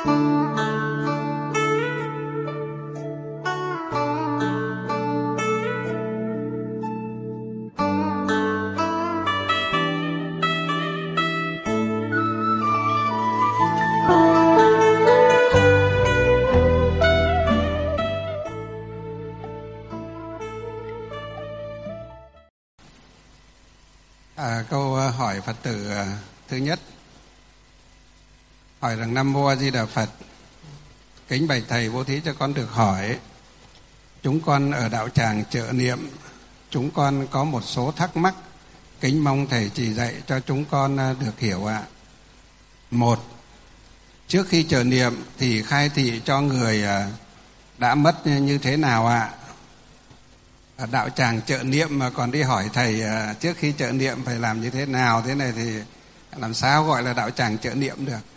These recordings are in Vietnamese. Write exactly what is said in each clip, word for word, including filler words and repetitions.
À, câu hỏi Phật tử thứ nhất hỏi rằng: Nam Mô A Di Đà Phật, kính bạch thầy bố thí cho con được hỏi. Chúng con ở đạo tràng Chợ Niệm, chúng con có một số thắc mắc, kính mong thầy chỉ dạy cho chúng con được hiểu ạ. Một, trước khi chợ niệm thì khai thị cho người đã mất như thế nào ạ? Ở đạo tràng Chợ Niệm mà còn đi hỏi thầy trước khi chợ niệm phải làm như thế nào, thế này thì làm sao gọi là đạo tràng Chợ Niệm được?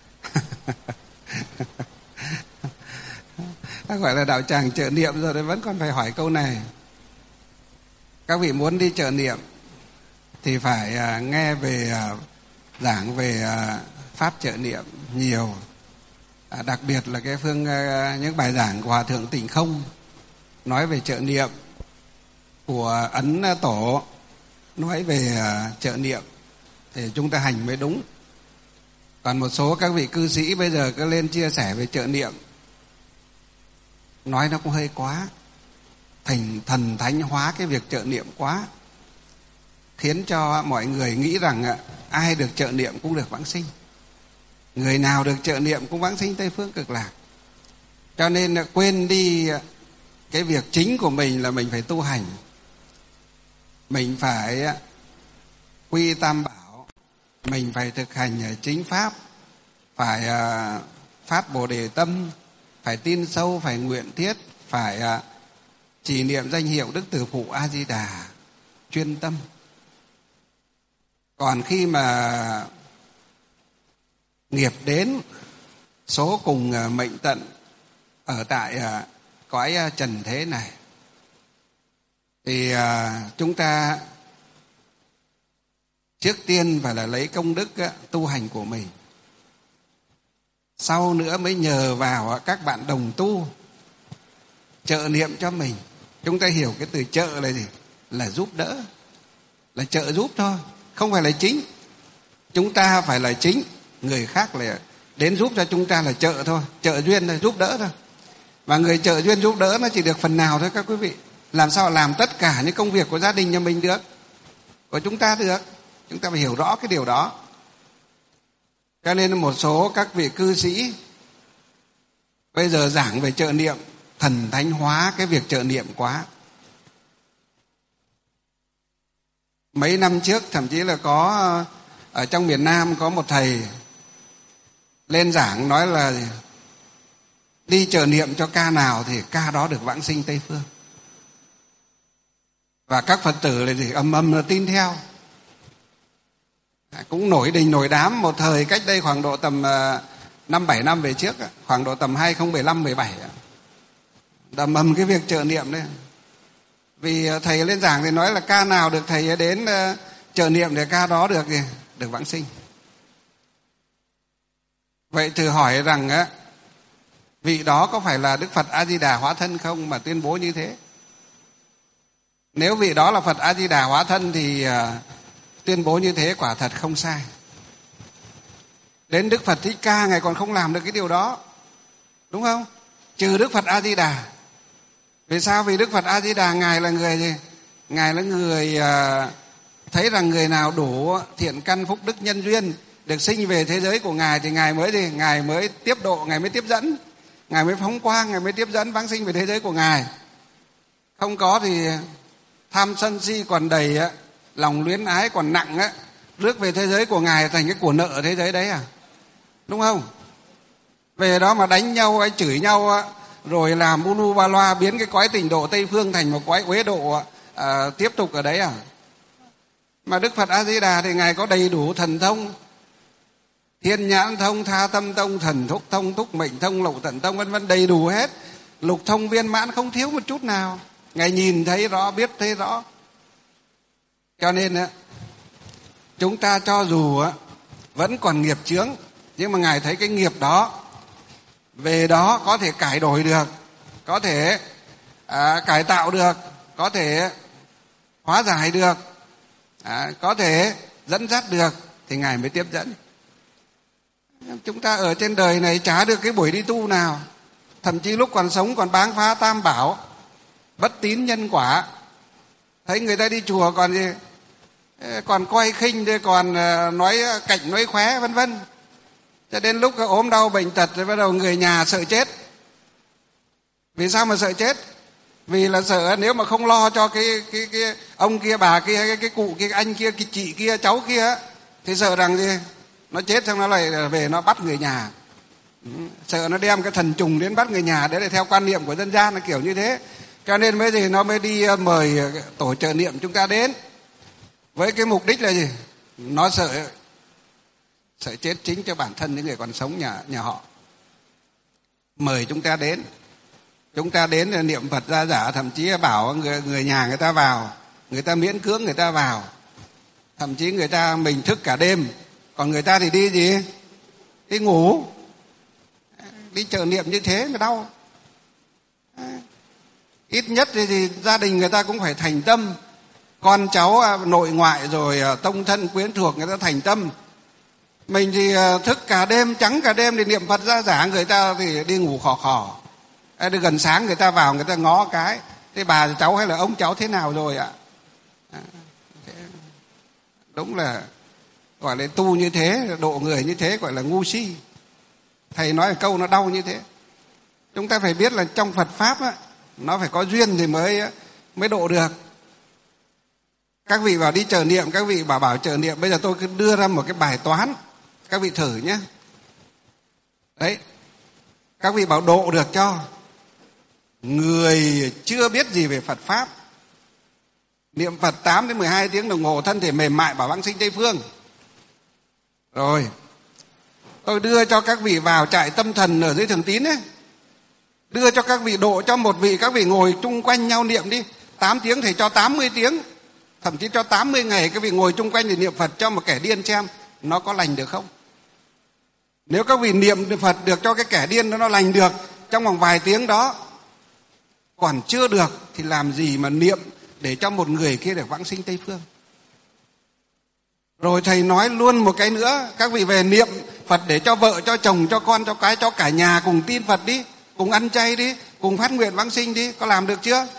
Đã gọi là đạo tràng Chợ Niệm rồi đấy, vẫn còn phải hỏi câu này. Các vị muốn đi chợ niệm thì phải nghe về giảng về pháp chợ niệm nhiều, đặc biệt là cái phương những bài giảng của Hòa thượng Tịnh Không nói về chợ niệm, của Ấn Tổ nói về chợ niệm thì chúng ta hành mới đúng. Còn một số các vị cư sĩ bây giờ cứ lên chia sẻ về chợ niệm, nói nó cũng hơi quá, thành thần thánh hóa cái việc chợ niệm quá, khiến cho mọi người nghĩ rằng ai được chợ niệm cũng được vãng sinh, người nào được chợ niệm cũng vãng sinh Tây Phương Cực Lạc. Cho nên quên đi cái việc chính của mình là mình phải tu hành, mình phải quy tam bảo, mình phải thực hành chính pháp, phải phát Bồ Đề tâm, phải tin sâu, phải nguyện thiết, phải chỉ niệm danh hiệu Đức Từ Phụ A Di Đà, chuyên tâm. Còn khi mà nghiệp đến, số cùng mệnh tận ở tại cõi trần thế này, thì chúng ta trước tiên phải là lấy công đức tu hành của mình, sau nữa mới nhờ vào các bạn đồng tu trợ niệm cho mình. Chúng ta hiểu cái từ trợ là gì? Là giúp đỡ, là trợ giúp thôi, không phải là chính. Chúng ta phải là chính, người khác là đến giúp cho chúng ta là trợ thôi, trợ duyên là giúp đỡ thôi. Và người trợ duyên giúp đỡ nó chỉ được phần nào thôi các quý vị. Làm sao làm tất cả những công việc của gia đình nhà mình được, của chúng ta được. Chúng ta phải hiểu rõ cái điều đó. Cho nên một số các vị cư sĩ bây giờ giảng về chợ niệm, thần thánh hóa cái việc chợ niệm quá. Mấy năm trước thậm chí là có ở trong miền Nam có một thầy lên giảng nói là đi chợ niệm cho ca nào thì ca đó được vãng sinh Tây Phương. Và các Phật tử là gì? Ầm ầm là tin theo. Cũng nổi đình nổi đám một thời cách đây khoảng độ tầm năm bảy năm về trước, khoảng độ tầm hai không một năm mười bảy, đầm ầm cái việc chợ niệm đấy. Vì thầy lên giảng thì nói là ca nào được thầy đến chợ niệm thì ca đó được gì? Được vãng sinh. Vậy thử hỏi rằng á, vị đó có phải là Đức Phật A Di Đà hóa thân không mà tuyên bố như thế? Nếu vị đó là Phật A Di Đà hóa thân thì uh, tuyên bố như thế quả thật không sai. Đến Đức Phật Thích Ca Ngài còn không làm được cái điều đó, đúng không? Trừ Đức Phật A Di Đà. Vì sao? Vì Đức Phật A Di Đà Ngài là người gì? Ngài là người uh, thấy rằng người nào đủ thiện căn phúc đức nhân duyên được sinh về thế giới của Ngài thì Ngài mới gì? Ngài mới tiếp độ, Ngài mới tiếp dẫn, Ngài mới phóng quang, Ngài mới tiếp dẫn vãng sinh về thế giới của Ngài. Không có thì tham sân si còn đầy, lòng luyến ái còn nặng á, rước về thế giới của Ngài thành cái của nợ ở thế giới đấy à? Đúng không? Về đó mà đánh nhau hay chửi nhau á, rồi làm bu nu ba loa, biến cái cõi Tịnh Độ Tây Phương thành một cõi uế độ à, tiếp tục ở đấy à? Mà Đức Phật A Di Đà thì Ngài có đầy đủ thần thông, thiên nhãn thông, tha tâm thông, thần thúc thông, thúc mệnh thông, lậu tận thông, vân vân, đầy đủ hết, lục thông viên mãn, không thiếu một chút nào. Ngài nhìn thấy rõ, biết thấy rõ. Cho nên á, chúng ta cho dù á vẫn còn nghiệp chướng, nhưng mà Ngài thấy cái nghiệp đó về đó có thể cải đổi được, có thể à, cải tạo được, có thể hóa giải được, à, có thể dẫn dắt được thì Ngài mới tiếp dẫn. Chúng ta ở trên đời này chả được cái buổi đi tu nào, thậm chí lúc còn sống còn báng phá tam bảo, bất tín nhân quả. Thấy người ta đi chùa còn gì, còn coi khinh, còn nói cạnh nói khóe vân vân. Cho đến lúc ốm đau bệnh tật rồi bắt đầu người nhà sợ chết. Vì sao mà sợ chết? Vì là sợ nếu mà không lo cho cái cái cái ông kia, bà kia, cái, cái cụ kia, anh kia, cái chị kia, cháu kia, thì sợ rằng gì, nó chết xong nó lại về nó bắt người nhà. Sợ nó đem cái thần trùng đến bắt người nhà. Đấy là theo quan niệm của dân gian là kiểu như thế. Cho nên mới gì nó mới đi mời tổ trợ niệm chúng ta đến với cái mục đích là gì? Nó sợ sợ chết chính cho bản thân những người còn sống nhà nhà họ. Mời chúng ta đến, chúng ta đến là niệm Phật ra giả, thậm chí bảo người người nhà người ta vào, người ta miễn cưỡng người ta vào, thậm chí người ta mình thức cả đêm, còn người ta thì đi gì? Đi ngủ. Đi trợ niệm như thế mà đau. Ít nhất thì, thì gia đình người ta cũng phải thành tâm, con cháu nội ngoại rồi tông thân quyến thuộc người ta thành tâm. Mình thì thức cả đêm, trắng cả đêm để niệm Phật ra giả, người ta thì đi ngủ khò khò. Đi gần sáng người ta vào, người ta ngó cái, thế bà cháu hay là ông cháu thế nào rồi ạ? À, đúng là gọi là tu như thế, độ người như thế gọi là ngu si. Thầy nói một câu nó đau như thế. Chúng ta phải biết là trong Phật pháp á, nó phải có duyên thì mới mới độ được. Các vị bảo đi trợ niệm, các vị bảo bảo trợ niệm, bây giờ tôi cứ đưa ra một cái bài toán, các vị thử nhé. Đấy, các vị bảo độ được cho người chưa biết gì về Phật pháp, niệm Phật tám đến mười hai tiếng đồng hồ, thân thể mềm mại, bảo vãng sinh Tây phương. Rồi tôi đưa cho các vị vào trại tâm thần ở dưới Thường Tín ấy, đưa cho các vị độ cho một vị, các vị ngồi chung quanh nhau niệm đi, tám tiếng thì cho tám mươi tiếng, thậm chí cho tám mươi ngày các vị ngồi chung quanh để niệm Phật cho một kẻ điên xem nó có lành được không. Nếu các vị niệm Phật được cho cái kẻ điên nó lành được trong vòng vài tiếng đó, còn chưa được thì làm gì mà niệm để cho một người kia được vãng sinh Tây phương. Rồi thầy nói luôn một cái nữa, các vị về niệm Phật để cho vợ, cho chồng, cho con, cho cái, cho cả nhà cùng tin Phật đi, cùng ăn chay đi, cùng phát nguyện vãng sinh đi, có làm được chưa?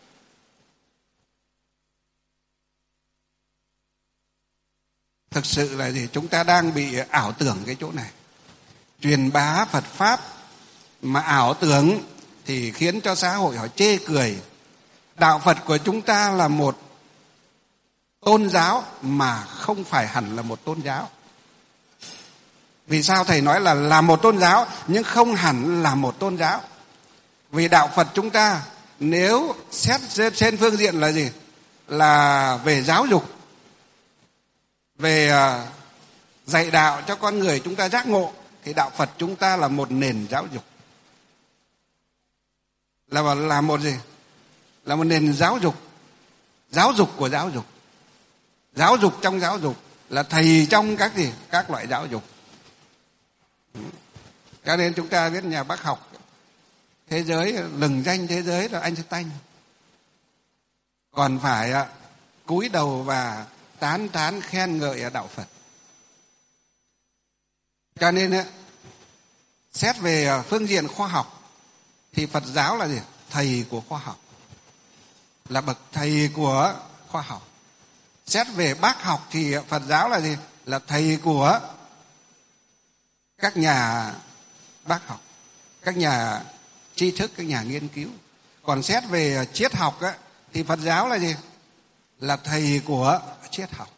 Thực sự là gì? Chúng ta đang bị ảo tưởng cái chỗ này. Truyền bá Phật pháp mà ảo tưởng thì khiến cho xã hội họ chê cười. Đạo Phật của chúng ta là một tôn giáo mà không phải hẳn là một tôn giáo. Vì sao thầy nói là là một tôn giáo nhưng không hẳn là một tôn giáo? Vì đạo Phật chúng ta nếu xét trên phương diện là gì? Là về giáo dục, về dạy đạo cho con người chúng ta giác ngộ, thì đạo Phật chúng ta là một nền giáo dục. Là là một gì? Là một nền giáo dục. Giáo dục của giáo dục. Giáo dục trong giáo dục, là thầy trong các gì? Các loại giáo dục. Cho nên chúng ta biết nhà bác học thế giới, lừng danh thế giới là Einstein. Còn phải cúi đầu và tán tán khen ngợi ở đạo Phật. Cho nên xét về phương diện khoa học thì Phật giáo là gì? Thầy của khoa học, là bậc thầy của khoa học. Xét về bác học thì Phật giáo là gì? Là thầy của các nhà bác học, các nhà tri thức, các nhà nghiên cứu. Còn xét về triết học á, thì Phật giáo là gì? Là thầy của triết học.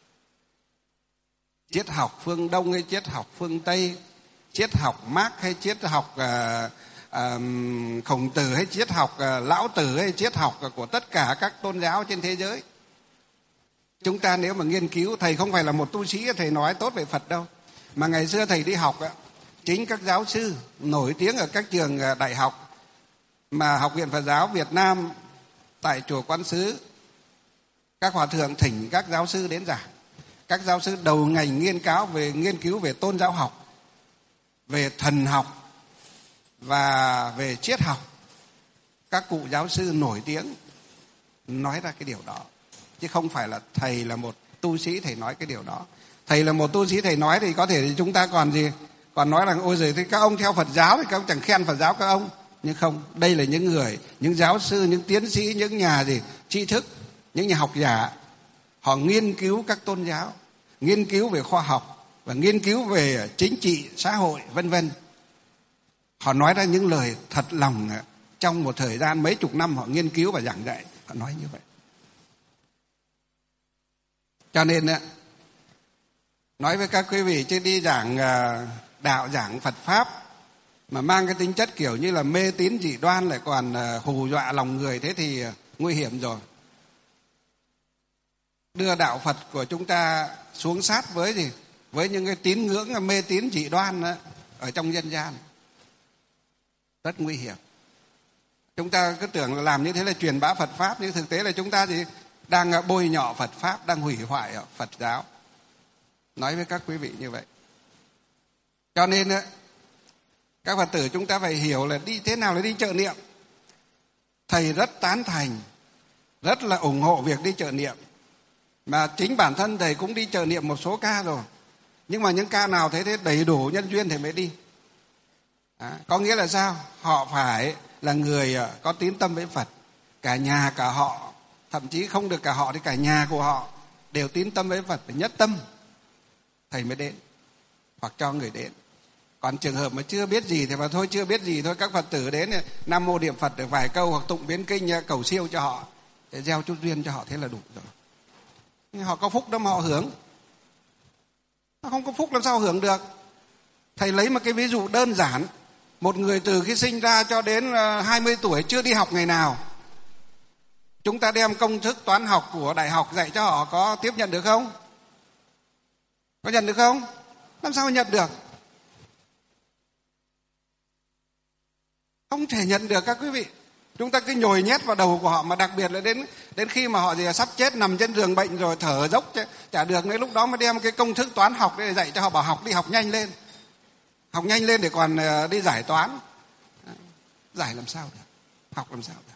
Triết học phương Đông hay triết học phương Tây, triết học Mác hay triết học uh, uh, Khổng Tử hay triết học uh, Lão Tử hay triết học của tất cả các tôn giáo trên thế giới. Chúng ta nếu mà nghiên cứu, thầy không phải là một tu sĩ thầy nói tốt về Phật đâu, mà ngày xưa thầy đi học á, chính các giáo sư nổi tiếng ở các trường đại học mà Học viện Phật giáo Việt Nam tại chùa Quán Sứ, các hòa thượng thỉnh các giáo sư đến giảng. Các giáo sư đầu ngành nghiên cứu về nghiên cứu về tôn giáo học, về thần học, và về triết học, các cụ giáo sư nổi tiếng nói ra cái điều đó. Chứ không phải là thầy là một tu sĩ thầy nói cái điều đó. Thầy là một tu sĩ thầy nói thì có thể chúng ta còn gì, còn nói rằng ôi giời thì các ông theo Phật giáo thì các ông chẳng khen Phật giáo các ông. Nhưng không, đây là những người, những giáo sư, những tiến sĩ, những nhà gì tri thức, những nhà học giả. Họ nghiên cứu các tôn giáo, nghiên cứu về khoa học và nghiên cứu về chính trị, xã hội, vân vân. Họ nói ra những lời thật lòng trong một thời gian mấy chục năm họ nghiên cứu và giảng dạy. Họ nói như vậy. Cho nên nói với các quý vị, chứ đi giảng đạo, giảng Phật Pháp mà mang cái tính chất kiểu như là mê tín dị đoan lại còn hù dọa lòng người, thế thì nguy hiểm rồi. Đưa đạo Phật của chúng ta xuống sát với gì? Với những cái tín ngưỡng mê tín dị đoan đó, ở trong dân gian. Rất nguy hiểm. Chúng ta cứ tưởng là làm như thế là truyền bá Phật Pháp, nhưng thực tế là chúng ta gì? Đang bôi nhọ Phật Pháp, đang hủy hoại Phật giáo. Nói với các quý vị như vậy. Cho nên các Phật tử chúng ta phải hiểu là đi thế nào là đi chợ niệm. Thầy rất tán thành, rất là ủng hộ việc đi chợ niệm. Mà chính bản thân thầy cũng đi chợ niệm một số ca rồi. Nhưng mà những ca nào thấy thế đầy đủ nhân duyên thì mới đi. À, có nghĩa là sao? Họ phải là người có tín tâm với Phật. Cả nhà cả họ, thậm chí không được cả họ thì cả nhà của họ đều tín tâm với Phật, phải nhất tâm thầy mới đến, hoặc cho người đến. Còn trường hợp mà chưa biết gì thì mà thôi, chưa biết gì thôi, các Phật tử đến Nam Mô Niệm Phật được vài câu hoặc tụng biến kinh cầu siêu cho họ, để gieo chút duyên cho họ, thế là đủ rồi. Nhưng họ có phúc đâu mà họ hưởng. Họ không có phúc làm sao hưởng được. Thầy lấy một cái ví dụ đơn giản. Một người từ khi sinh ra cho đến hai mươi tuổi chưa đi học ngày nào, chúng ta đem công thức toán học của đại học dạy cho họ, có tiếp nhận được không? Có nhận được không? Làm sao nhận được? Không thể nhận được các quý vị. Chúng ta cứ nhồi nhét vào đầu của họ, mà đặc biệt là đến đến khi mà họ gì sắp chết, nằm trên giường bệnh rồi thở dốc chả được nữa, lúc đó mới đem cái công thức toán học để dạy cho họ, bảo học đi, học nhanh lên. Học nhanh lên để còn đi giải toán. Giải làm sao được? Học làm sao được?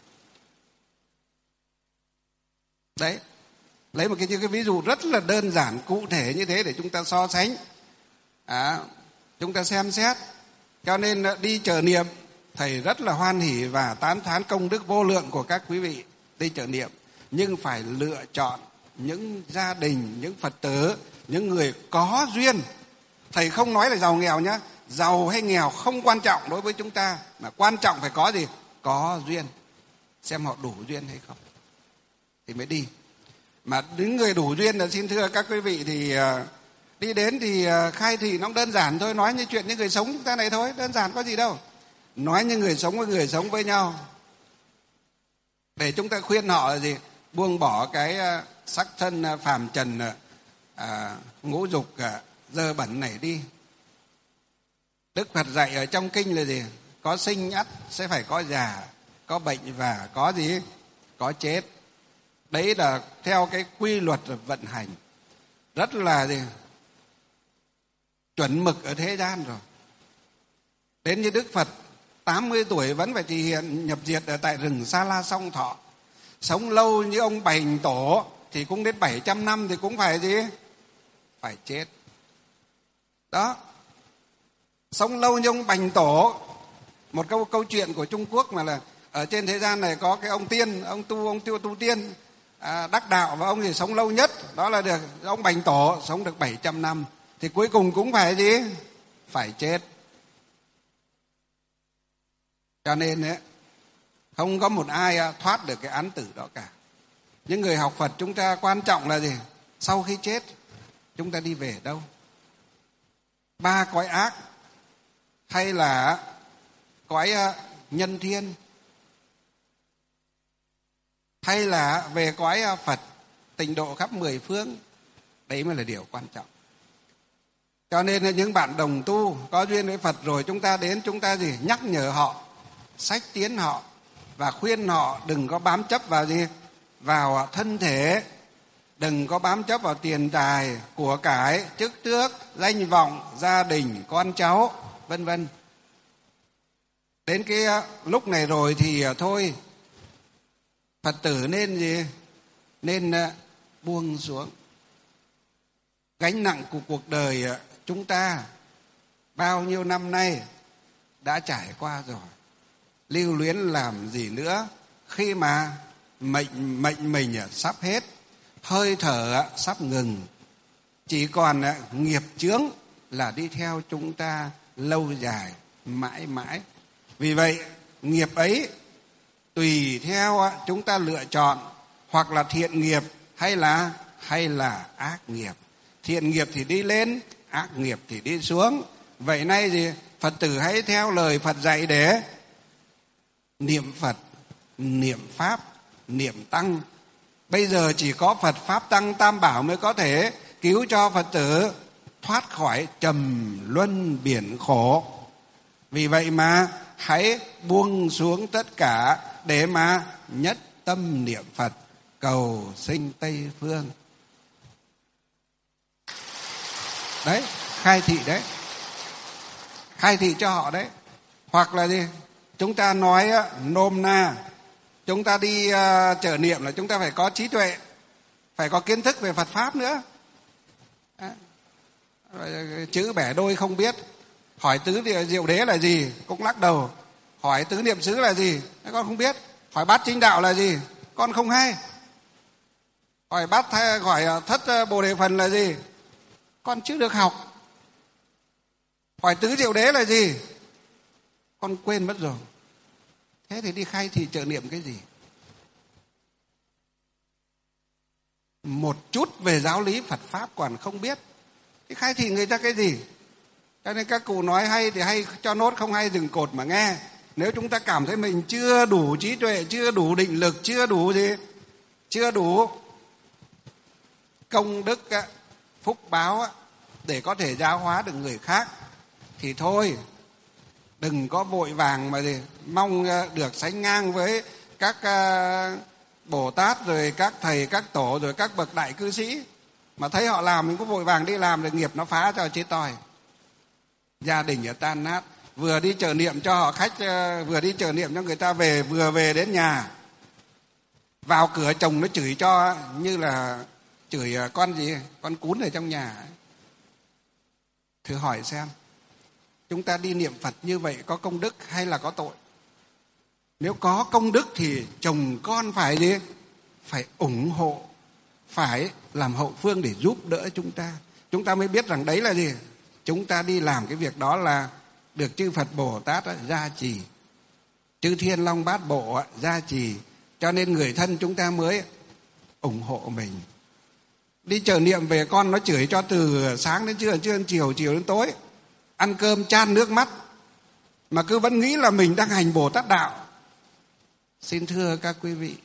Đấy. Lấy một cái, cái ví dụ rất là đơn giản, cụ thể như thế để chúng ta so sánh. À, chúng ta xem xét. Cho nên đi chợ niệm, thầy rất là hoan hỉ và tán thán công đức vô lượng của các quý vị đi chợ niệm. Nhưng phải lựa chọn những gia đình, những Phật tử, những người có duyên. Thầy không nói là giàu nghèo nhá. Giàu hay nghèo không quan trọng đối với chúng ta, mà quan trọng phải có gì? Có duyên. Xem họ đủ duyên hay không thì mới đi. Mà những người đủ duyên là xin thưa các quý vị thì đi đến thì khai thị nó đơn giản thôi, nói như chuyện những người sống chúng ta này thôi, đơn giản có gì đâu. Nói như người sống với người sống với nhau, để chúng ta khuyên họ là gì? Buông bỏ cái sắc thân phàm trần, à, ngũ dục dơ bẩn này đi. Đức Phật dạy ở trong kinh là gì? Có sinh ắt sẽ phải có già, có bệnh và có gì? Có chết. Đấy là theo cái quy luật vận hành rất là gì? Chuẩn mực ở thế gian rồi. Đến như Đức Phật tám mươi tuổi vẫn phải trì hiện nhập diệt ở tại rừng Sa La Song Thọ. Sống lâu như ông Bành Tổ thì cũng đến bảy trăm năm thì cũng phải gì? Phải chết. Đó. Sống lâu như ông Bành Tổ. Một câu câu chuyện của Trung Quốc mà là ở trên thế gian này có cái ông tiên, ông tu ông tu, tu tiên à, đắc đạo, và ông thì sống lâu nhất, đó là được ông Bành Tổ, sống được bảy trăm năm, thì cuối cùng cũng phải gì? Phải chết. Cho nên ấy, không có một ai thoát được cái án tử đó cả. Những người học Phật chúng ta quan trọng là gì? Sau khi chết chúng ta đi về đâu? Ba cõi ác hay là cõi nhân thiên, hay là về cõi Phật tịnh độ khắp mười phương? Đấy mới là điều quan trọng. Cho nên những bạn đồng tu có duyên với Phật rồi, chúng ta đến chúng ta gì? Nhắc nhở họ, xách tiến họ và khuyên họ đừng có bám chấp vào gì? Vào thân thể, đừng có bám chấp vào tiền tài, của cải, chức tước, danh vọng, gia đình, con cháu, vân vân. Đến cái lúc này rồi thì thôi, Phật tử nên gì? Nên buông xuống. Gánh nặng của cuộc đời chúng ta bao nhiêu năm nay đã trải qua rồi. Lưu luyến làm gì nữa khi mà mệnh mệnh mình sắp hết, hơi thở sắp ngừng, chỉ còn nghiệp chướng là đi theo chúng ta lâu dài mãi mãi. Vì vậy nghiệp ấy tùy theo chúng ta lựa chọn, hoặc là thiện nghiệp hay là hay là ác nghiệp. Thiện nghiệp thì đi lên, ác nghiệp thì đi xuống. Vậy nay thì Phật tử hãy theo lời Phật dạy để niệm Phật, niệm Pháp, niệm Tăng. Bây giờ chỉ có Phật, Pháp, Tăng, Tam Bảo mới có thể cứu cho Phật tử thoát khỏi trầm luân biển khổ. Vì vậy mà hãy buông xuống tất cả để mà nhất tâm niệm Phật, cầu sinh Tây Phương. Đấy, khai thị đấy. Khai thị cho họ đấy. Hoặc là gì? Chúng ta nói nôm na, chúng ta đi uh, trợ niệm là chúng ta phải có trí tuệ, phải có kiến thức về Phật Pháp nữa. À, chữ bẻ đôi không biết, hỏi tứ diệu đế là gì cũng lắc đầu, hỏi tứ niệm xứ là gì con không biết, hỏi bát chính đạo là gì con không hay, hỏi bát thay, hỏi thất bồ đề phần là gì con chưa được học, hỏi tứ diệu đế là gì con quên mất rồi. Thế thì đi khai thị trợ niệm cái gì? Một chút về giáo lý Phật Pháp còn không biết, cái khai thị người ta cái gì? Cho nên các cụ nói hay thì hay cho nốt, không hay dừng cột mà nghe. Nếu chúng ta cảm thấy mình chưa đủ trí tuệ, chưa đủ định lực, chưa đủ gì, chưa đủ công đức, phúc báo để có thể giáo hóa được người khác, thì thôi, đừng có vội vàng mà gì mong được sánh ngang với các Bồ Tát, rồi các thầy, các tổ, rồi các bậc đại cư sĩ. Mà thấy họ làm mình cũng vội vàng đi làm, rồi nghiệp nó phá cho chết tòi. Gia đình ở tan nát. Vừa đi trợ niệm cho họ khách, vừa đi trợ niệm cho người ta về, vừa về đến nhà, vào cửa chồng nó chửi cho như là chửi con gì, con cún ở trong nhà. Thử hỏi xem, chúng ta đi niệm Phật như vậy có công đức hay là có tội? Nếu có công đức thì chồng con phải gì? Phải ủng hộ, phải làm hậu phương để giúp đỡ chúng ta. Chúng ta mới biết rằng đấy là gì? Chúng ta đi làm cái việc đó là được chư Phật Bồ Tát gia trì, chư Thiên Long Bát Bộ gia trì, cho nên người thân chúng ta mới ủng hộ mình. Đi trợ niệm về con nó chửi cho từ sáng đến trưa, trưa đến chiều, chiều đến tối, ăn cơm chan nước mắt, mà cứ vẫn nghĩ là mình đang hành Bồ Tát đạo. Xin thưa các quý vị,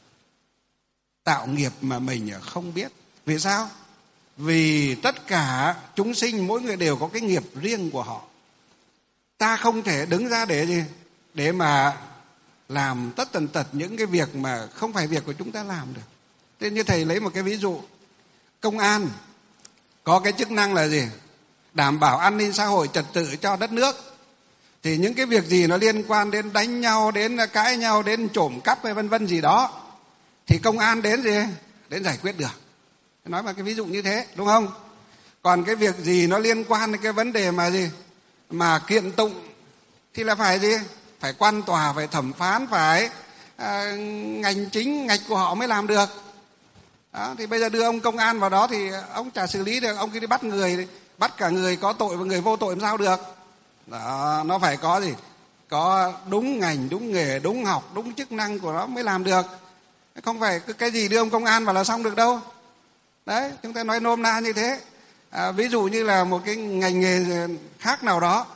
tạo nghiệp mà mình không biết. Vì sao? Vì tất cả chúng sinh mỗi người đều có cái nghiệp riêng của họ. Ta không thể đứng ra để gì? Để mà làm tất tần tật những cái việc mà không phải việc của chúng ta làm được. Thế như thầy lấy một cái ví dụ, công an có cái chức năng là gì? Đảm bảo an ninh xã hội, trật tự cho đất nước. Thì những cái việc gì nó liên quan đến đánh nhau, đến cãi nhau, đến trộm cắp hay vân vân gì đó, thì công an đến gì? Đến giải quyết được. Nói mà cái ví dụ như thế, đúng không? Còn cái việc gì nó liên quan đến cái vấn đề mà gì? Mà kiện tụng thì là phải gì? Phải quan tòa, phải thẩm phán, phải à, ngành chính, ngạch của họ mới làm được. Đó, thì bây giờ đưa ông công an vào đó thì ông chả xử lý được, ông cứ đi bắt người, bắt cả người có tội và người vô tội làm sao được. Đó, nó phải có gì? Có đúng ngành, đúng nghề, đúng học, đúng chức năng của nó mới làm được. Không phải cứ cái gì đưa ông công an vào là xong được đâu. Đấy, chúng ta nói nôm na như thế. À, ví dụ như là một cái ngành nghề khác nào đó,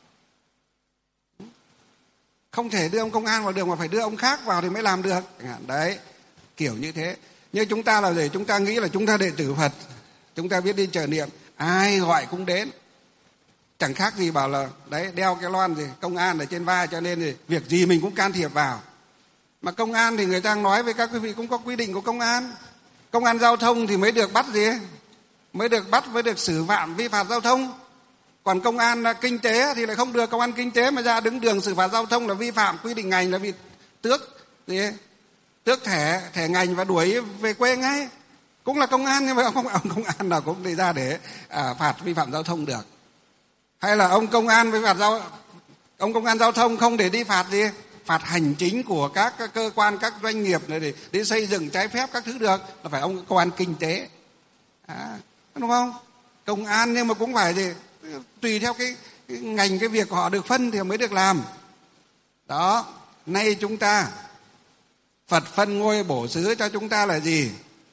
không thể đưa ông công an vào được mà phải đưa ông khác vào thì mới làm được. Đấy, kiểu như thế. Nhưng chúng ta là gì? Chúng ta nghĩ là chúng ta đệ tử Phật, chúng ta biết đi trợ niệm, ai gọi cũng đến. Chẳng khác gì bảo là đấy, đeo cái loan gì công an ở trên vai, cho nên thì việc gì mình cũng can thiệp vào. Mà công an thì người ta nói với các quý vị cũng có quy định của công an. Công an giao thông thì mới được bắt gì? Mới được bắt, mới được xử phạm vi phạm giao thông. Còn công an kinh tế thì lại không được. Công an kinh tế mà ra đứng đường xử phạt giao thông là vi phạm quy định ngành, là bị tước gì tước thẻ thẻ ngành và đuổi về quê ngay. Cũng là công an, nhưng mà ông, ông công an nào cũng đi ra để à, phạt vi phạm giao thông được. Hay là ông công an với phạt giao ông công an giao thông không để đi phạt gì? Phạt hành chính của các, các cơ quan, các doanh nghiệp này để đi xây dựng trái phép các thứ được, là phải ông công an kinh tế. À, đúng không? Công an nhưng mà cũng phải gì? Tùy theo cái, cái ngành, cái việc họ được phân thì mới được làm. Đó, nay chúng ta Phật phân ngôi bổ xứ cho chúng ta là gì?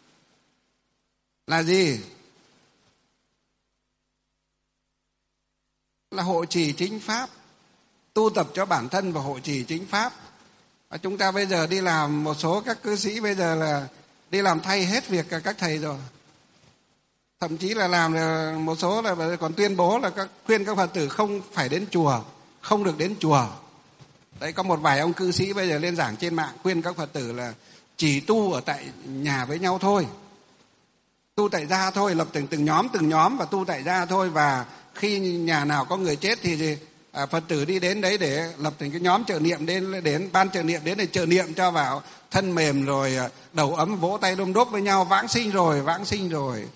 Là gì? Là hộ trì chính pháp, tu tập cho bản thân và hộ trì chính pháp. Và chúng ta bây giờ đi làm, một số các cư sĩ bây giờ là đi làm thay hết việc các thầy rồi. Thậm chí là làm một số là còn tuyên bố là các, khuyên các Phật tử không phải đến chùa, không được đến chùa. Đấy, có một vài ông cư sĩ bây giờ lên giảng trên mạng khuyên các Phật tử là chỉ tu ở tại nhà với nhau thôi, tu tại gia thôi, lập từng từng nhóm từng nhóm và tu tại gia thôi. Và khi nhà nào có người chết thì gì, à, Phật tử đi đến đấy để lập thành cái nhóm trợ niệm, đến đến ban trợ niệm đến để trợ niệm cho vào thân mềm, rồi đầu ấm vỗ tay đôm đốp với nhau, vãng sinh rồi, vãng sinh rồi.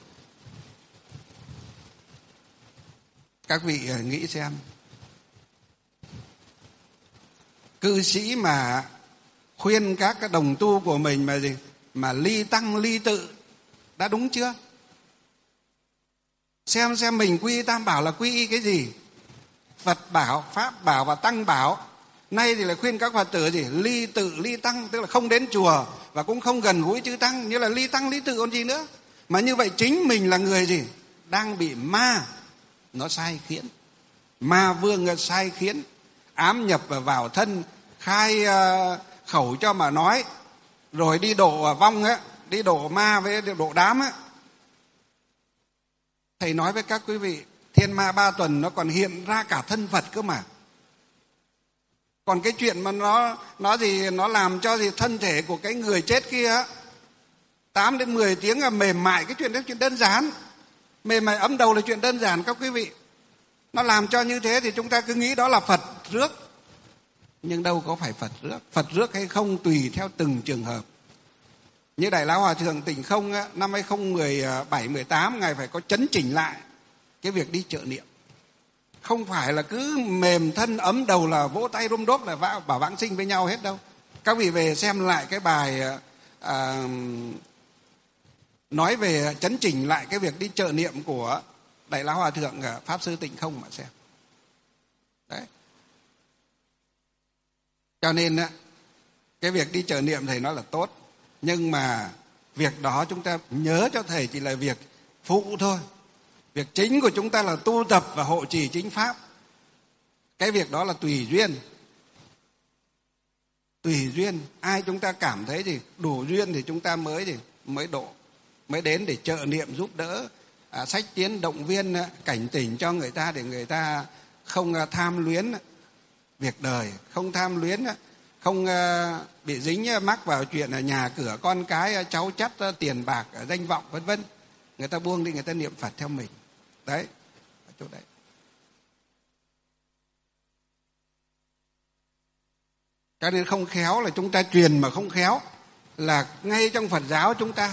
Các vị nghĩ xem, cư sĩ mà khuyên các cái đồng tu của mình mà gì mà ly tăng ly tự đã đúng chưa? Xem xem mình quy y tam bảo là quy y cái gì? Phật bảo, Pháp bảo và Tăng bảo. Nay thì lại khuyên các Phật tử gì? Ly tự ly tăng, tức là không đến chùa và cũng không gần gũi chư tăng, như là ly tăng ly tự còn gì nữa. Mà như vậy chính mình là người gì? Đang bị ma nó sai khiến, ma vương sai khiến, ám nhập vào thân, khai uh, khẩu cho mà nói, rồi đi độ vong á, đi độ ma với độ đám á. Thầy nói với các quý vị, thiên ma ba tuần nó còn hiện ra cả thân Phật cơ mà. Còn cái chuyện mà nó nó gì nó làm cho gì thân thể của cái người chết kia tám đến mười tiếng là mềm mại, cái chuyện đó chuyện đơn giản. Mềm mại ấm đầu là chuyện đơn giản các quý vị. Nó làm cho như thế thì chúng ta cứ nghĩ đó là Phật rước. Nhưng đâu có phải Phật rước. Phật rước hay không tùy theo từng trường hợp. Như Đại Lão Hòa Thượng Tịnh Không á, năm hai không một bảy mười tám Ngài phải có chấn chỉnh lại cái việc đi trợ niệm. Không phải là cứ mềm thân ấm đầu là vỗ tay rôm đốp là bảo vãng sinh với nhau hết đâu. Các vị về xem lại cái bài à, nói về chấn chỉnh lại cái việc đi trợ niệm của Đại Lão Hòa Thượng Pháp Sư Tịnh Không mà xem. Đấy. Cho nên á, cái việc đi trợ niệm thầy nói là tốt. Nhưng mà việc đó chúng ta nhớ cho thầy chỉ là việc phụ thôi. Việc chính của chúng ta là tu tập và hộ trì chính pháp. Cái việc đó là tùy duyên. Tùy duyên. Ai chúng ta cảm thấy thì đủ duyên thì chúng ta mới thì mới độ, mới đến để trợ niệm giúp đỡ, à, sách tiến động viên, cảnh tỉnh cho người ta để người ta không tham luyến việc đời, không tham luyến, không bị dính mắc vào chuyện là nhà cửa con cái cháu chắt tiền bạc danh vọng vân vân. Người ta buông đi, người ta niệm Phật theo mình. Đấy, ở chỗ đấy. Cho nên không khéo là chúng ta truyền mà không khéo là ngay trong Phật giáo chúng ta,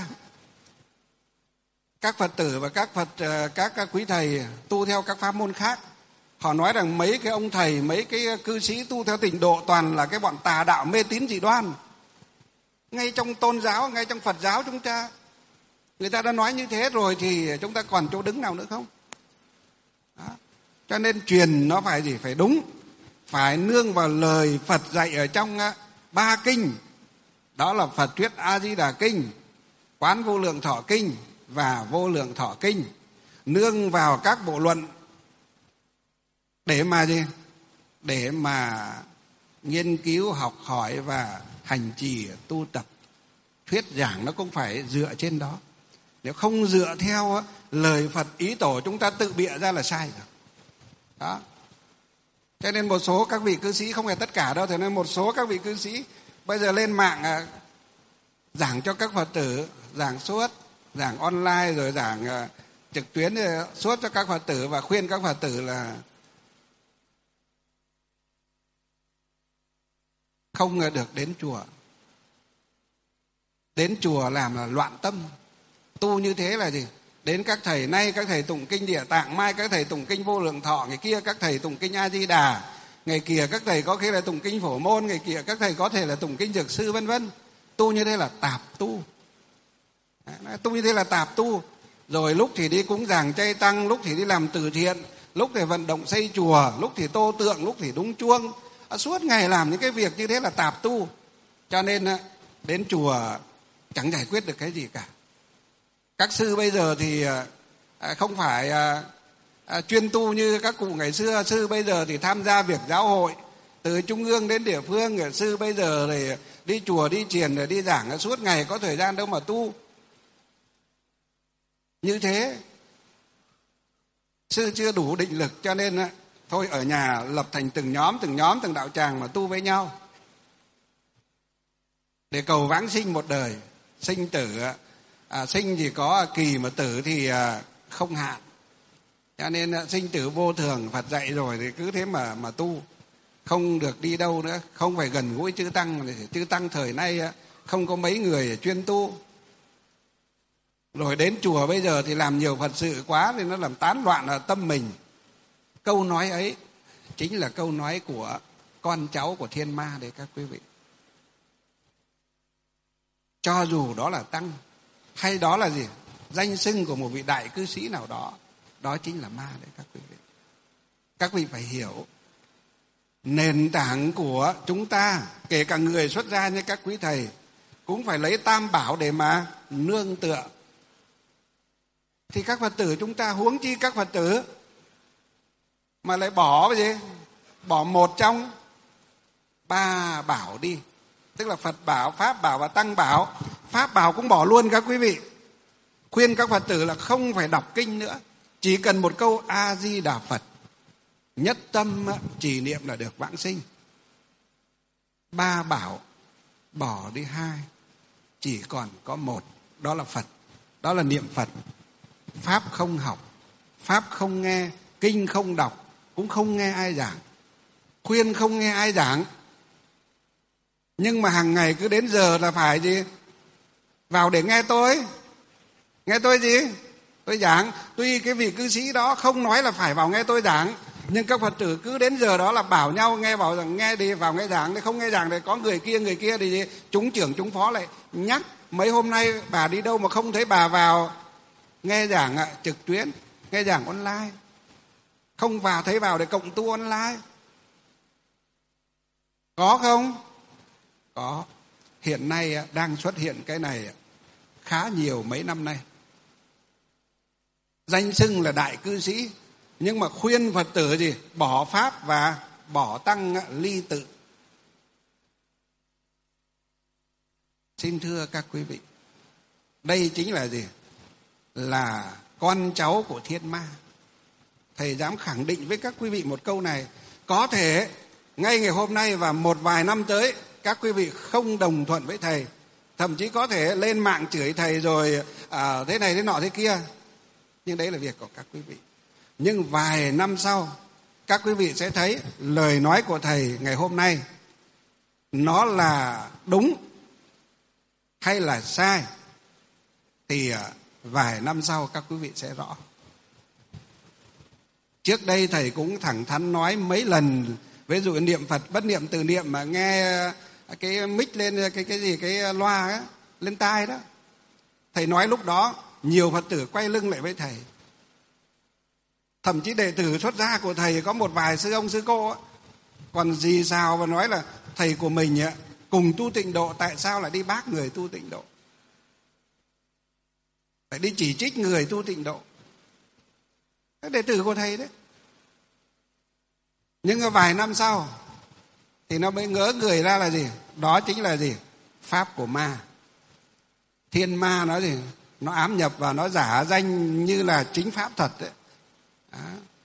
các Phật tử và các Phật các quý thầy tu theo các pháp môn khác, họ nói rằng mấy cái ông thầy, mấy cái cư sĩ tu theo Tịnh độ toàn là cái bọn tà đạo mê tín dị đoan. Ngay trong tôn giáo, ngay trong Phật giáo chúng ta, người ta đã nói như thế rồi thì chúng ta còn chỗ đứng nào nữa không? Đó. Cho nên truyền nó phải gì? Phải đúng, phải nương vào lời Phật dạy ở trong ba kinh. Đó là Phật thuyết A Di Đà Kinh, Quán Vô Lượng Thọ Kinh và Vô Lượng Thọ Kinh. Nương vào các bộ luận để mà gì? Để mà nghiên cứu, học hỏi và hành trì tu tập. Thuyết giảng nó cũng phải dựa trên đó. Nếu không dựa theo lời Phật ý tổ, chúng ta tự bịa ra là sai rồi. Đó. Cho nên một số các vị cư sĩ, không phải tất cả đâu, thế nên một số các vị cư sĩ bây giờ lên mạng giảng cho các Phật tử, giảng suốt, giảng online rồi giảng trực tuyến suốt cho các Phật tử và khuyên các Phật tử là không được đến chùa. Đến chùa làm là loạn tâm. Tu như thế là gì? Đến các thầy, nay các thầy tụng kinh Địa Tạng, mai các thầy tụng kinh Vô Lượng Thọ, ngày kia các thầy tụng kinh A Di Đà, ngày kia các thầy có khi là tụng kinh Phổ Môn, ngày kia các thầy có thể là tụng kinh Dược Sư, vân vân. Tu như thế là tạp tu. Tu như thế là tạp tu. Rồi lúc thì đi cúng dường chay tăng, lúc thì đi làm từ thiện, lúc thì vận động xây chùa, lúc thì tô tượng, lúc thì đúng chuông. Suốt ngày làm những cái việc như thế là tạp tu. Cho nên đến chùa chẳng giải quyết được cái gì cả. Các sư bây giờ thì không phải chuyên tu như các cụ ngày xưa. Sư bây giờ thì tham gia việc giáo hội từ trung ương đến địa phương. Sư bây giờ thì đi chùa, đi chiền, rồi đi giảng suốt ngày, có thời gian đâu mà tu. Như thế sư chưa đủ định lực, cho nên thôi ở nhà lập thành từng nhóm, từng nhóm, từng đạo tràng mà tu với nhau để cầu vãng sinh một đời. Sinh tử à, sinh thì có kỳ mà tử thì à, không hạn. Cho nên à, sinh tử vô thường, Phật dạy rồi thì cứ thế mà mà tu, không được đi đâu nữa, không phải gần gũi chư tăng. Chư tăng thời nay à, không có mấy người chuyên tu. Rồi đến chùa bây giờ thì làm nhiều Phật sự quá thì nó làm tán loạn ở tâm mình. Câu nói ấy chính là câu nói của con cháu của thiên ma đấy các quý vị. Cho dù đó là tăng hay đó là gì? Danh xưng của một vị đại cư sĩ nào đó, đó chính là ma đấy các quý vị. Các vị phải hiểu nền tảng của chúng ta, kể cả người xuất gia như các quý thầy, cũng phải lấy tam bảo để mà nương tựa. Thì các Phật tử chúng ta, huống chi các Phật tử mà lại bỏ cái gì? Bỏ một trong ba bảo đi. Tức là Phật bảo, Pháp bảo và Tăng bảo. Pháp bảo cũng bỏ luôn các quý vị. Khuyên các Phật tử là không phải đọc kinh nữa, chỉ cần một câu A Di Đà Phật, nhất tâm trì niệm là được vãng sinh. Ba bảo bỏ đi hai, chỉ còn có một, đó là Phật, đó là niệm Phật. Pháp không học, Pháp không nghe, kinh không đọc, cũng không nghe ai giảng, khuyên không nghe ai giảng. Nhưng mà hàng ngày cứ đến giờ là phải gì? Vào để nghe tôi. Nghe tôi gì? Tôi giảng. Tuy cái vị cư sĩ đó không nói là phải vào nghe tôi giảng, nhưng các Phật tử cứ đến giờ đó là bảo nhau nghe, bảo rằng nghe đi, vào nghe giảng. Không nghe giảng thì có người kia, người kia thì gì? Chúng trưởng, chúng phó lại nhắc. Mấy hôm nay bà đi đâu mà không thấy bà vào nghe giảng à, trực tuyến, nghe giảng online. Không vào thấy vào để cộng tu online. Có không? Có. Hiện nay đang xuất hiện cái này khá nhiều mấy năm nay. Danh xưng là đại cư sĩ, nhưng mà khuyên Phật tử gì? Bỏ Pháp và bỏ Tăng ly tự. Xin thưa các quý vị, đây chính là gì? Là con cháu của thiên ma. Thầy dám khẳng định với các quý vị một câu này. Có thể ngay ngày hôm nay và một vài năm tới, các quý vị không đồng thuận với thầy, thậm chí có thể lên mạng chửi thầy rồi à, thế này thế nọ thế kia. Nhưng đấy là việc của các quý vị. Nhưng vài năm sau, các quý vị sẽ thấy lời nói của thầy ngày hôm nay nó là đúng hay là sai, thì vài năm sau các quý vị sẽ rõ. Trước đây thầy cũng thẳng thắn nói mấy lần, ví dụ niệm Phật bất niệm từ niệm mà nghe cái mic lên cái cái gì cái loa á, lên tai đó, thầy nói lúc đó nhiều Phật tử quay lưng lại với thầy. Thậm chí đệ tử xuất gia của thầy có một vài sư ông sư cô á, còn dì xào và nói là thầy của mình á, cùng tu tịnh độ, tại sao lại đi bác người tu tịnh độ, phải đi chỉ trích người tu tịnh độ. Các đệ tử của thầy đấy. Nhưng vài năm sau thì nó mới ngỡ người ra là gì? Đó chính là gì? Pháp của ma. Thiên ma nó gì? Nó ám nhập và nó giả danh như là chính Pháp thật đấy. Đó.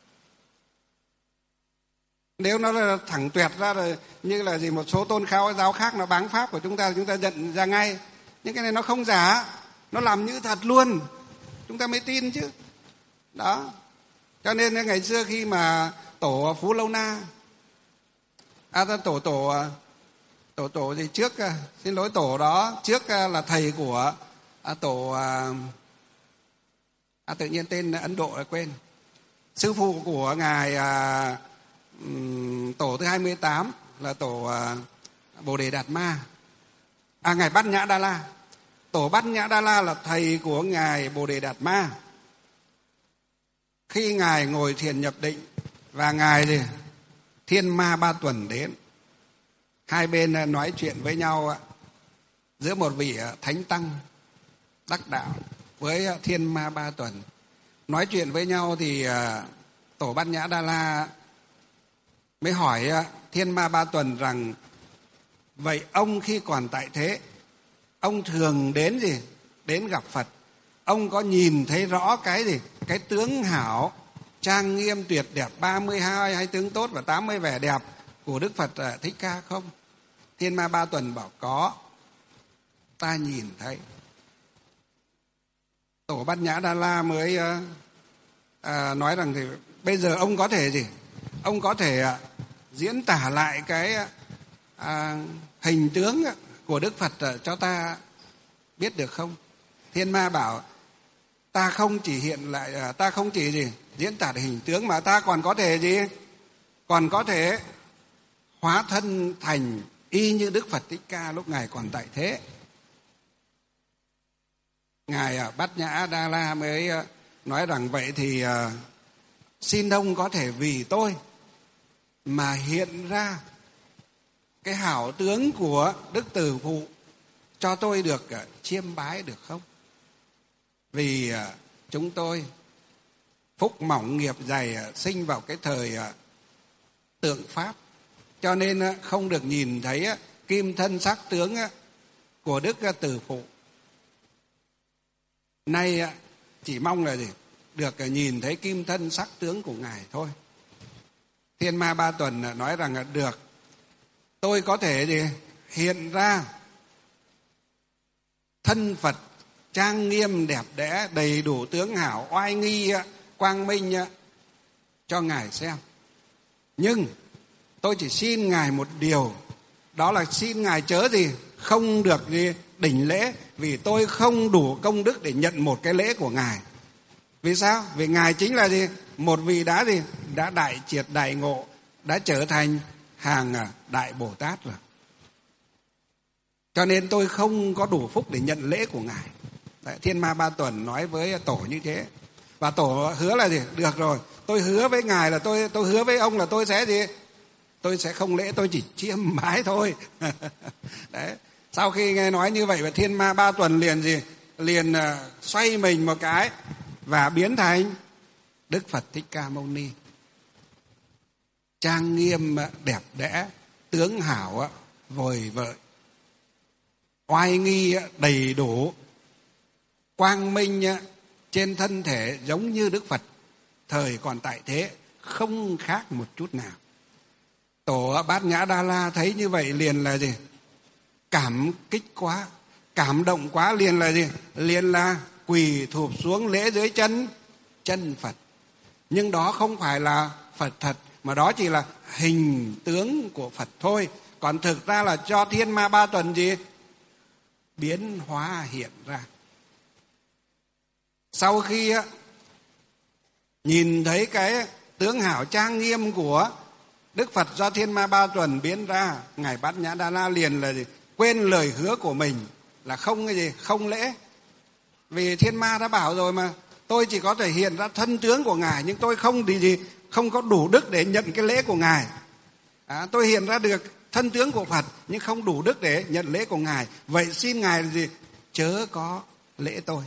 Nếu nó là thẳng tuyệt ra rồi, như là gì một số tôn khao giáo khác nó báng Pháp của chúng ta, chúng ta nhận ra ngay. Nhưng cái này nó không giả, nó làm như thật luôn, chúng ta mới tin chứ. Đó. Cho nên ngày xưa khi mà tổ Phú Lâu Na, à tổ tổ tổ tổ gì trước, xin lỗi tổ đó trước là thầy của à, tổ à, tự nhiên tên Ấn Độ là quên, sư phụ của ngài à, tổ thứ hai mươi tám là tổ à, Bồ Đề Đạt Ma, à ngài Bát Nhã Đa La. Tổ Bát Nhã Đa La là thầy của ngài Bồ Đề Đạt Ma. Khi ngài ngồi thiền nhập định và ngài gì Thiên Ma Ba Tuần đến, hai bên nói chuyện với nhau giữa một vị thánh tăng đắc đạo với Thiên Ma Ba Tuần. Nói chuyện với nhau thì tổ Bát Nhã Đa La mới hỏi Thiên Ma Ba Tuần rằng: vậy ông khi còn tại thế, ông thường đến gì? Đến gặp Phật. Ông có nhìn thấy rõ cái gì? Cái tướng hảo, trang nghiêm tuyệt đẹp, ba mươi hai hay tướng tốt và tám mươi vẻ đẹp của Đức Phật Thích Ca không? Thiên Ma Ba Tuần bảo có, ta nhìn thấy. Tổ Bát Nhã Đa La mới à, nói rằng thì bây giờ ông có thể gì? Ông có thể à, diễn tả lại cái à, hình tướng của Đức Phật cho ta biết được không? Thiên Ma bảo: ta không chỉ hiện lại, ta không chỉ gì diễn tả hình tướng mà ta còn có thể gì? Còn có thể hóa thân thành y như Đức Phật Thích Ca lúc ngài còn tại thế. Ngài Bát Nhã Đa La mới nói rằng vậy thì xin ông có thể vì tôi mà hiện ra cái hảo tướng của Đức Từ Phụ cho tôi được chiêm bái được không? Vì chúng tôi phúc mỏng nghiệp dày, sinh vào cái thời tượng Pháp, cho nên không được nhìn thấy kim thân sắc tướng của Đức Từ Phụ. Nay chỉ mong là gì? Được nhìn thấy kim thân sắc tướng của ngài thôi. Thiên Ma Ba Tuần nói rằng là được, tôi có thể gì hiện ra thân Phật trang nghiêm đẹp đẽ, đầy đủ tướng hảo, oai nghi, quang minh cho ngài xem. Nhưng tôi chỉ xin ngài một điều, đó là xin ngài chớ gì không được gì đỉnh lễ, vì tôi không đủ công đức để nhận một cái lễ của ngài. Vì sao? Vì ngài chính là gì? Một vị đã gì đã đại triệt đại ngộ, đã trở thành hàng đại Bồ Tát rồi. Cho nên tôi không có đủ phúc để nhận lễ của ngài. Đấy, Thiên Ma Ba Tuần nói với tổ như thế. Và tổ hứa là gì? Được rồi, tôi hứa với ngài là tôi tôi hứa với ông là tôi sẽ gì? Tôi sẽ không lễ, tôi chỉ chiêm bái thôi. Đấy. Sau khi nghe nói như vậy, Thiên Ma Ba Tuần liền gì? Liền uh, xoay mình một cái và biến thành Đức Phật Thích Ca Mâu Ni. Trang nghiêm đẹp đẽ, tướng hảo vời vợi, oai nghi đầy đủ, quang minh trên thân thể giống như Đức Phật thời còn tại thế, không khác một chút nào. Tổ Bát Nhã Đa La thấy như vậy liền là gì? Cảm kích quá, cảm động quá, liền là gì? Liền là quỳ thụp xuống lễ dưới chân chân Phật. Nhưng đó không phải là Phật thật, mà đó chỉ là hình tướng của Phật thôi. Còn thực ra là cho Thiên Ma Ba Tuần gì? Biến hóa hiện ra. Sau khi á, nhìn thấy cái tướng hảo trang nghiêm của Đức Phật do Thiên Ma Ba Tuần biến ra, ngài Bát Nhã Đa La liền là gì? Quên lời hứa của mình là không cái gì, không lễ. Vì Thiên Ma đã bảo rồi mà, tôi chỉ có thể hiện ra thân tướng của ngài, nhưng tôi không gì gì không có đủ đức để nhận cái lễ của ngài. À, tôi hiện ra được thân tướng của Phật nhưng không đủ đức để nhận lễ của ngài. Vậy xin ngài gì? Chớ có lễ tôi.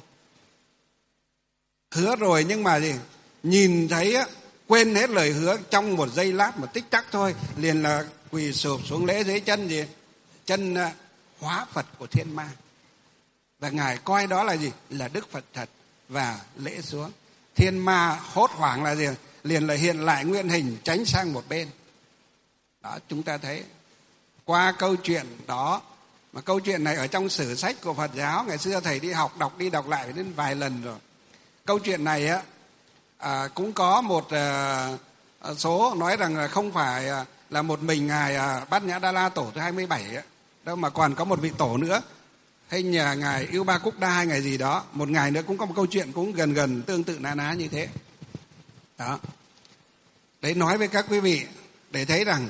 Hứa rồi nhưng mà gì? Nhìn thấy á, quên hết lời hứa trong một giây lát, một tích tắc thôi, liền là quỳ sụp xuống lễ dưới chân gì? Chân hóa Phật của Thiên Ma. Và ngài coi đó là gì? Là Đức Phật thật và lễ xuống. Thiên Ma hốt hoảng là gì? Liền là hiện lại nguyên hình tránh sang một bên. Đó, chúng ta thấy qua câu chuyện đó, mà câu chuyện này ở trong sử sách của Phật giáo, ngày xưa thầy đi học đọc đi đọc lại đến vài lần rồi. Câu chuyện này á à, cũng có một à, số nói rằng là không phải là một mình ngài à, Bát Nhã Đa La tổ thứ hai mươi bảy ấy, đâu mà còn có một vị tổ nữa, hay nhà ngài Yêu Ba Cúc Đa hay ngày gì đó, một ngày nữa cũng có một câu chuyện cũng gần gần tương tự na ná như thế. Đó. Đấy, nói với các quý vị để thấy rằng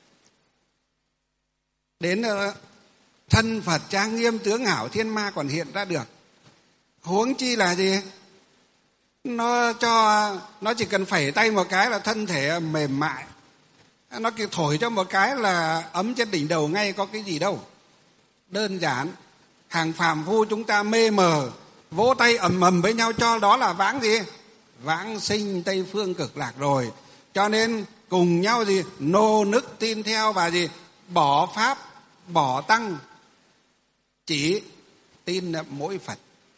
đến uh, thân Phật trang nghiêm tướng hảo thiên ma còn hiện ra được, huống chi là gì? Nó cho nó chỉ cần phẩy tay một cái là thân thể mềm mại, nó chỉ thổi cho một cái là ấm trên đỉnh đầu ngay, có cái gì đâu. Đơn giản, hàng phàm phu chúng ta mê mờ, vỗ tay ầm ầm với nhau cho đó là vãng gì? Vãng sinh Tây Phương Cực Lạc rồi. Cho nên cùng nhau gì? Nô nức tin theo và gì? Bỏ Pháp, bỏ Tăng, chỉ tin mỗi Phật.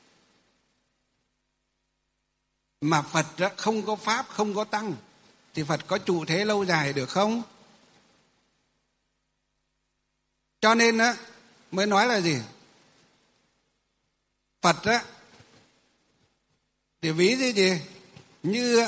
Mà Phật không có Pháp, không có Tăng thì Phật có trụ thế lâu dài được không? Cho nên á mới nói là gì? Phật á thì ví như gì? Như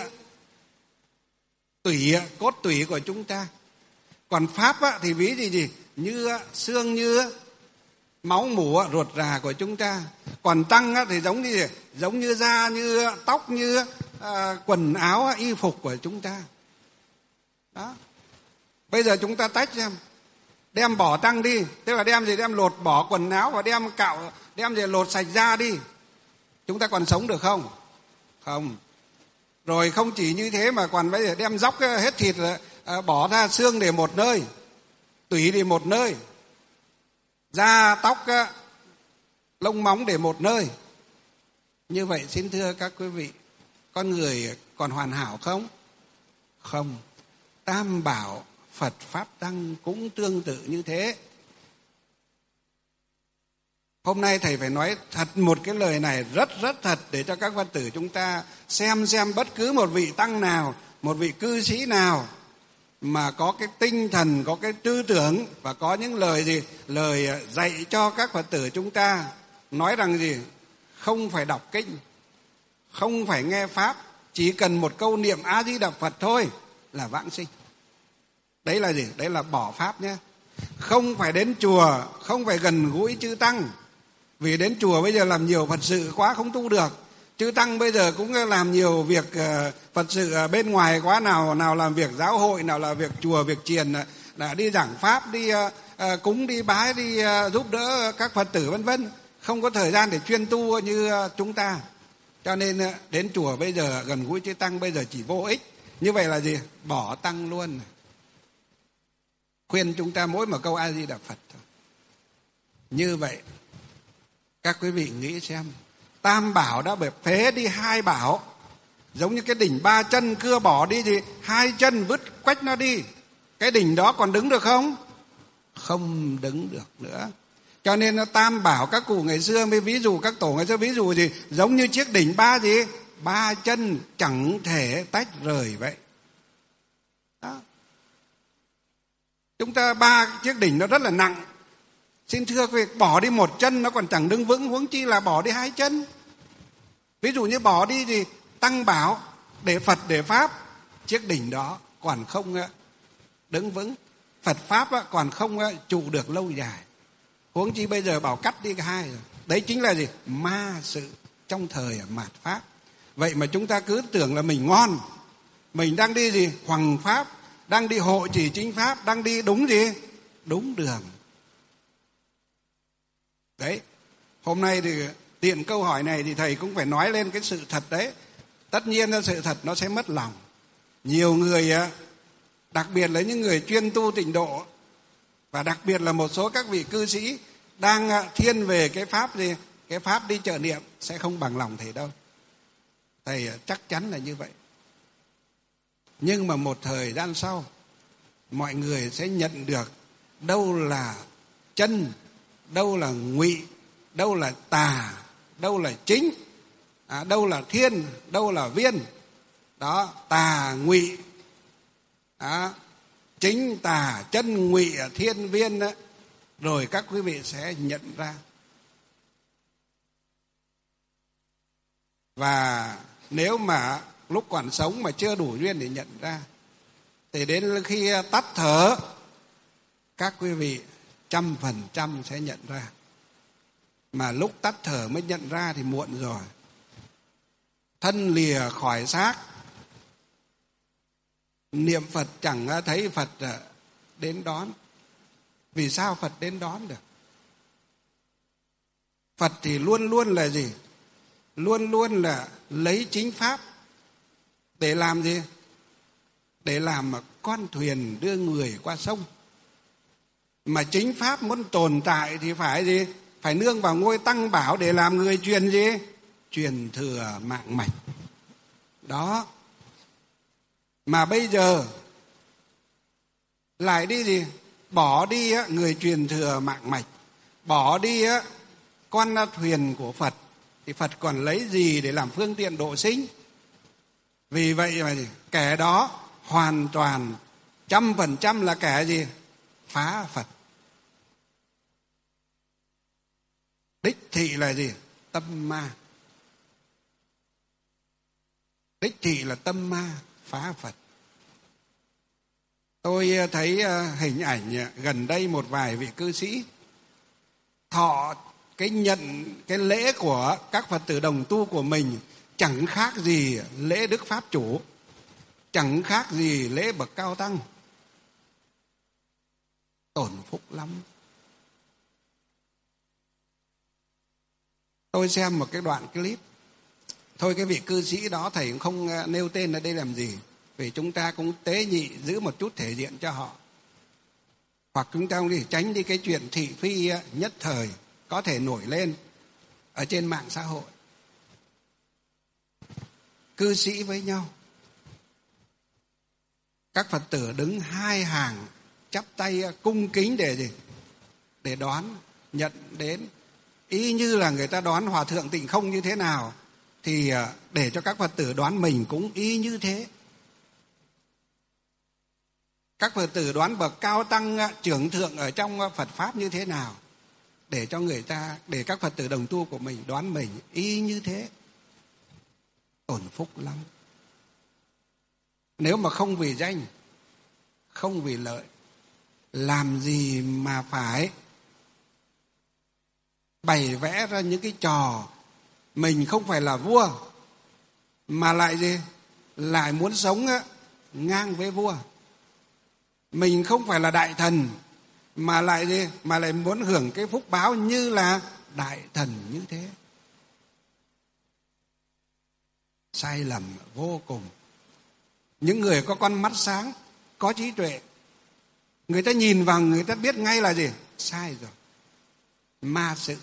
tủy, cốt tủy của chúng ta. Còn Pháp á thì ví gì gì? Như xương, như máu mủ ruột rà của chúng ta. Còn Tăng á thì giống như gì? Giống như da, như tóc, như à, quần áo, y phục của chúng ta. Đó. Bây giờ chúng ta tách xem, đem bỏ Tăng đi, tức là đem gì? Đem lột bỏ quần áo và đem cạo, đem gì? Lột sạch da đi, chúng ta còn sống được không? Không. Rồi không chỉ như thế mà còn bây giờ đem dóc hết thịt, bỏ ra xương để một nơi, tủy để một nơi, da tóc lông móng để một nơi. Như vậy xin thưa các quý vị, con người còn hoàn hảo không? Không. Tam bảo Phật Pháp Tăng cũng tương tự như thế. Hôm nay thầy phải nói thật một cái lời này rất rất thật để cho các Phật tử chúng ta xem xem bất cứ một vị Tăng nào, một vị cư sĩ nào mà có cái tinh thần, có cái tư tưởng và có những lời gì? Lời dạy cho các Phật tử chúng ta nói rằng gì? Không phải đọc kinh, không phải nghe Pháp, chỉ cần một câu niệm A Di Đà Phật thôi là vãng sinh. Đấy là gì? Đấy là bỏ Pháp nhé. Không phải đến chùa, không phải gần gũi chư Tăng. Vì đến chùa bây giờ làm nhiều Phật sự quá không tu được. Chư Tăng bây giờ cũng làm nhiều việc Phật sự bên ngoài quá, nào nào làm việc giáo hội, nào là việc chùa, việc chiền, là đi giảng Pháp, đi cúng, đi bái, đi giúp đỡ các Phật tử vân vân. Không có thời gian để chuyên tu như chúng ta. Cho nên đến chùa bây giờ gần gũi chư Tăng bây giờ chỉ vô ích. Như vậy là gì? Bỏ Tăng luôn. Khuyên chúng ta mỗi một câu A Di Đà Phật thôi. Như vậy các quý vị nghĩ xem, Tam bảo đã bị phế đi hai bảo, giống như cái đỉnh ba chân cưa bỏ đi thì hai chân vứt quách nó đi, cái đỉnh đó còn đứng được không? Không đứng được nữa. Cho nên Tam bảo các cụ ngày xưa mới ví dụ, các tổ ngày xưa ví dụ gì? Giống như chiếc đỉnh ba gì? Ba chân chẳng thể tách rời vậy. Đó. Chúng ta ba chiếc đỉnh nó rất là nặng. Xin thưa quý vị, bỏ đi một chân nó còn chẳng đứng vững, huống chi là bỏ đi hai chân. Ví dụ như bỏ đi thì Tăng bảo để Phật để Pháp, chiếc đỉnh đó còn không đứng vững, Phật Pháp còn không trụ được lâu dài, huống chi bây giờ bảo cắt đi cả hai rồi. Đấy chính là gì? Ma sự trong thời mạt Pháp. Vậy mà chúng ta cứ tưởng là mình ngon, mình đang đi gì? Hoằng Pháp, đang đi hộ chỉ chính Pháp, đang đi đúng gì? Đúng đường. Đấy, hôm nay thì tiện câu hỏi này thì thầy cũng phải nói lên cái sự thật đấy. Tất nhiên là sự thật nó sẽ mất lòng. Nhiều người, đặc biệt là những người chuyên tu tịnh độ, và đặc biệt là một số các vị cư sĩ đang thiên về cái Pháp gì? Cái Pháp đi trợ niệm sẽ không bằng lòng thầy đâu. Thầy chắc chắn là như vậy. Nhưng mà một thời gian sau, mọi người sẽ nhận được đâu là chân, đâu là ngụy, đâu là tà, đâu là chính, à, đâu là thiên, đâu là viên. Đó, tà, ngụy, đó, chính, tà, chân, ngụy, thiên, viên đó. Rồi các quý vị sẽ nhận ra. Và nếu mà lúc còn sống mà chưa đủ duyên để nhận ra. Thì đến khi tắt thở, các quý vị trăm phần trăm sẽ nhận ra. Mà lúc tắt thở mới nhận ra thì muộn rồi. Thân lìa khỏi xác, niệm Phật chẳng thấy Phật đến đón. Vì sao Phật đến đón được? Phật thì luôn luôn là gì? Luôn luôn là lấy chính pháp để làm gì? Để làm con thuyền đưa người qua sông. Mà chính pháp muốn tồn tại thì phải gì? Phải nương vào ngôi Tăng Bảo để làm người truyền gì? Truyền thừa mạng mạch. Đó. Mà bây giờ lại đi gì? Bỏ đi á, người truyền thừa mạng mạch. Bỏ đi á, con thuyền của Phật. Thì Phật còn lấy gì để làm phương tiện độ sinh? Vì vậy mà gì? Kẻ đó hoàn toàn trăm phần trăm là kẻ gì? Phá Phật. Đích thị là gì? Tâm ma. Đích thị là tâm ma, phá Phật. Tôi thấy hình ảnh gần đây một vài vị cư sĩ thọ cái nhận cái lễ của các Phật tử đồng tu của mình chẳng khác gì lễ Đức Pháp Chủ, chẳng khác gì lễ bậc cao tăng. Tổn phúc lắm. Tôi xem một cái đoạn clip. Thôi cái vị cư sĩ đó thầy cũng không nêu tên ở đây làm gì, vì chúng ta cũng tế nhị giữ một chút thể diện cho họ. Hoặc chúng ta đi tránh đi cái chuyện thị phi nhất thời có thể nổi lên ở trên mạng xã hội. Cư sĩ với nhau, các Phật tử đứng hai hàng chắp tay cung kính để gì? Để đón, nhận đến. Y như là người ta đón Hòa Thượng Tịnh Không như thế nào thì để cho các Phật tử đón mình cũng y như thế. Các Phật tử đoán bậc cao tăng trưởng thượng ở trong Phật Pháp như thế nào, để cho người ta, để các Phật tử đồng tu của mình đoán mình y như thế. Tổn phúc lắm. Nếu mà không vì danh, không vì lợi, làm gì mà phải bày vẽ ra những cái trò mình không phải là vua mà lại gì? Lại muốn sống ngang với vua. Mình không phải là đại thần mà lại gì? Mà lại muốn hưởng cái phúc báo như là đại thần như thế. Sai lầm vô cùng. Những người có con mắt sáng, có trí tuệ, người ta nhìn vào người ta biết ngay là gì? Sai rồi. Ma sự.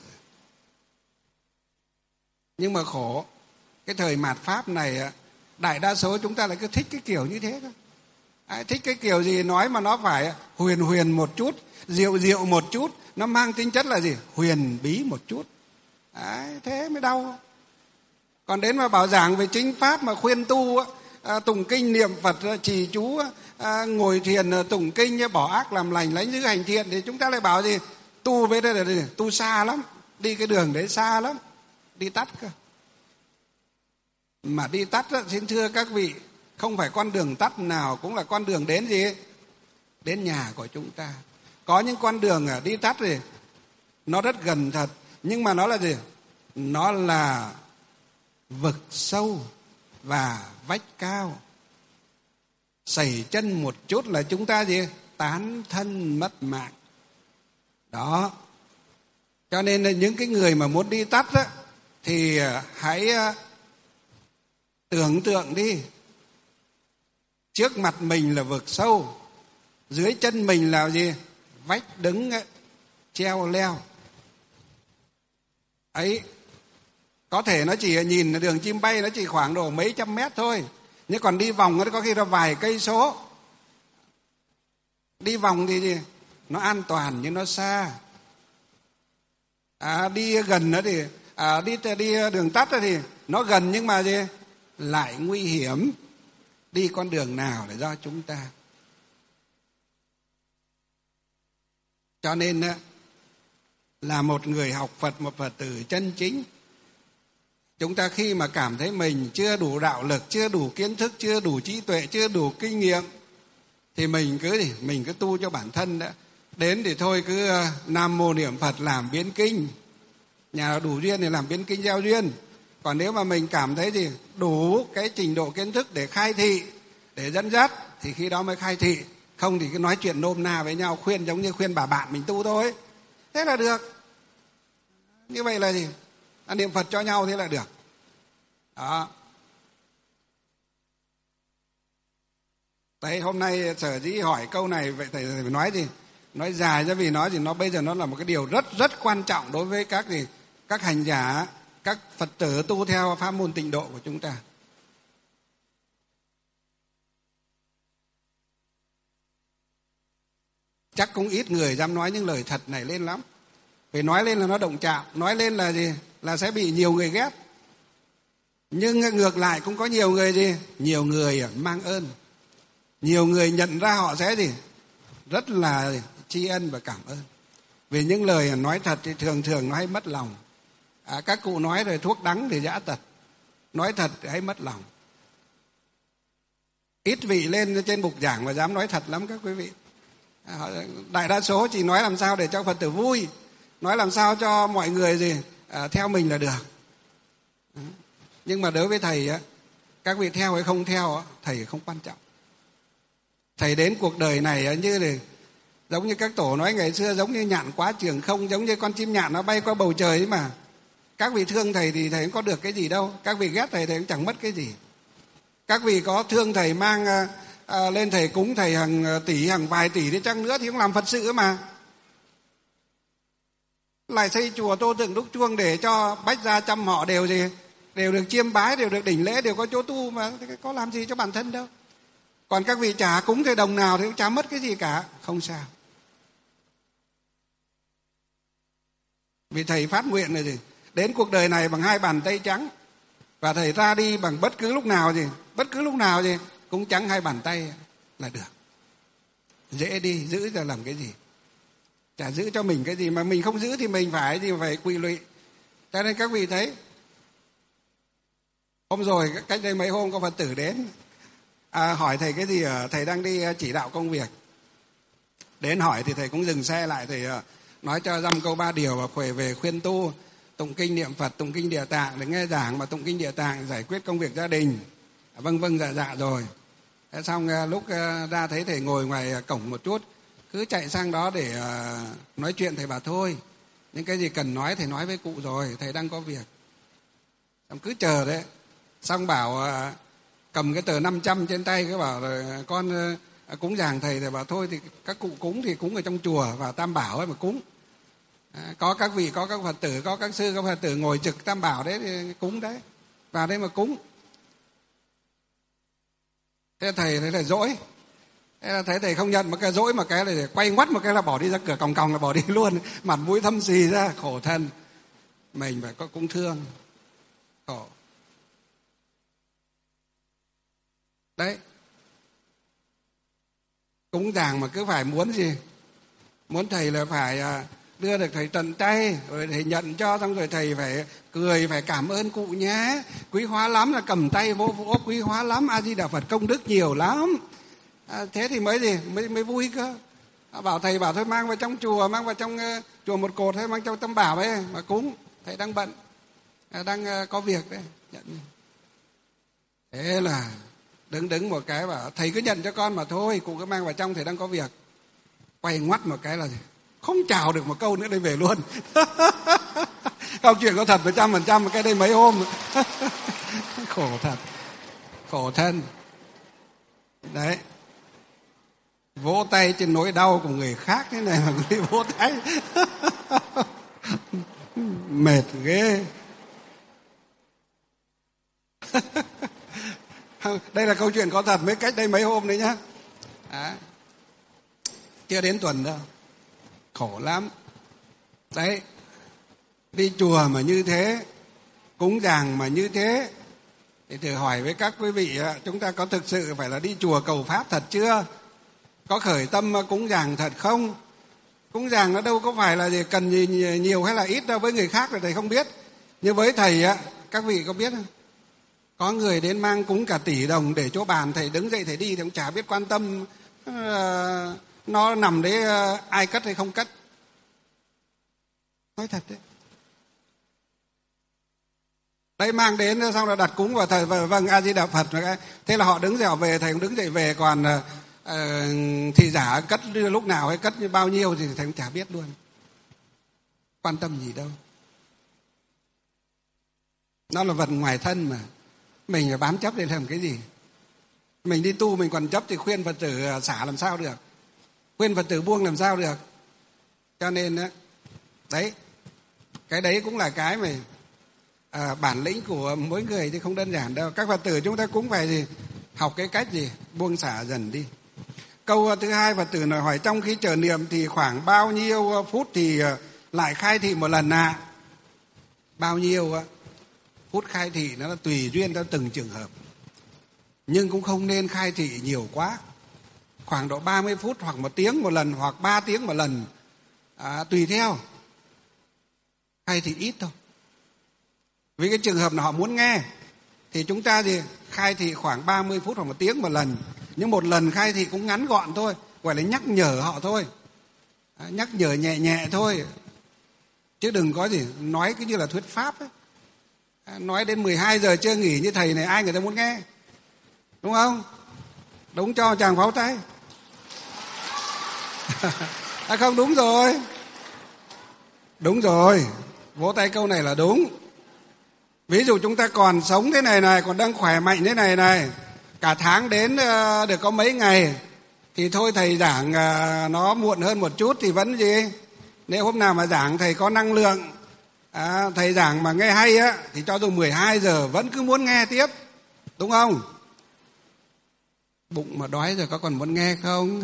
Nhưng mà khổ, cái thời mạt Pháp này đại đa số chúng ta lại cứ thích cái kiểu như thế thôi. À, thích cái kiểu gì nói mà nó phải huyền huyền một chút, diệu diệu một chút, nó mang tính chất là gì? Huyền bí một chút. À, thế mới đau. Còn đến mà bảo giảng về chính pháp mà khuyên tu, à, tụng kinh niệm Phật, trì chú, à, ngồi thiền tụng kinh, bỏ ác làm lành, lánh giữ hành thiện, thì chúng ta lại bảo gì? Tu với đây là gì? Tu xa lắm, đi cái đường đấy xa lắm, đi tắt cơ. Mà đi tắt đó, xin thưa các vị, không phải con đường tắt nào cũng là con đường đến gì? Đến nhà của chúng ta. Có những con đường đi tắt thì nó rất gần thật, nhưng mà nó là gì? Nó là vực sâu và vách cao. Sẩy chân một chút là chúng ta gì? Tán thân mất mạng. Đó. Cho nên là những cái người mà muốn đi tắt đó, thì hãy tưởng tượng đi. Trước mặt mình là vực sâu, dưới chân mình là gì? Vách đứng treo leo. Ấy, có thể nó chỉ nhìn đường chim bay, nó chỉ khoảng độ mấy trăm mét thôi. Nhưng còn đi vòng nó có khi là vài cây số. Đi vòng thì gì? Nó an toàn nhưng nó xa. À, đi gần nữa thì à, đi đi đường tắt thì nó gần nhưng mà gì? Lại nguy hiểm. Đi con đường nào là do chúng ta. Cho nên là một người học Phật, một Phật tử chân chính, Chúng ta khi mà cảm thấy mình chưa đủ đạo lực, chưa đủ kiến thức, chưa đủ trí tuệ, chưa đủ kinh nghiệm, thì mình cứ gì mình cứ tu cho bản thân đã. Đến thì thôi cứ Nam Mô Niệm Phật làm biến kinh, nhà nào đủ duyên thì làm biến kinh gieo duyên. Còn nếu mà mình cảm thấy gì đủ cái trình độ kiến thức để khai thị, để dẫn dắt, thì khi đó mới khai thị. Không thì cứ nói chuyện nôm na với nhau, khuyên giống như khuyên bà bạn mình tu thôi, thế là được. Như vậy là gì? À, niệm Phật cho nhau thế là được đó. Đấy, hôm nay sở dĩ hỏi câu này, vậy thầy phải nói gì? Nói dài ra vì nói gì nó bây giờ nó là một cái điều rất rất quan trọng đối với các gì các hành giả, các Phật tử tu theo pháp môn Tịnh Độ của chúng ta. Chắc cũng ít người dám nói những lời thật này lên lắm. Vì nói lên là nó động chạm, nói lên là gì? Là sẽ bị nhiều người ghét. Nhưng ngược lại cũng có nhiều người gì? Nhiều người mang ơn. Nhiều người nhận ra họ sẽ gì? Rất là tri ân và cảm ơn. Vì những lời nói thật thì thường thường nó hay mất lòng. À, các cụ nói rồi, thuốc đắng thì giã tật. Nói thật thì hay mất lòng. Ít vị lên trên bục giảng và dám nói thật lắm các quý vị. À, đại đa số chỉ nói làm sao để cho Phật tử vui, nói làm sao cho mọi người gì à, theo mình là được. À, nhưng mà đối với thầy á, các vị theo hay không theo thầy không quan trọng. Thầy đến cuộc đời này như là giống như các tổ nói ngày xưa, giống như nhạn quá trường không, giống như con chim nhạn nó bay qua bầu trời ấy mà. Các vị thương thầy thì thầy cũng có được cái gì đâu, các vị ghét thầy thầy cũng chẳng mất cái gì. Các vị có thương thầy mang à, à, lên thầy cúng thầy hàng tỷ hàng vài tỷ đi chăng nữa thì cũng làm Phật sự mà. Lại xây chùa tô tượng đúc chuông để cho bách gia trăm họ đều gì đều được chiêm bái, đều được đỉnh lễ, đều có chỗ tu mà, có làm gì cho bản thân đâu. Còn các vị chả cúng thầy đồng nào thì cũng chả mất cái gì cả, không sao. Vì thầy phát nguyện là gì? Đến cuộc đời này bằng hai bàn tay trắng, và thầy ra đi bằng bất cứ lúc nào gì, bất cứ lúc nào gì cũng trắng hai bàn tay là được. Dễ đi, giữ ra làm cái gì? Chả giữ cho mình cái gì, mà mình không giữ thì mình phải gì phải quỵ lụy. Cho nên các vị thấy, hôm rồi cách đây mấy hôm có Phật tử đến à, hỏi thầy cái gì ở, thầy đang đi chỉ đạo công việc. Đến hỏi thì thầy cũng dừng xe lại, thầy nói cho dăm câu ba điều và khỏe về khuyên tu, tụng kinh niệm Phật, tụng kinh Địa Tạng để nghe giảng, mà tụng kinh Địa Tạng giải quyết công việc gia đình. À, vâng vâng dạ dạ rồi. Thế xong lúc ra thấy thầy ngồi ngoài cổng một chút, cứ chạy sang đó để nói chuyện. Thầy bảo thôi, những cái gì cần nói thầy nói với cụ rồi, thầy đang có việc. Xong cứ chờ đấy. Xong bảo cầm cái tờ năm trăm trên tay, cứ bảo là con cúng giảng thầy. Thầy bảo thôi thì các cụ cúng thì cúng ở trong chùa và Tam Bảo ấy mà cúng. À, có các vị, có các Phật tử, có các sư, các Phật tử ngồi trực Tam Bảo đấy thì cúng đấy, vào đây mà cúng. Thế thầy thấy thầy dỗi, thế là thấy thầy không nhận một cái dỗi, một cái là quay ngoắt một cái là bỏ đi ra cửa, còng còng là bỏ đi luôn, mặt mũi thâm xì ra, khổ thân. Mình phải có cũng thương, khổ. Đấy, cúng giảng mà cứ phải muốn gì, muốn thầy là phải đưa được thầy tận tay, rồi thầy nhận cho, xong rồi thầy phải cười, phải cảm ơn cụ nhé, quý hóa lắm, là cầm tay vỗ vỗ, quý hóa lắm, A Di Đà Phật công đức nhiều lắm. À, thế thì mới gì mới mới vui cơ. À, bảo thầy bảo thôi mang vào trong chùa, mang vào trong uh, chùa một cột, hay mang trong Tam Bảo ấy mà cúng. Thầy đang bận, à, đang uh, có việc đấy, nhận. Thế là đứng đứng một cái bảo thầy cứ nhận cho con mà thôi, cụ cứ mang vào trong, thầy đang có việc. Quay ngoắt một cái là gì? Không chào được một câu nữa đây về luôn. Câu chuyện có thật một trăm phần trăm, cái đây mấy hôm. Khổ thật, khổ thân. Đấy, vỗ tay trên nỗi đau của người khác thế này mà đi vỗ tay. Mệt ghê. Đây là câu chuyện có thật, mới cách đây mấy hôm đấy nhá. À, chưa đến tuần đâu, khổ lắm. Đấy, đi chùa mà như thế, cúng giảng mà như thế, thì thử hỏi với các quý vị, chúng ta có thực sự phải là đi chùa cầu pháp thật chưa? Có khởi tâm cúng giảng thật không? Cúng giảng nó đâu có phải là gì cần gì nhiều hay là ít đâu, với người khác là thầy không biết. Nhưng với thầy á, các vị có biết không? Có người đến mang cúng cả tỷ đồng để chỗ bàn, thầy đứng dậy thầy đi thì cũng chả biết quan tâm uh, nó nằm đấy uh, ai cất hay không cất. Nói thật đấy. Đấy mang đến xong rồi đặt cúng vào thầy, vâng A Di Đà Phật. Thế là họ đứng dậy họ về, thầy cũng đứng dậy về, còn uh, thị giả cất lúc nào hay cất như bao nhiêu thì thầy cũng chả biết luôn. Quan tâm gì đâu. Nó là vật ngoài thân mà. Mình phải bám chấp để làm cái gì? Mình đi tu mình còn chấp thì khuyên Phật tử xả làm sao được? Khuyên Phật tử buông làm sao được? Cho nên đó, đấy, cái đấy cũng là cái mà à, bản lĩnh của mỗi người thì không đơn giản đâu. Các Phật tử chúng ta cũng phải gì? Học cái cách gì? Buông xả dần đi. Câu thứ hai, Phật tử nói hỏi trong khi chờ niệm thì khoảng bao nhiêu phút thì lại khai thị một lần ạ? À? Bao nhiêu á? Phút khai thị nó là tùy duyên theo từng trường hợp. Nhưng cũng không nên khai thị nhiều quá. Khoảng độ ba mươi phút hoặc một tiếng một lần hoặc ba tiếng một lần. À, tùy theo. Khai thị ít thôi. Vì cái trường hợp nào họ muốn nghe thì chúng ta gì khai thị khoảng ba mươi phút hoặc một tiếng một lần. Nhưng một lần khai thị cũng ngắn gọn thôi. Gọi là nhắc nhở họ thôi. À, nhắc nhở nhẹ nhẹ thôi. Chứ đừng có gì nói cứ như là thuyết pháp ấy. Nói đến mười hai giờ chưa nghỉ như thầy này ai người ta muốn nghe. Đúng không? Đúng cho chàng pháo tay. À không, đúng rồi. Đúng rồi. Vỗ tay câu này là đúng. Ví dụ chúng ta còn sống thế này này, còn đang khỏe mạnh thế này này, cả tháng đến uh, được có mấy ngày, thì thôi thầy giảng uh, nó muộn hơn một chút thì vẫn gì. Nếu hôm nào mà giảng thầy có năng lượng, à, thầy giảng mà nghe hay á, thì cho dù mười hai giờ vẫn cứ muốn nghe tiếp. Đúng không? Bụng mà đói rồi có còn muốn nghe không?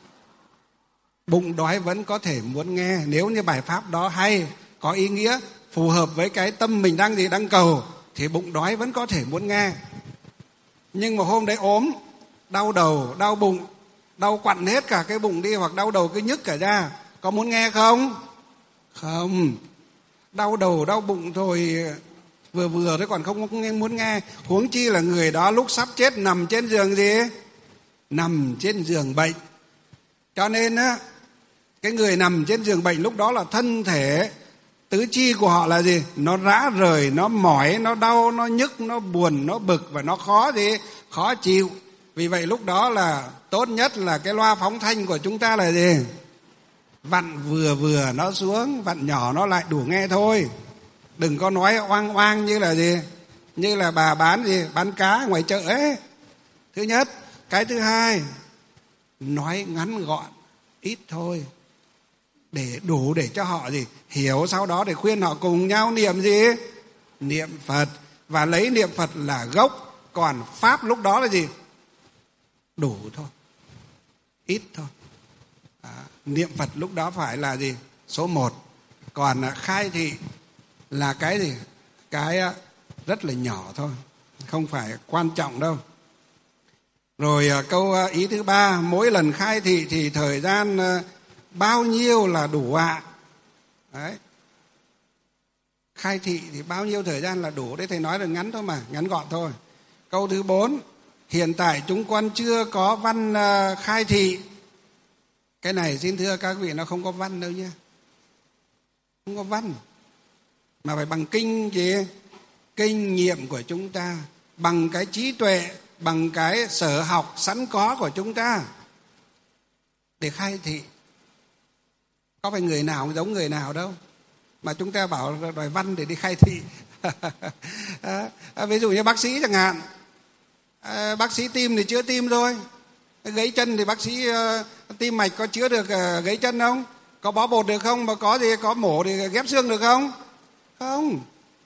Bụng đói vẫn có thể muốn nghe. Nếu như bài pháp đó hay, có ý nghĩa, phù hợp với cái tâm mình đang gì đang cầu, thì bụng đói vẫn có thể muốn nghe. Nhưng mà hôm đấy ốm, đau đầu, đau bụng, đau quặn hết cả cái bụng đi, hoặc đau đầu cứ nhức cả ra, có muốn nghe không? Không. Đau đầu, đau bụng thôi vừa vừa thôi còn không muốn nghe. Huống chi là người đó lúc sắp chết nằm trên giường gì? Nằm trên giường bệnh. Cho nên á, cái người nằm trên giường bệnh lúc đó là thân thể tứ chi của họ là gì? Nó rã rời, nó mỏi, nó đau, nó nhức, nó buồn, nó bực và nó khó gì? Khó chịu. Vì vậy lúc đó là tốt nhất là cái loa phóng thanh của chúng ta là gì? Vặn vừa vừa nó xuống, vặn nhỏ nó lại đủ nghe thôi. Đừng có nói oang oang như là gì? Như là bà bán gì? Bán cá ngoài chợ ấy. Thứ nhất. Cái thứ hai, nói ngắn gọn, ít thôi. Để đủ để cho họ gì? Hiểu, sau đó để khuyên họ cùng nhau niệm gì? Niệm Phật. Và lấy niệm Phật là gốc. Còn Pháp lúc đó là gì? Đủ thôi. Ít thôi. À, niệm Phật lúc đó phải là gì? Số một. Còn khai thị là cái gì? Cái rất là nhỏ thôi. Không phải quan trọng đâu. Rồi câu ý thứ ba, mỗi lần khai thị thì thời gian bao nhiêu là đủ ạ? À? Đấy. Khai thị thì bao nhiêu thời gian là đủ? Đấy thầy nói là ngắn thôi mà, ngắn gọn thôi. Câu thứ bốn, hiện tại chúng con chưa có văn khai thị. Cái này xin thưa các vị nó không có văn đâu nha. Không có văn. Mà phải bằng kinh gì? Kinh nghiệm của chúng ta, bằng cái trí tuệ, bằng cái sở học sẵn có của chúng ta để khai thị. Có phải người nào cũng giống người nào đâu mà chúng ta bảo đòi văn để đi khai thị. à, ví dụ như bác sĩ chẳng hạn, à, bác sĩ tim thì chữa tim thôi, gãy chân thì bác sĩ uh, tim mạch có chữa được uh, gãy chân không? Có bó bột được không? Mà có gì có mổ thì ghép xương được không? Không.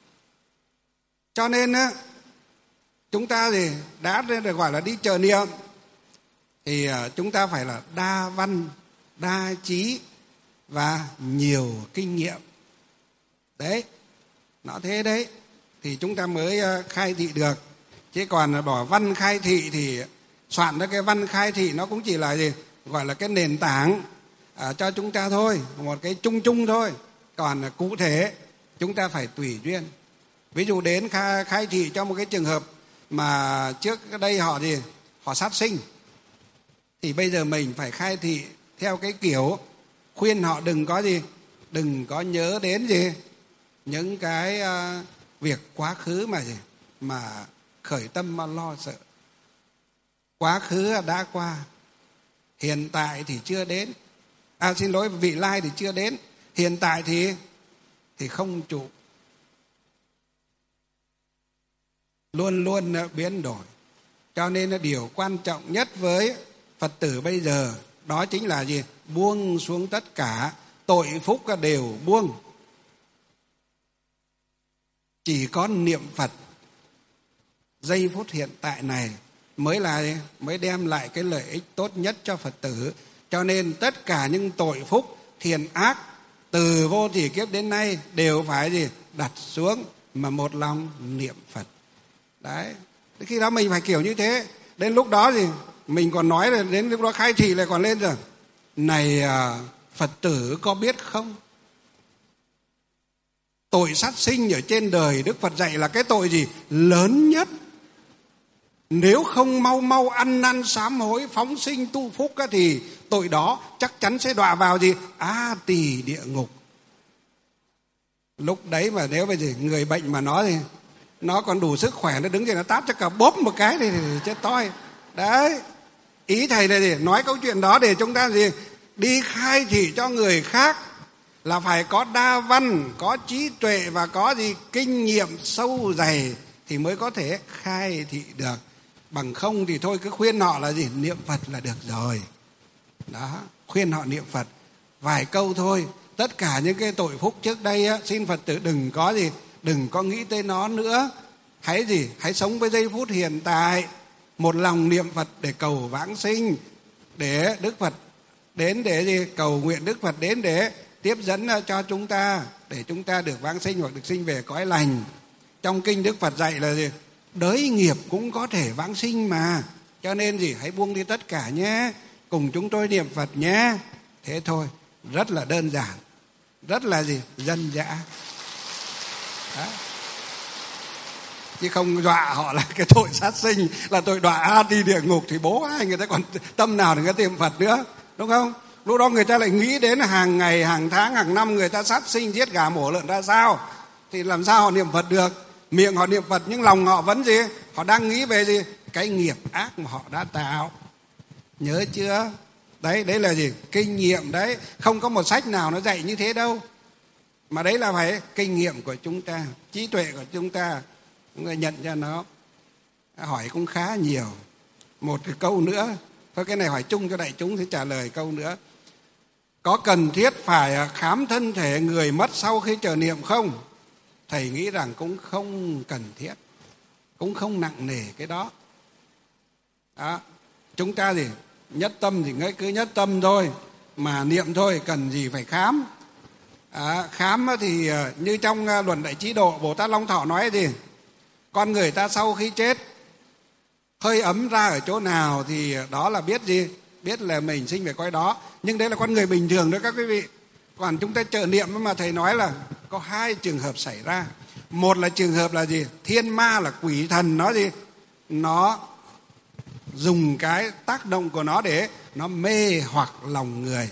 Cho nên á, chúng ta thì đã được gọi là đi chờ niệm thì chúng ta phải là đa văn, đa trí và nhiều kinh nghiệm. Đấy, nó thế đấy thì chúng ta mới khai thị được. Chứ còn bỏ văn khai thị thì soạn ra cái văn khai thị nó cũng chỉ là gì? Gọi là cái nền tảng à, cho chúng ta thôi, một cái chung chung thôi. Còn cụ thể chúng ta phải tùy duyên. Ví dụ đến khai, khai thị cho một cái trường hợp mà trước đây họ gì họ sát sinh, thì bây giờ mình phải khai thị theo cái kiểu khuyên họ đừng có gì, đừng có nhớ đến gì những cái uh, việc quá khứ mà gì mà khởi tâm mà lo sợ. Quá khứ đã qua, hiện tại thì chưa đến. À xin lỗi, vị lai thì chưa đến, hiện tại thì thì không trụ, luôn luôn biến đổi. Cho nên là điều quan trọng nhất với Phật tử bây giờ đó chính là gì? Buông xuống tất cả, tội phúc đều buông. Chỉ có niệm Phật giây phút hiện tại này mới là mới đem lại cái lợi ích tốt nhất cho Phật tử. Cho nên tất cả những tội phúc thiện ác từ vô thỉ kiếp đến nay đều phải gì đặt xuống mà một lòng niệm Phật. Đấy, khi đó mình phải kiểu như thế. Đến lúc đó thì mình còn nói là đến lúc đó khai thị lại còn lên rồi. Này à, Phật tử có biết không? Tội sát sinh ở trên đời Đức Phật dạy là cái tội gì? Lớn nhất. Nếu không mau mau ăn năn sám hối phóng sinh tu phúc á, thì tội đó chắc chắn sẽ đọa vào gì? A Tỳ địa ngục. Lúc đấy mà nếu bây giờ người bệnh mà nó thì nó còn đủ sức khỏe, nó đứng dậy nó tát cho cả bốp một cái thì, thì chết toi. Đấy, ý thầy là gì? Nói câu chuyện đó để chúng ta gì đi khai thị cho người khác là phải có đa văn, có trí tuệ và có gì kinh nghiệm sâu dày thì mới có thể khai thị được. Bằng không thì thôi cứ khuyên họ là gì? Niệm Phật là được rồi. Đó, khuyên họ niệm Phật vài câu thôi. Tất cả những cái tội phúc trước đây á, xin Phật tử đừng có gì, đừng có nghĩ tới nó nữa. Hãy gì? Hãy sống với giây phút hiện tại, một lòng niệm Phật để cầu vãng sinh, để Đức Phật đến để gì? Cầu nguyện Đức Phật đến để tiếp dẫn cho chúng ta, để chúng ta được vãng sinh hoặc được sinh về cõi lành. Trong kinh Đức Phật dạy là gì? Đới nghiệp cũng có thể vãng sinh mà. Cho nên gì? Hãy buông đi tất cả nhé, cùng chúng tôi niệm Phật nhé. Thế thôi, rất là đơn giản, rất là gì? Dân dã. Đó. Chứ không dọa họ là cái tội sát sinh, là tội đọa A Tỳ địa ngục thì bố ai người ta còn tâm nào để người ta niệm Phật nữa, đúng không? Lúc đó người ta lại nghĩ đến hàng ngày, hàng tháng, hàng năm người ta sát sinh giết gà mổ lợn ra sao, thì làm sao họ niệm Phật được? Miệng họ niệm Phật nhưng lòng họ vẫn gì? Họ đang nghĩ về gì? Cái nghiệp ác mà họ đã tạo. Nhớ chưa? Đấy, đấy là gì? Kinh nghiệm đấy. Không có một sách nào nó dạy như thế đâu. Mà đấy là phải kinh nghiệm của chúng ta, trí tuệ của chúng ta. Chúng ta nhận ra nó. Hỏi cũng khá nhiều. Một cái câu nữa. Thôi cái này hỏi chung cho đại chúng thì trả lời câu nữa. Có cần thiết phải khám thân thể người mất sau khi chờ niệm không? Thầy nghĩ rằng cũng không cần thiết, cũng không nặng nề cái đó. Đó. Chúng ta gì? Nhất tâm thì cứ nhất tâm thôi, mà niệm thôi, cần gì phải khám. À, khám thì như trong Luận Đại Trí Độ, Bồ Tát Long Thọ nói gì? Con người ta sau khi chết, hơi ấm ra ở chỗ nào thì đó là biết gì? Biết là mình sinh về cõi đó. Nhưng đấy là con người bình thường đó các quý vị. Còn chúng ta trợ niệm mà thầy nói là có hai trường hợp xảy ra. Một là trường hợp là gì? Thiên ma là quỷ thần nó gì? Nó dùng cái tác động của nó để nó mê hoặc lòng người.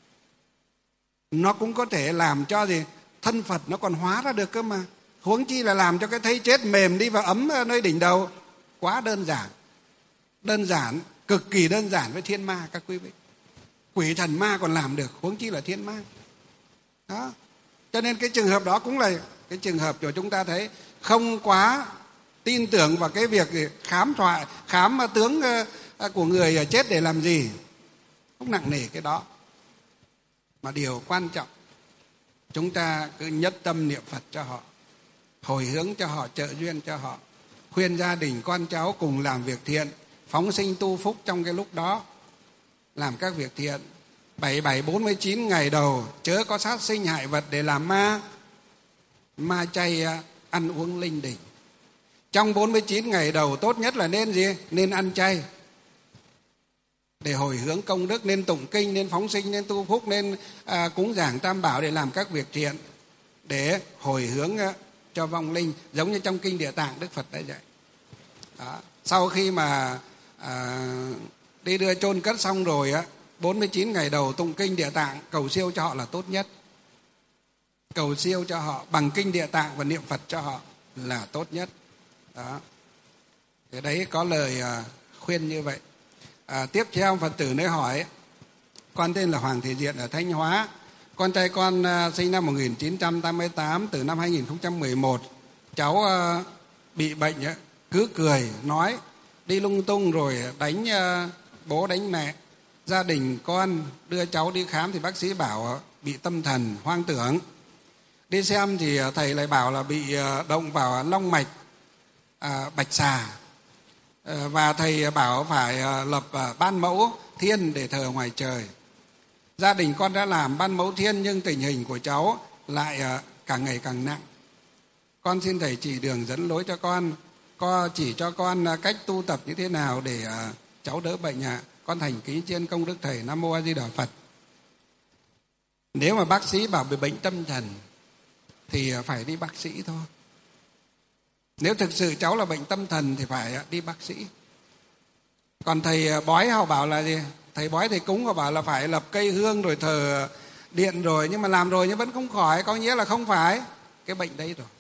Nó cũng có thể làm cho gì? Thân Phật nó còn hóa ra được cơ mà. Huống chi là làm cho cái thấy chết mềm đi và ấm nơi đỉnh đầu. Quá đơn giản. Đơn giản, cực kỳ đơn giản với thiên ma các quý vị. Quỷ thần ma còn làm được, huống chi là thiên ma. Đó. Cho nên cái trường hợp đó cũng là cái trường hợp của chúng ta thấy không quá tin tưởng vào cái việc khám thoại, khám tướng của người chết để làm gì. Không nặng nề cái đó. Mà điều quan trọng, chúng ta cứ nhất tâm niệm Phật cho họ, hồi hướng cho họ, trợ duyên cho họ, khuyên gia đình con cháu cùng làm việc thiện, phóng sinh tu phúc trong cái lúc đó, làm các việc thiện. Bảy bảy bốn mươi chín ngày đầu chớ có sát sinh hại vật để làm ma, ma chay ăn uống linh đình. Trong bốn mươi chín ngày đầu tốt nhất là nên gì? Nên ăn chay để hồi hướng công đức, nên tụng kinh, nên phóng sinh, nên tu phúc, nên à, cúng dường tam bảo để làm các việc thiện, để hồi hướng cho vong linh, giống như trong kinh Địa Tạng Đức Phật đã dạy. Đó. Sau khi mà à, đi đưa chôn cất xong rồi á, bốn mươi chín ngày đầu tụng kinh Địa Tạng cầu siêu cho họ là tốt nhất. Cầu siêu cho họ bằng kinh Địa Tạng và niệm Phật cho họ là tốt nhất. Đó. Thế đấy có lời à, khuyên như vậy. À, tiếp theo Phật tử nơi hỏi: con tên là Hoàng Thị Diện ở Thanh Hóa. Con trai con à, sinh năm một nghìn chín trăm tám mươi tám, từ năm hai nghìn không trăm mười một. Cháu à, bị bệnh á, cứ cười, nói, đi lung tung rồi đánh à, bố đánh mẹ. Gia đình con đưa cháu đi khám thì bác sĩ bảo bị tâm thần, hoang tưởng. Đi xem thì thầy lại bảo là bị động vào long mạch à, bạch xà. À, và thầy bảo phải lập ban mẫu thiên để thờ ngoài trời. Gia đình con đã làm ban mẫu thiên nhưng tình hình của cháu lại càng ngày càng nặng. Con xin thầy chỉ đường dẫn lối cho con, có chỉ cho con cách tu tập như thế nào để cháu đỡ bệnh ạ. À. Con thành kính tri ân công đức thầy. Nam mô A Di Đà Phật. Nếu mà bác sĩ bảo bị bệnh tâm thần thì phải đi bác sĩ thôi. Nếu thực sự cháu là bệnh tâm thần thì phải đi bác sĩ. Còn thầy bói họ bảo là gì? Thầy bói thầy cúng họ bảo là phải lập cây hương rồi thờ điện rồi, nhưng mà làm rồi nhưng vẫn không khỏi, có nghĩa là không phải cái bệnh đấy rồi.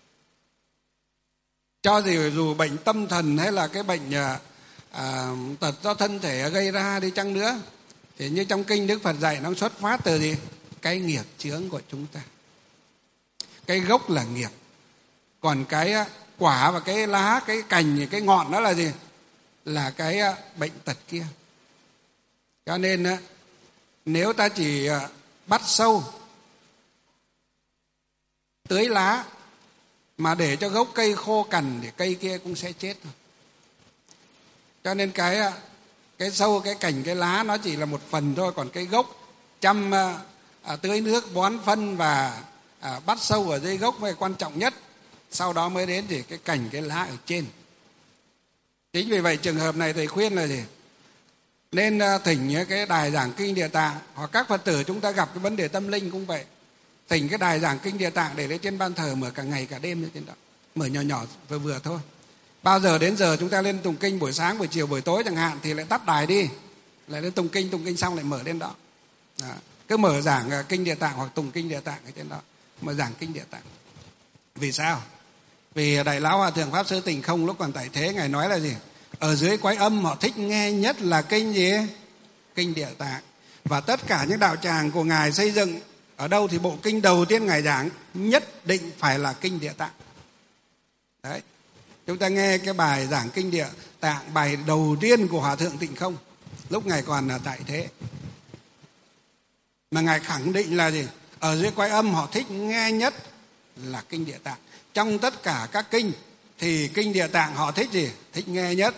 Cho dù, dù bệnh tâm thần hay là cái bệnh à, tật do thân thể gây ra đi chăng nữa, thì như trong kinh Đức Phật dạy, nó xuất phát từ gì? Cái nghiệp chướng của chúng ta. Cái gốc là nghiệp, còn cái quả và cái lá, cái cành, cái ngọn đó là gì? Là cái bệnh tật kia. Cho nên nếu ta chỉ bắt sâu tưới lá mà để cho gốc cây khô cằn thì cây kia cũng sẽ chết thôi. Cho nên cái cái sâu, cái cành, cái lá nó chỉ là một phần thôi, còn cái gốc chăm à, tưới nước, bón phân và à, bắt sâu ở dưới gốc mới quan trọng nhất. Sau đó mới đến thì cái cành, cái lá ở trên. Chính vì vậy trường hợp này thầy khuyên là gì? Nên thỉnh cái đài giảng kinh Địa Tạng, hoặc các Phật tử chúng ta gặp cái vấn đề tâm linh cũng vậy, thỉnh cái đài giảng kinh Địa Tạng để lên trên ban thờ, mở cả ngày cả đêm lên trên đó, mở nhỏ nhỏ vừa vừa thôi. Bao giờ đến giờ chúng ta lên tụng kinh buổi sáng, buổi chiều, buổi tối chẳng hạn thì lại tắt đài đi, lại lên tụng kinh, tụng kinh xong lại mở lên đó. Đó. Cứ mở giảng kinh Địa Tạng hoặc tụng kinh Địa Tạng ở trên đó, mở giảng kinh Địa Tạng. Vì sao? Vì Đại Lão Hòa Thượng Pháp Sư Tịnh Không lúc còn tại thế, Ngài nói là gì? Ở dưới Quái Âm họ thích nghe nhất là kinh gì? Kinh Địa Tạng. Và tất cả những đạo tràng của Ngài xây dựng ở đâu thì bộ kinh đầu tiên Ngài giảng nhất định phải là kinh Địa Tạng. Đấy. Chúng ta nghe cái bài giảng kinh Địa Tạng, bài đầu tiên của Hòa Thượng Tịnh Không lúc Ngài còn là tại thế. Mà Ngài khẳng định là gì? Ở dưới Quái Âm họ thích nghe nhất là kinh Địa Tạng. Trong tất cả các kinh thì kinh Địa Tạng họ thích gì? Thích nghe nhất.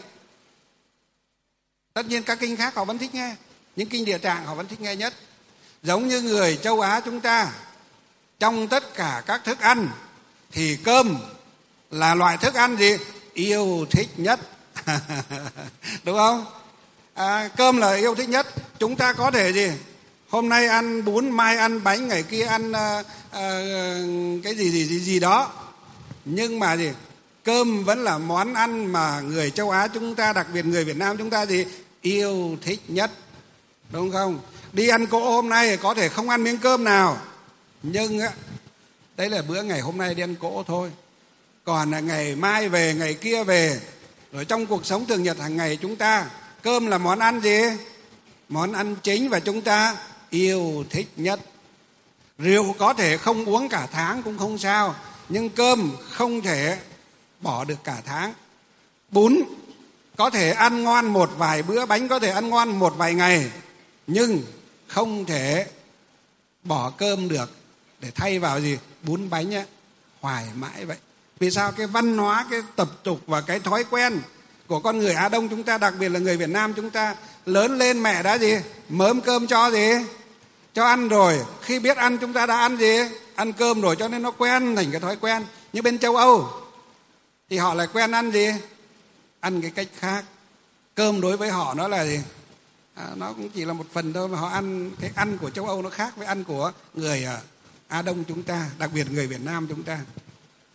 Tất nhiên các kinh khác họ vẫn thích nghe, nhưng kinh Địa Tạng họ vẫn thích nghe nhất. Giống như người châu Á chúng ta, trong tất cả các thức ăn thì cơm là loại thức ăn gì? Yêu thích nhất. Đúng không? À, cơm là yêu thích nhất. Chúng ta có thể gì? Hôm nay ăn bún, mai ăn bánh, ngày kia ăn uh, uh, cái gì gì gì gì đó. Nhưng mà gì? Cơm vẫn là món ăn mà người châu Á chúng ta, đặc biệt người Việt Nam chúng ta gì? Yêu thích nhất. Đúng không? Đi ăn cỗ hôm nay có thể không ăn miếng cơm nào, nhưng á, đấy là bữa ngày hôm nay đi ăn cỗ thôi. Còn là ngày mai về, ngày kia về. Rồi trong cuộc sống thường nhật hàng ngày chúng ta, cơm là món ăn gì? Món ăn chính và chúng ta yêu thích nhất. Rượu có thể không uống cả tháng cũng không sao, nhưng cơm không thể bỏ được cả tháng. Bún có thể ăn ngon một vài bữa, bánh có thể ăn ngon một vài ngày, nhưng không thể bỏ cơm được để thay vào gì? Bún bánh á, hoài mãi vậy. Vì sao? Cái văn hóa, cái tập tục và cái thói quen của con người Á Đông chúng ta, đặc biệt là người Việt Nam chúng ta, lớn lên mẹ đã gì? Mớm cơm cho gì? Cho ăn rồi. Khi biết ăn chúng ta đã ăn gì? Ăn cơm rồi, cho nên nó quen thành cái thói quen. Nhưng bên châu Âu thì họ lại quen ăn gì? Ăn cái cách khác. Cơm đối với họ nó là gì? À, nó cũng chỉ là một phần thôi, mà họ ăn cái ăn của châu Âu nó khác với ăn của người Á Đông chúng ta, đặc biệt người Việt Nam chúng ta.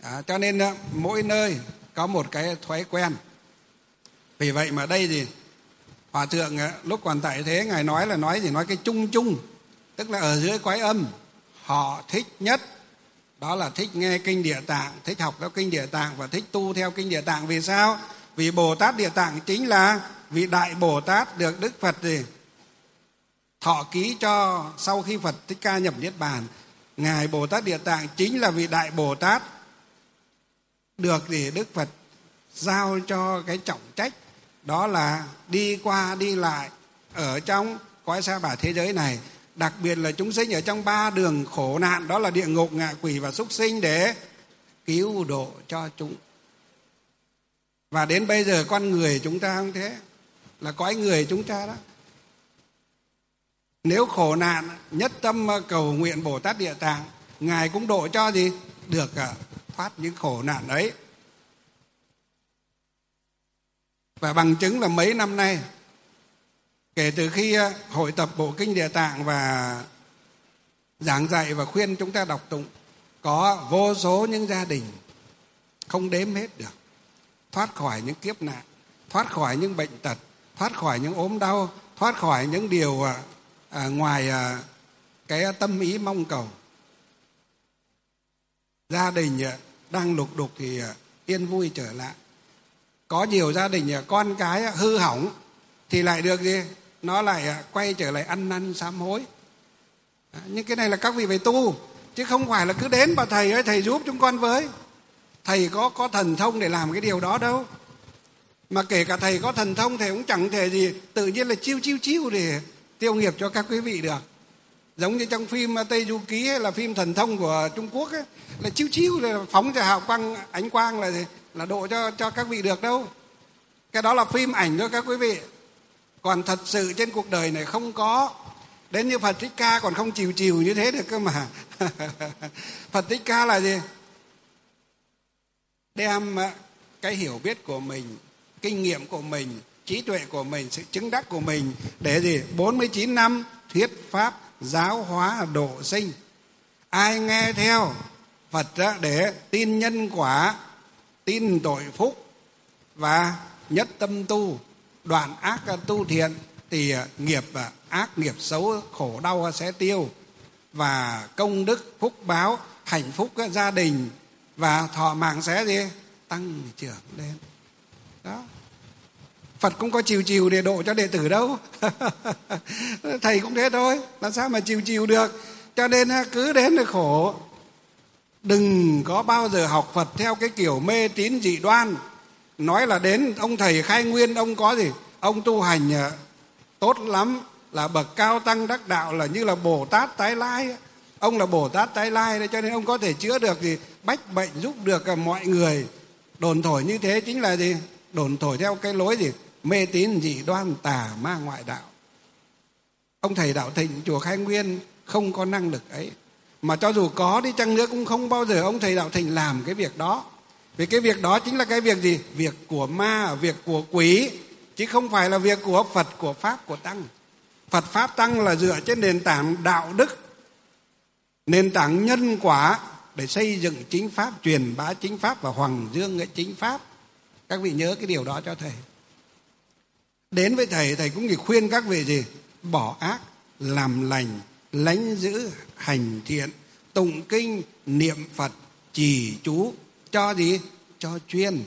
À, cho nên mỗi nơi có một cái thói quen. Vì vậy mà đây gì Hòa thượng lúc còn tại thế ngài nói là nói gì nói cái chung chung, tức là ở dưới cõi âm họ thích nhất đó là thích nghe kinh Địa Tạng, thích học theo kinh Địa Tạng và thích tu theo kinh Địa Tạng. Vì sao? Vì Bồ Tát Địa Tạng chính là vị đại Bồ Tát được Đức Phật gì thọ ký cho sau khi Phật Thích Ca nhập Niết Bàn. Ngài Bồ Tát Địa Tạng chính là vị đại Bồ Tát được thì Đức Phật giao cho cái trọng trách, đó là đi qua đi lại ở trong cõi sa bà thế giới này, đặc biệt là chúng sinh ở trong ba đường khổ nạn, đó là địa ngục, ngạ quỷ và súc sinh, để cứu độ cho chúng. Và đến bây giờ con người chúng ta không thế, là cõi người chúng ta đó, nếu khổ nạn nhất tâm cầu nguyện Bồ Tát Địa Tạng, ngài cũng độ cho gì được thoát những khổ nạn ấy. Và bằng chứng là mấy năm nay, kể từ khi hội tập bộ kinh Địa Tạng và giảng dạy và khuyên chúng ta đọc tụng, có vô số những gia đình không đếm hết được thoát khỏi những kiếp nạn, thoát khỏi những bệnh tật, thoát khỏi những ốm đau, thoát khỏi những điều à, ngoài à, cái tâm ý mong cầu. Gia đình à, đang lục đục thì à, yên vui trở lại. Có nhiều gia đình à, con cái à, hư hỏng thì lại được gì? Nó lại à, quay trở lại ăn năn sám hối. À, nhưng cái này là các vị phải tu, chứ không phải là cứ đến bảo thầy ơi thầy giúp chúng con với. Thầy có có thần thông để làm cái điều đó đâu. Mà kể cả thầy có thần thông, thầy cũng chẳng thể gì tự nhiên là chiêu chiêu chiêu để tiêu nghiệp cho các quý vị được. Giống như trong phim Tây Du Ký hay là phim thần thông của Trung Quốc ấy, là chiêu chiêu là phóng ra hào quang ánh quang là là độ cho cho các vị được đâu. Cái đó là phim ảnh cho các quý vị. Còn thật sự trên cuộc đời này không có. Đến như Phật Thích Ca còn không chiều chiều như thế được cơ mà. Phật Thích Ca là gì? Đem cái hiểu biết của mình, kinh nghiệm của mình, trí tuệ của mình, sự chứng đắc của mình để gì? bốn mươi chín năm thuyết pháp giáo hóa độ sinh. Ai nghe theo Phật để tin nhân quả, tin tội phúc và nhất tâm tu, đoạn ác tu thiện, thì nghiệp ác, nghiệp xấu, khổ đau sẽ tiêu, và công đức phúc báo, hạnh phúc gia đình và thọ mạng sẽ gì? Tăng trưởng lên. Đó. Phật cũng có chiều chiều để độ cho đệ tử đâu. Thầy cũng thế thôi, làm sao mà chiều chiều được. Cho nên cứ đến là khổ. Đừng có bao giờ học Phật theo cái kiểu mê tín dị đoan. Nói là đến ông thầy Khai Nguyên, ông có gì? Ông tu hành tốt lắm, là bậc cao tăng đắc đạo, là như là Bồ Tát tái lai. Ông là Bồ Tát tái lai, cho nên ông có thể chữa được gì? Bách bệnh, giúp được mọi người. Đồn thổi như thế chính là gì? Đồn thổi theo cái lối gì? Mê tín dị đoan, tà ma ngoại đạo. Ông thầy Đạo Thịnh chùa Khai Nguyên không có năng lực ấy. Mà cho dù có đi chăng nữa cũng không bao giờ ông thầy Đạo Thịnh làm cái việc đó. Vì cái việc đó chính là cái việc gì? Việc của ma, việc của quỷ, chứ không phải là việc của Phật, của Pháp, của Tăng. Phật Pháp Tăng là dựa trên nền tảng đạo đức, nền tảng nhân quả để xây dựng chính Pháp, truyền bá chính Pháp và hoằng dương cái chính Pháp. Các vị nhớ cái điều đó cho thầy. Đến với thầy, thầy cũng chỉ khuyên các vị gì? Bỏ ác, làm lành, lánh giữ, hành thiện, tụng kinh, niệm Phật, trì chú, cho gì? Cho chuyên.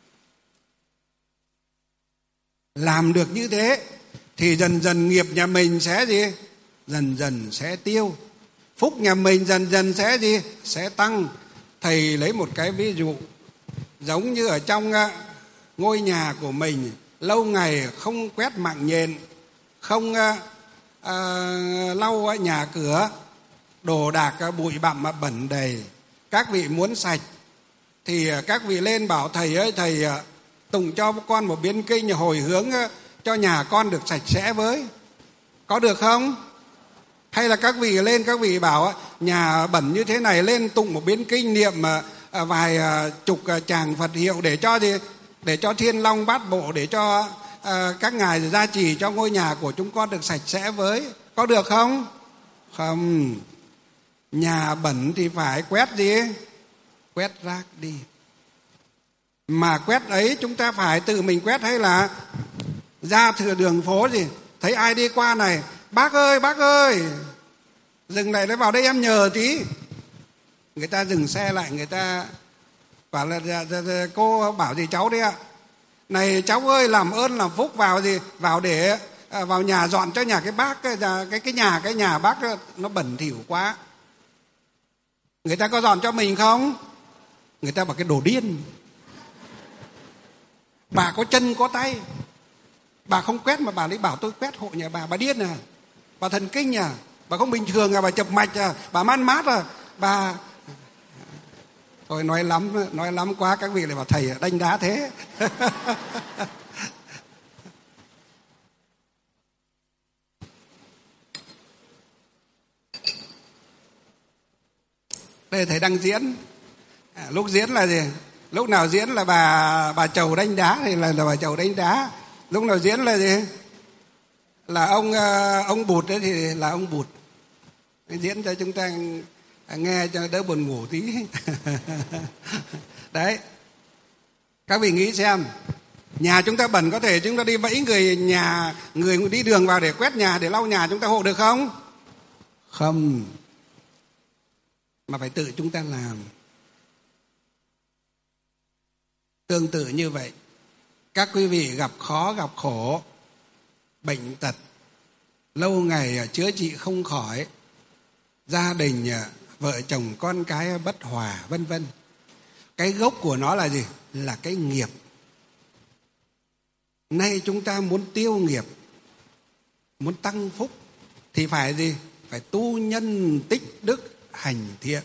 Làm được như thế thì dần dần nghiệp nhà mình sẽ gì? Dần dần sẽ tiêu. Phúc nhà mình dần dần sẽ gì? Sẽ tăng. Thầy lấy một cái ví dụ, giống như ở trong ngôi nhà của mình lâu ngày không quét mạng nhện, không uh, uh, lau nhà cửa, đồ đạc bụi bặm mà bẩn đầy. Các vị muốn sạch thì các vị lên bảo thầy ơi, thầy tụng cho con một biến kinh hồi hướng cho nhà con được sạch sẽ với. Có được không? Hay là các vị lên các vị bảo nhà bẩn như thế này, lên tụng một biến kinh, niệm vài chục tràng Phật hiệu để cho gì? Để cho Thiên Long Bát Bộ, để cho các ngài gia trì cho ngôi nhà của chúng con được sạch sẽ với. Có được không? Không. Nhà bẩn thì phải quét gì? quét rác đi. Mà quét ấy chúng ta phải tự mình quét hay là ra thừa đường phố gì, thấy ai đi qua này, bác ơi bác ơi, dừng lại, lấy vào đây em nhờ tí. Người ta dừng xe lại, người ta bảo là cô bảo gì cháu đấy ạ? Này cháu ơi, làm ơn làm phúc vào gì, vào để vào nhà dọn cho nhà cái bác cái cái cái nhà cái nhà bác nó bẩn thỉu quá. Người ta có dọn cho mình không? Người ta bảo cái đồ điên. Bà có chân có tay, bà không quét mà bà lấy bảo tôi quét hộ nhà bà, bà điên à? Bà thần kinh à? Bà không bình thường à? Bà chập mạch à? Bà man mát à? Bà thôi nói lắm, nói lắm quá các vị lại bảo thầy đánh đá thế. Đây thầy đang diễn. À, lúc diễn là gì? Lúc nào diễn là bà bà chầu đánh đá thì là, là bà chầu đánh đá. Lúc nào diễn là gì? Là ông ông bụt đấy thì là ông bụt. Diễn cho chúng ta nghe cho đỡ buồn ngủ tí. Đấy. Các vị nghĩ xem, nhà chúng ta bẩn có thể chúng ta đi vẫy người nhà, người đi đường vào để quét nhà, để lau nhà, chúng ta hộ được không? Không. Mà phải tự chúng ta làm. Tương tự như vậy, các quý vị gặp khó gặp khổ, bệnh tật, lâu ngày chữa trị không khỏi, gia đình vợ chồng con cái bất hòa vân vân. Cái gốc của nó là gì? Là cái nghiệp. Nay chúng ta muốn tiêu nghiệp, muốn tăng phúc thì phải gì? Phải tu nhân tích đức hành thiện.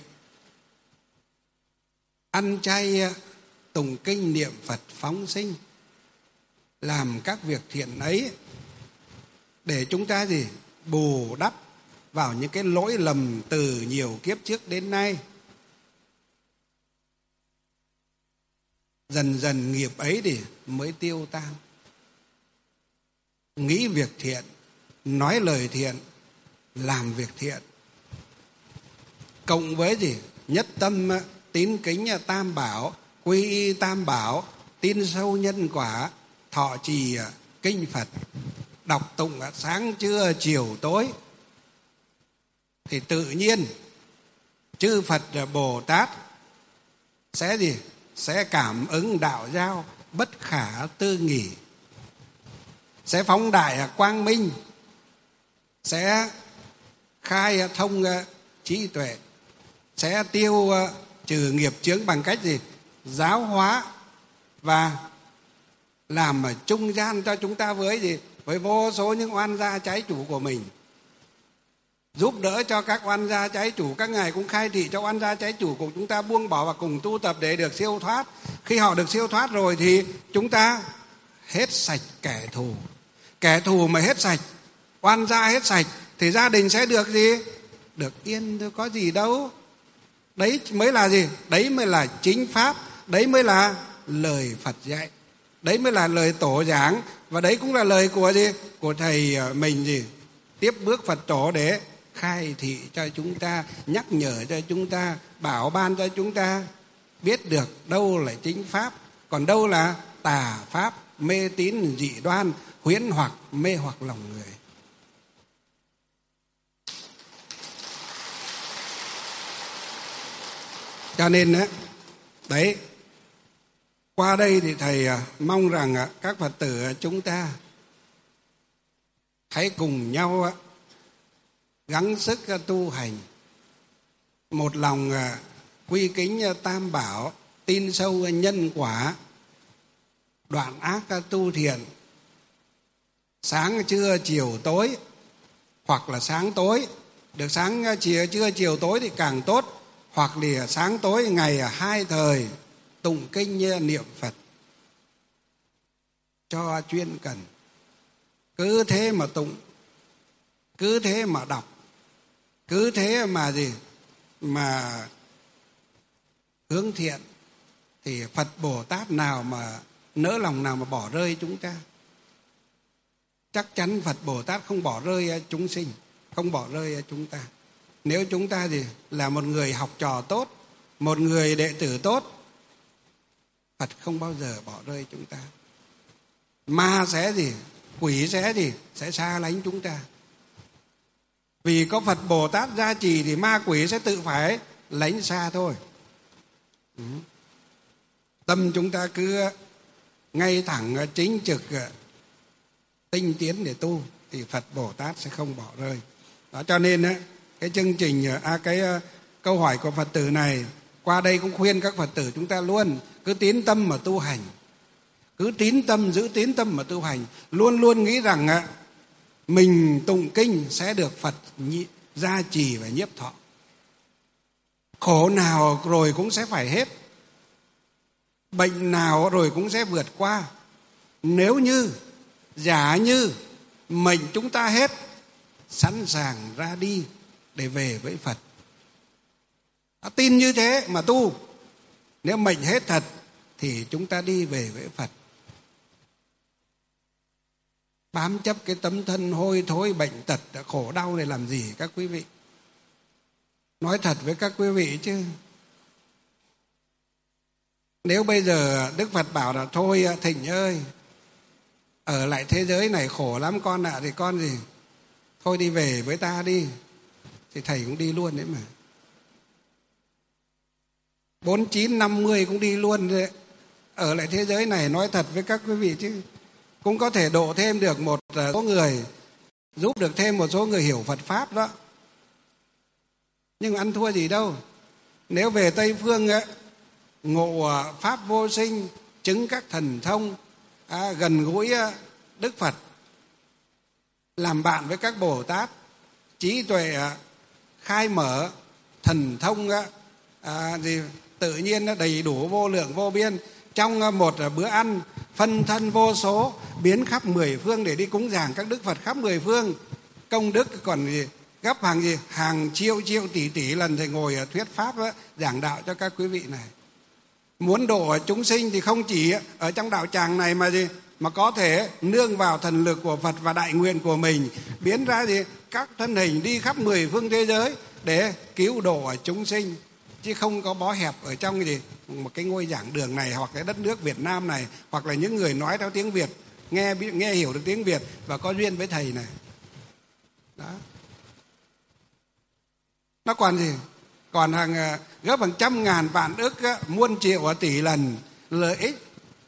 Ăn chay, tùng kinh niệm Phật phóng sinh, làm các việc thiện ấy để chúng ta gì? Bù đắp vào những cái lỗi lầm từ nhiều kiếp trước đến nay. Dần dần nghiệp ấy thì mới tiêu tan. Nghĩ việc thiện, nói lời thiện, làm việc thiện, cộng với gì? Nhất tâm tín kính tam bảo, quy y tam bảo, tin sâu nhân quả, thọ trì kinh Phật, đọc tụng sáng trưa chiều tối, thì tự nhiên chư Phật Bồ Tát sẽ gì? Sẽ cảm ứng đạo giao bất khả tư nghì, sẽ phóng đại quang minh, sẽ khai thông trí tuệ, sẽ tiêu trừ nghiệp chướng bằng cách gì? Giáo hóa và làm trung gian cho chúng ta với gì? Với vô số những oan gia trái chủ của mình. Giúp đỡ cho các oan gia trái chủ, các ngài cũng khai thị cho oan gia trái chủ của chúng ta buông bỏ và cùng tu tập để được siêu thoát. Khi họ được siêu thoát rồi thì chúng ta hết sạch kẻ thù. Kẻ thù mà hết sạch, oan gia hết sạch thì gia đình sẽ được gì? Được yên thôi, có gì đâu. Đấy mới là gì? Đấy mới là chính pháp, đấy mới là lời Phật dạy, đấy mới là lời tổ giảng, và đấy cũng là lời của gì? Của thầy mình gì? Tiếp bước Phật tổ để khai thị cho chúng ta, nhắc nhở cho chúng ta, bảo ban cho chúng ta biết được đâu là chính pháp, còn đâu là tà pháp, mê tín dị đoan, huyễn hoặc mê hoặc lòng người. Cho nên đấy, đấy qua đây thì thầy mong rằng các Phật tử chúng ta hãy cùng nhau gắng sức tu hành, một lòng quy kính tam bảo, tin sâu nhân quả, đoạn ác tu thiện, sáng trưa chiều tối, hoặc là sáng tối, được sáng chiều trưa chiều tối thì càng tốt, hoặc là sáng tối ngày hai thời tụng kinh niệm Phật cho chuyên cần. Cứ thế mà tụng, cứ thế mà đọc, cứ thế mà gì? Mà hướng thiện thì Phật Bồ Tát nào mà nỡ lòng nào mà bỏ rơi chúng ta. Chắc chắn Phật Bồ Tát không bỏ rơi chúng sinh, không bỏ rơi chúng ta. Nếu chúng ta gì? Là một người học trò tốt, một người đệ tử tốt, Phật không bao giờ bỏ rơi chúng ta. Ma sẽ gì? Quỷ sẽ gì? Sẽ xa lánh chúng ta. Vì có Phật Bồ Tát gia trì thì ma quỷ sẽ tự phải lánh xa thôi. Ừ. Tâm chúng ta cứ ngay thẳng, chính trực, tinh tiến để tu thì Phật Bồ Tát sẽ không bỏ rơi. Đó, cho nên á, cái chương trình, à, cái câu hỏi của Phật tử này qua đây cũng khuyên các Phật tử chúng ta luôn cứ tín tâm mà tu hành, cứ tín tâm, giữ tín tâm mà tu hành, luôn luôn nghĩ rằng á, mình tụng kinh sẽ được Phật gia trì và nhiếp thọ. Khổ nào rồi cũng sẽ phải hết, bệnh nào rồi cũng sẽ vượt qua. Nếu như, giả như mệnh chúng ta hết, sẵn sàng ra đi để về với Phật. Đã tin như thế mà tu. Nếu mệnh hết thật thì chúng ta đi về với Phật. Bám chấp cái tấm thân hôi thối, bệnh tật, khổ đau này làm gì các quý vị? Nói thật với các quý vị chứ, nếu bây giờ Đức Phật bảo là thôi Thịnh ơi, ở lại thế giới này khổ lắm con ạ, à, thì con gì? Thôi đi về với ta đi. Thì thầy cũng đi luôn đấy mà. bốn chín năm mươi cũng đi luôn đấy. Ở lại thế giới này, nói thật với các quý vị chứ, cũng có thể độ thêm được một số người, giúp được thêm một số người hiểu Phật Pháp đó. Nhưng ăn thua gì đâu. Nếu về Tây Phương ấy, ngộ Pháp vô sinh, chứng các thần thông, à, gần gũi Đức Phật, làm bạn với các Bồ Tát, trí tuệ khai mở, thần thông à, gì, tự nhiên đầy đủ vô lượng vô biên. Trong một bữa ăn, phân thân vô số, biến khắp mười phương để đi cúng dường các Đức Phật khắp mười phương. Công đức còn gì gấp hàng gì hàng triệu triệu tỷ tỷ lần thầy ngồi thuyết pháp đó, giảng đạo cho các quý vị này. Muốn độ chúng sinh thì không chỉ ở trong đạo tràng này mà gì, mà có thể nương vào thần lực của Phật và đại nguyện của mình, biến ra gì các thân hình đi khắp mười phương thế giới để cứu độ chúng sinh, chứ không có bó hẹp ở trong gì một cái ngôi giảng đường này, hoặc cái đất nước Việt Nam này, hoặc là những người nói theo tiếng Việt, nghe nghe hiểu được tiếng Việt và có duyên với thầy này. Đó. Nó còn gì? Còn hàng gấp hàng trăm ngàn vạn ức, muôn triệu tỷ lần lợi ích.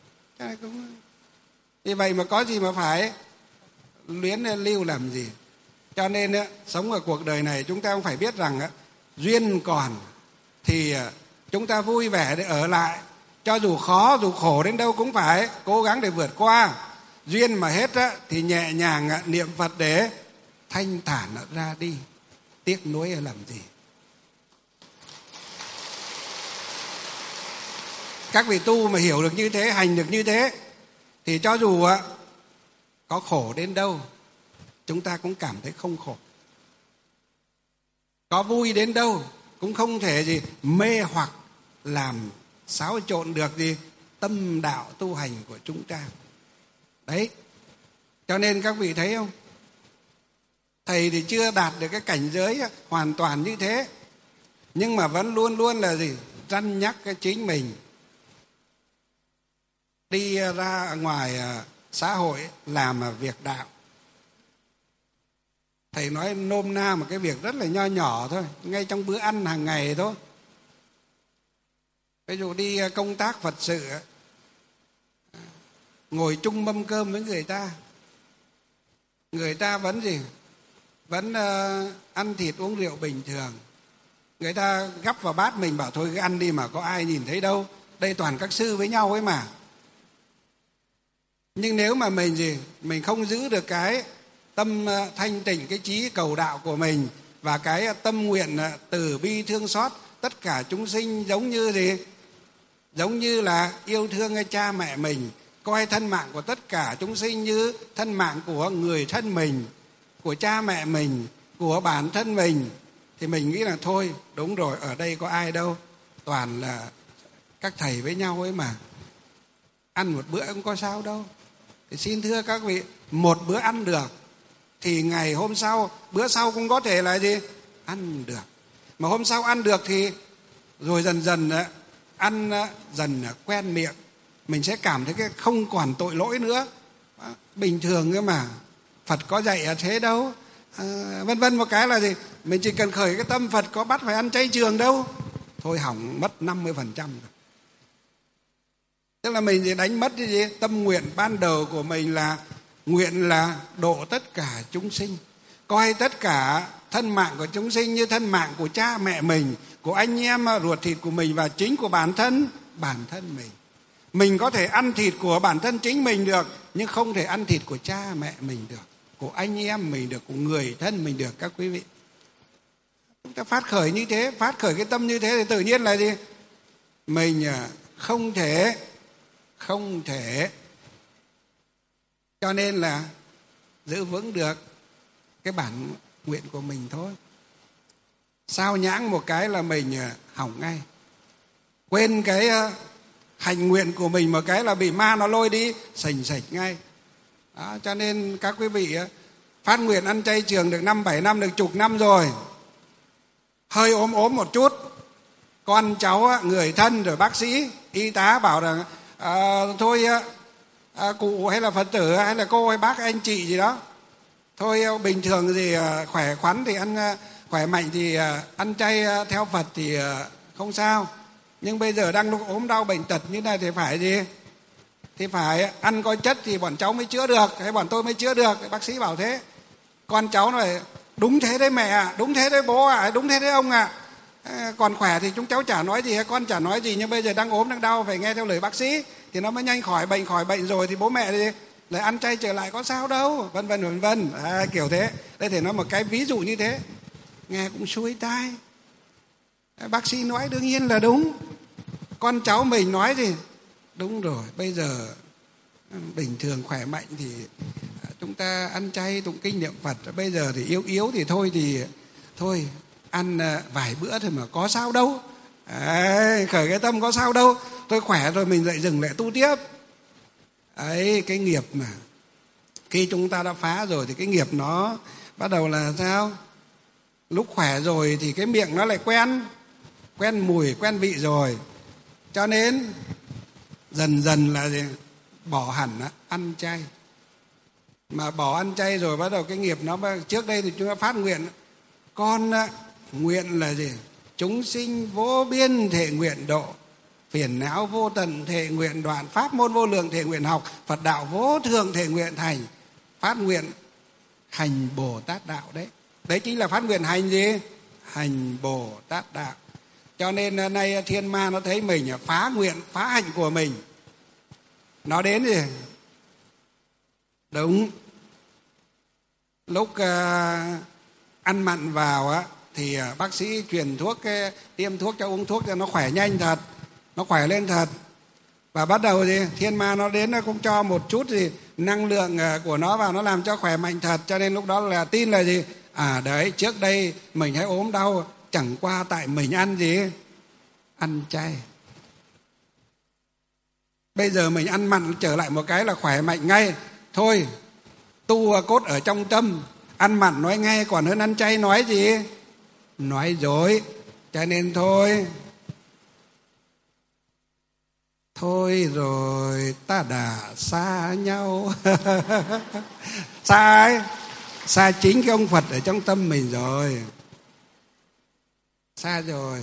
Vì vậy mà có gì mà phải luyến lưu làm gì. Cho nên sống ở cuộc đời này chúng ta cũng phải biết rằng duyên còn thì chúng ta vui vẻ để ở lại. Cho dù khó, dù khổ đến đâu cũng phải cố gắng để vượt qua. Duyên mà hết thì nhẹ nhàng niệm Phật để thanh thản ra đi. Tiếc nuối làm gì. Các vị tu mà hiểu được như thế, hành được như thế, thì cho dù có khổ đến đâu chúng ta cũng cảm thấy không khổ. Có vui đến đâu cũng không thể gì mê hoặc làm xáo trộn được gì tâm đạo tu hành của chúng ta. Đấy. Cho nên các vị thấy không? Thầy thì chưa đạt được cái cảnh giới hoàn toàn như thế, nhưng mà vẫn luôn luôn là gì? Răn nhắc cái chính mình. Đi ra ngoài xã hội làm việc đạo. Thầy nói nôm na một cái việc rất là nho nhỏ thôi, ngay trong bữa ăn hàng ngày thôi. Ví dụ đi công tác Phật sự, ngồi chung mâm cơm với người ta, người ta vẫn gì? Vẫn uh, ăn thịt uống rượu bình thường. Người ta gắp vào bát mình bảo thôi cứ ăn đi mà có ai nhìn thấy đâu. Đây toàn các sư với nhau ấy mà. Nhưng nếu mà mình gì? Mình không giữ được cái tâm thanh tịnh, cái trí cầu đạo của mình, và cái tâm nguyện từ bi thương xót tất cả chúng sinh, giống như gì? Giống như là yêu thương cha mẹ mình, coi thân mạng của tất cả chúng sinh như thân mạng của người thân mình, của cha mẹ mình, của bản thân mình, thì mình nghĩ là thôi đúng rồi, ở đây có ai đâu, toàn là các thầy với nhau ấy mà, ăn một bữa không có sao đâu. Thì xin thưa các vị, một bữa ăn được thì ngày hôm sau, bữa sau cũng có thể là gì? Ăn được. Mà hôm sau ăn được thì rồi dần dần ăn dần quen miệng, mình sẽ cảm thấy cái không còn tội lỗi nữa. Bình thường cơ mà, Phật có dạy ở thế đâu. À, vân vân một cái là gì, mình chỉ cần khởi cái tâm Phật có bắt phải ăn chay trường đâu, thôi hỏng mất năm mươi phần trăm rồi. Tức là mình chỉ đánh mất cái gì? Tâm nguyện ban đầu của mình là nguyện là độ tất cả chúng sinh, coi tất cả thân mạng của chúng sinh như thân mạng của cha mẹ mình, của anh em ruột thịt của mình và chính của bản thân bản thân mình. Mình có thể ăn thịt của bản thân chính mình được, nhưng không thể ăn thịt của cha mẹ mình được, của anh em mình được, của người thân mình được các quý vị. Chúng ta phát khởi như thế, phát khởi cái tâm như thế thì tự nhiên là gì? Mình không thể không thể cho nên là giữ vững được cái bản nguyện của mình thôi. Sao nhãng một cái là mình hỏng ngay, quên cái hành nguyện của mình một cái là bị ma nó lôi đi sành sạch ngay. Đó, cho nên các quý vị phát nguyện ăn chay trường được năm bảy năm, được chục năm rồi, hơi ốm ốm một chút, con cháu, người thân rồi bác sĩ y tá bảo rằng à, thôi à, cụ hay là Phật tử hay là cô hay bác anh chị gì đó, thôi bình thường thì khỏe khoắn thì ăn, khỏe mạnh thì ăn chay theo Phật thì không sao, nhưng bây giờ đang lúc ốm đau bệnh tật như này thì phải gì, thì phải ăn coi chất thì bọn cháu mới chữa được, hay bọn tôi mới chữa được. Bác sĩ bảo thế. Con cháu này đúng thế đấy mẹ ạ, đúng thế đấy bố ạ, à, đúng thế đấy ông ạ. À, còn khỏe thì chúng cháu chả nói gì, con chả nói gì, nhưng bây giờ đang ốm đang đau phải nghe theo lời bác sĩ thì nó mới nhanh khỏi bệnh, khỏi bệnh rồi thì bố mẹ thì lại ăn chay trở lại có sao đâu, vân vân vân vân. À, kiểu thế. Đây thể nói một cái ví dụ như thế, nghe cũng xuôi tai. À, bác sĩ nói đương nhiên là đúng, con cháu mình nói thì đúng rồi. Bây giờ bình thường khỏe mạnh thì chúng ta ăn chay tụng kinh niệm Phật, bây giờ thì yếu yếu thì thôi thì thôi ăn vài bữa thôi mà có sao đâu. Đấy, khởi cái tâm có sao đâu, tôi khỏe rồi mình lại dừng lại tu tiếp. Ấy, cái nghiệp mà khi chúng ta đã phá rồi thì cái nghiệp nó bắt đầu là sao? Lúc khỏe rồi thì cái miệng nó lại quen quen mùi quen vị rồi, cho nên dần dần là gì? Bỏ hẳn ăn chay. Mà bỏ ăn chay rồi bắt đầu cái nghiệp nó, trước đây thì chúng ta phát nguyện, con nguyện là gì? Chúng sinh vô biên thể nguyện độ, phiền não vô tận thể nguyện đoạn, pháp môn vô lượng thể nguyện học, Phật đạo vô thượng thể nguyện thành. Phát nguyện hành Bồ Tát đạo đấy. Đấy chính là phát nguyện hành gì? Hành Bồ Tát đạo. Cho nên nay thiên ma nó thấy mình phá nguyện, phá hạnh của mình, nó đến gì? Đúng. Lúc uh, ăn mặn vào á thì uh, bác sĩ truyền thuốc, cái, tiêm thuốc cho uống thuốc cho nó khỏe nhanh thật, nó khỏe lên thật. Và bắt đầu gì? Thiên ma nó đến nó cũng cho một chút gì năng lượng uh, của nó vào, nó làm cho khỏe mạnh thật. Cho nên lúc đó là tin là gì? À đấy, trước đây mình hay ốm đau chẳng qua tại mình ăn gì? Ăn chay. Bây giờ mình ăn mặn trở lại một cái là khỏe mạnh ngay. Thôi, tu cốt ở trong tâm, ăn mặn nói ngay còn hơn ăn chay nói gì? Nói dối. Cho nên thôi, thôi rồi ta đã xa nhau. Xa ai? Xa chính cái ông Phật ở trong tâm mình rồi. Xa rồi.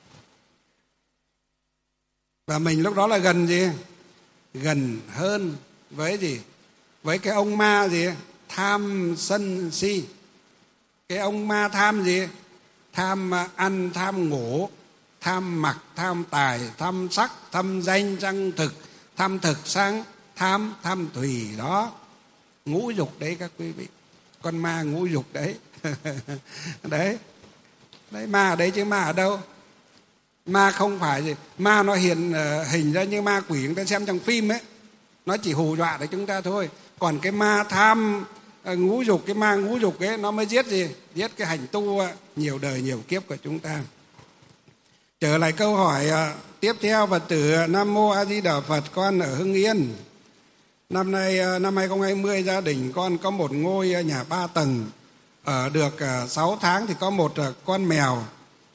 Và mình lúc đó là gần gì? Gần hơn với gì? Với cái ông ma gì? Tham sân si. Cái ông ma tham gì? Tham ăn, tham ngủ, tham mặc, tham tài, tham sắc, tham danh, tham thực, tham thực sang, tham, tham tùy đó. Ngũ dục đấy các quý vị. Con ma ngũ dục đấy. Đấy. Đấy, ma ở đấy chứ ma ở đâu? Ma không phải gì, ma nó hiện uh, hình ra như ma quỷ chúng ta xem trong phim ấy, nó chỉ hù dọa để chúng ta thôi. Còn cái ma tham uh, ngũ dục, cái ma ngũ dục ấy nó mới giết gì? Giết cái hành tu uh, nhiều đời nhiều kiếp của chúng ta. Trở lại câu hỏi uh, tiếp theo, Phật tử Nam Mô A Di Đà Phật, con ở Hưng Yên. Năm nay uh, năm hai không hai không gia đình con có một ngôi uh, nhà ba tầng. Ở được uh, sáu tháng thì có một uh, con mèo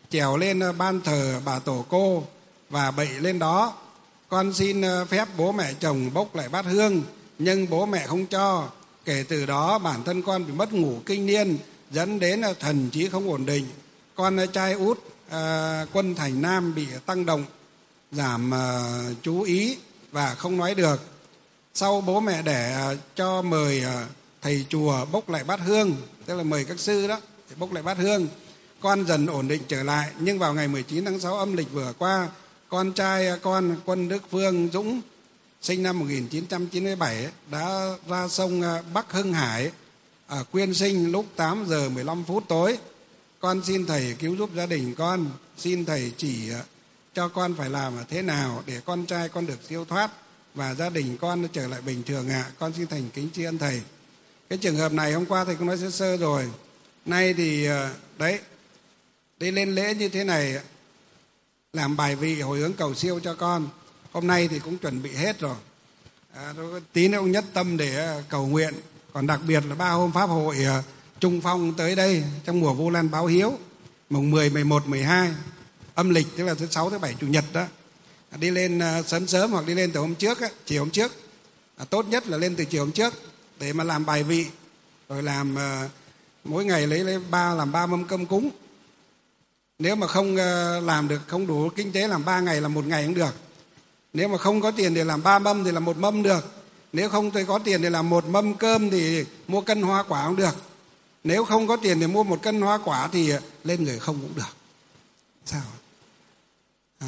trèo lên ban thờ bà tổ cô và bậy lên đó. Con xin phép bố mẹ chồng bốc lại bát hương, nhưng bố mẹ không cho. Kể từ đó bản thân con bị mất ngủ kinh niên, dẫn đến thần trí không ổn định. Con trai út à, Quân Thành Nam bị tăng động, giảm à, chú ý và không nói được. Sau bố mẹ đẻ cho mời à, thầy chùa bốc lại bát hương, tức là mời các sư đó để bốc lại bát hương. Con dần ổn định trở lại, nhưng vào ngày mười chín tháng sáu âm lịch vừa qua, con trai con Quân Đức Phương Dũng sinh năm một nghìn chín trăm chín mươi bảy đã ra sông Bắc Hưng Hải ở Quyên Sinh lúc tám giờ mười lăm phút tối. Con xin thầy cứu giúp gia đình con, xin thầy chỉ cho con phải làm thế nào để con trai con được siêu thoát và gia đình con trở lại bình thường ạ. À. Con xin thành kính tri ân thầy. Cái trường hợp này hôm qua thầy cũng nói sơ sơ rồi. Nay thì đấy, đi lên lễ như thế này, làm bài vị hồi hướng cầu siêu cho con. Hôm nay thì cũng chuẩn bị hết rồi. À, tí nữa ông nhất tâm để cầu nguyện. Còn đặc biệt là ba hôm pháp hội Trung Phong tới đây trong mùa Vu Lan báo hiếu, mùng mười, mười một, mười hai âm lịch, tức là thứ sáu, thứ bảy, chủ nhật đó. Đi lên sớm sớm hoặc đi lên từ hôm trước, chiều hôm trước. À, tốt nhất là lên từ chiều hôm trước để mà làm bài vị, rồi làm uh, mỗi ngày lấy lấy ba làm ba mâm cơm cúng. Nếu mà không uh, làm được, không đủ kinh tế làm ba ngày, làm một ngày cũng được. Nếu mà không có tiền để làm ba mâm thì làm một mâm được. Nếu không tôi có tiền để làm một mâm cơm thì mua cân hoa quả cũng được. Nếu không có tiền để mua một cân hoa quả thì lên người không cũng được. Sao? À.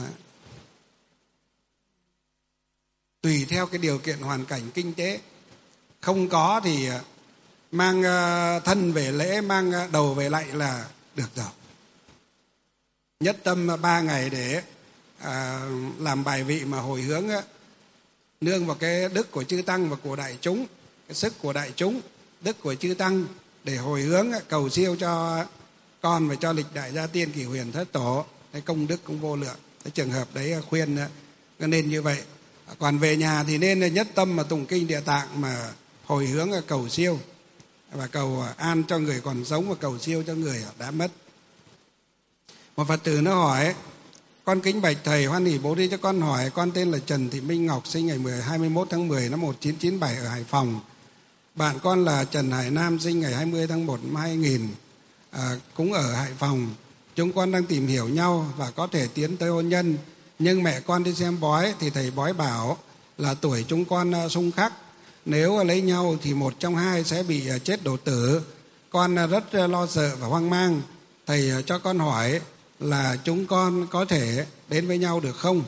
Tùy theo cái điều kiện hoàn cảnh kinh tế. Không có thì mang thân về lễ, mang đầu về lạy là được rồi. Nhất tâm ba ngày để à, làm bài vị mà hồi hướng nương vào cái đức của chư tăng và của đại chúng, cái sức của đại chúng, đức của chư tăng để hồi hướng cầu siêu cho con và cho lịch đại gia tiên Kỷ Huyền Thất Tổ. Cái công đức cũng vô lượng. Cái trường hợp đấy khuyên nên như vậy. Còn về nhà thì nên nhất tâm mà tụng kinh Địa Tạng mà hồi hướng cầu siêu và cầu an cho người còn sống và cầu siêu cho người đã mất. Một Phật tử nó hỏi: con kính bạch thầy, hoan hỉ bố thí cho con hỏi, con tên là Trần Thị Minh Ngọc, sinh ngày hai mươi mốt tháng mười năm một nghìn chín trăm chín mươi bảy ở Hải Phòng. Bạn con là Trần Hải Nam, sinh ngày hai mươi tháng một năm hai nghìn, à, cũng ở Hải Phòng. Chúng con đang tìm hiểu nhau và có thể tiến tới hôn nhân. Nhưng mẹ con đi xem bói thì thầy bói bảo là tuổi chúng con xung khắc. Nếu lấy nhau thì một trong hai sẽ bị chết đột tử. Con rất lo sợ và hoang mang. Thầy cho con hỏi là chúng con có thể đến với nhau được không?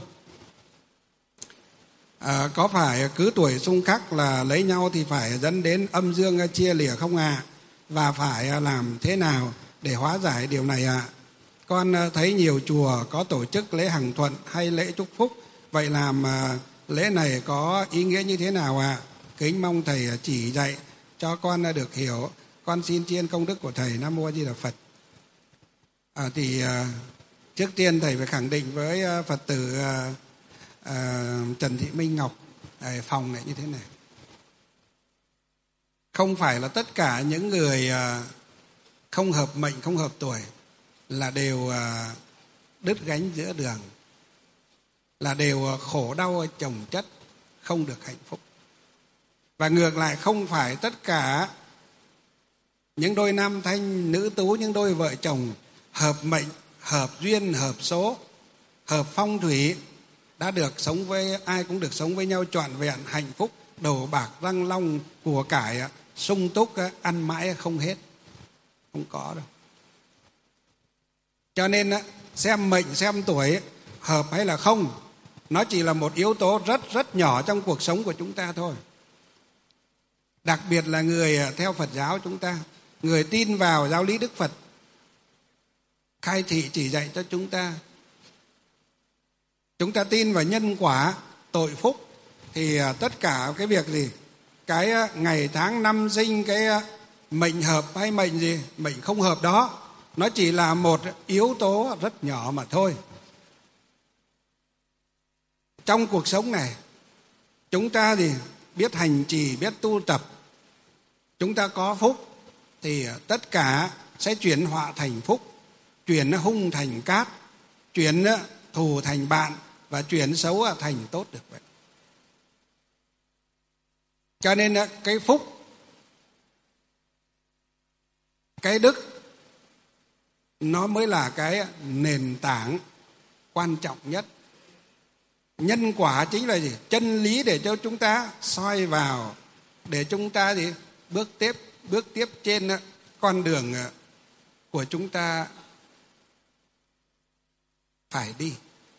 À, có phải cứ tuổi xung khắc là lấy nhau thì phải dẫn đến âm dương chia lìa không ạ? À? Và phải làm thế nào để hóa giải điều này ạ? À? Con thấy nhiều chùa có tổ chức lễ hằng thuận hay lễ chúc phúc. Vậy làm lễ này có ý nghĩa như thế nào ạ? À? Kính mong thầy chỉ dạy cho con được hiểu. Con xin tri ân công đức của thầy. Nam mô A Di Đà Phật. À, thì à, trước tiên thầy phải khẳng định với à, Phật tử à, à, Trần Thị Minh Ngọc Hải Phòng này như thế này: không phải là tất cả những người à, không hợp mệnh, không hợp tuổi là đều à, đứt gánh giữa đường, là đều khổ đau chồng chất, không được hạnh phúc. Và ngược lại, không phải tất cả những đôi nam thanh nữ tú, những đôi vợ chồng hợp mệnh, hợp duyên, hợp số, hợp phong thủy đã được sống với ai cũng được sống với nhau trọn vẹn, hạnh phúc, đồ bạc răng long, của cải sung túc, ăn mãi không hết. Không có đâu. Cho nên xem mệnh, xem tuổi hợp hay là không, nó chỉ là một yếu tố rất rất nhỏ trong cuộc sống của chúng ta thôi. Đặc biệt là người theo Phật giáo chúng ta, người tin vào giáo lý Đức Phật khai thị chỉ dạy cho chúng ta. Chúng ta tin vào nhân quả, tội phúc, thì tất cả cái việc gì, cái ngày tháng năm sinh, cái mệnh hợp hay mệnh gì, mệnh không hợp đó, nó chỉ là một yếu tố rất nhỏ mà thôi. Trong cuộc sống này, chúng ta thì biết hành trì, biết tu tập, chúng ta có phúc thì tất cả sẽ chuyển họa thành phúc. chuyển hung thành cát, chuyển thù thành bạn, và chuyển xấu thành tốt được vậy. Cho nên cái phúc, cái đức, nó mới là cái nền tảng quan trọng nhất. Nhân quả chính là gì? Chân lý để cho chúng ta soi vào, để chúng ta gì? Bước tiếp, bước tiếp trên con đường của chúng ta phải đi.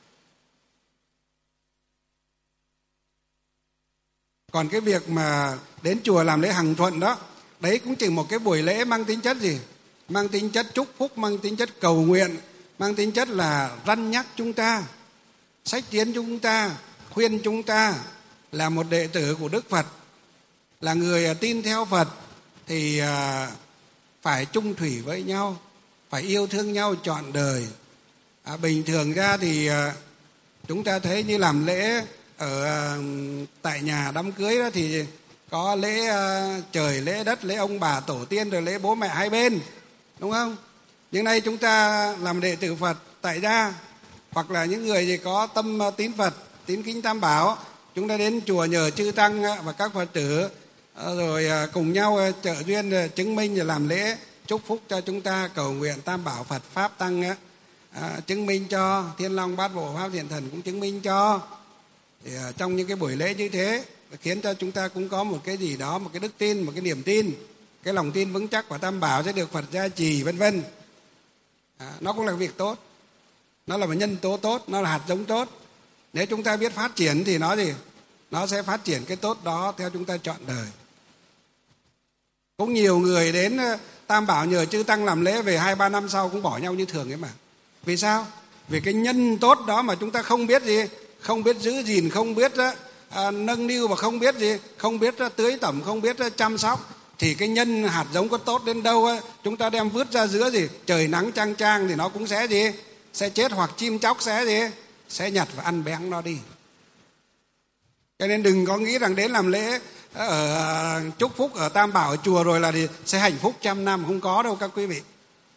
Còn cái việc mà đến chùa làm lễ Hằng Thuận đó, đấy cũng chỉ một cái buổi lễ mang tính chất gì? Mang tính chất chúc phúc, mang tính chất cầu nguyện, mang tính chất là răn nhắc chúng ta, xách tiến chúng ta, khuyên chúng ta là một đệ tử của Đức Phật, là người tin theo Phật thì phải chung thủy với nhau, phải yêu thương nhau trọn đời. À, bình thường ra thì chúng ta thấy như làm lễ ở tại nhà đám cưới đó thì có lễ trời, lễ đất, lễ ông bà tổ tiên, rồi lễ bố mẹ hai bên, đúng không? Nhưng nay chúng ta làm đệ tử Phật tại gia, hoặc là những người gì có tâm tín Phật, tín kính Tam Bảo, chúng ta đến chùa nhờ chư tăng và các Phật tử, rồi cùng nhau trợ duyên chứng minh, rồi làm lễ chúc phúc cho chúng ta, cầu nguyện Tam Bảo Phật Pháp Tăng à, chứng minh cho, Thiên Long Bát Bộ Pháp Thiện Thần cũng chứng minh cho. Thì trong những cái buổi lễ như thế khiến cho chúng ta cũng có một cái gì đó, một cái đức tin, một cái niềm tin, cái lòng tin vững chắc vào Tam Bảo sẽ được Phật gia trì, vân vân. À, nó cũng là việc tốt, nó là một nhân tố tốt, nó là hạt giống tốt. Nếu chúng ta biết phát triển thì nó gì? Nó sẽ phát triển cái tốt đó theo chúng ta trọn đời. Cũng nhiều người đến Tam Bảo nhờ chư tăng làm lễ, về hai ba năm sau cũng bỏ nhau như thường ấy mà. Vì sao? Vì cái nhân tốt đó mà chúng ta không biết gì, không biết giữ gìn, không biết à, nâng niu, và không biết gì, không biết à, tưới tẩm, không biết à, chăm sóc, thì cái nhân hạt giống có tốt đến đâu á, chúng ta đem vứt ra giữa gì trời nắng chang chang thì nó cũng sẽ gì, sẽ chết, hoặc chim chóc sẽ gì, sẽ nhặt và ăn bén nó đi. Cho nên đừng có nghĩ rằng đến làm lễ ở chúc phúc ở Tam Bảo ở chùa rồi là thì sẽ hạnh phúc trăm năm, không có đâu các quý vị.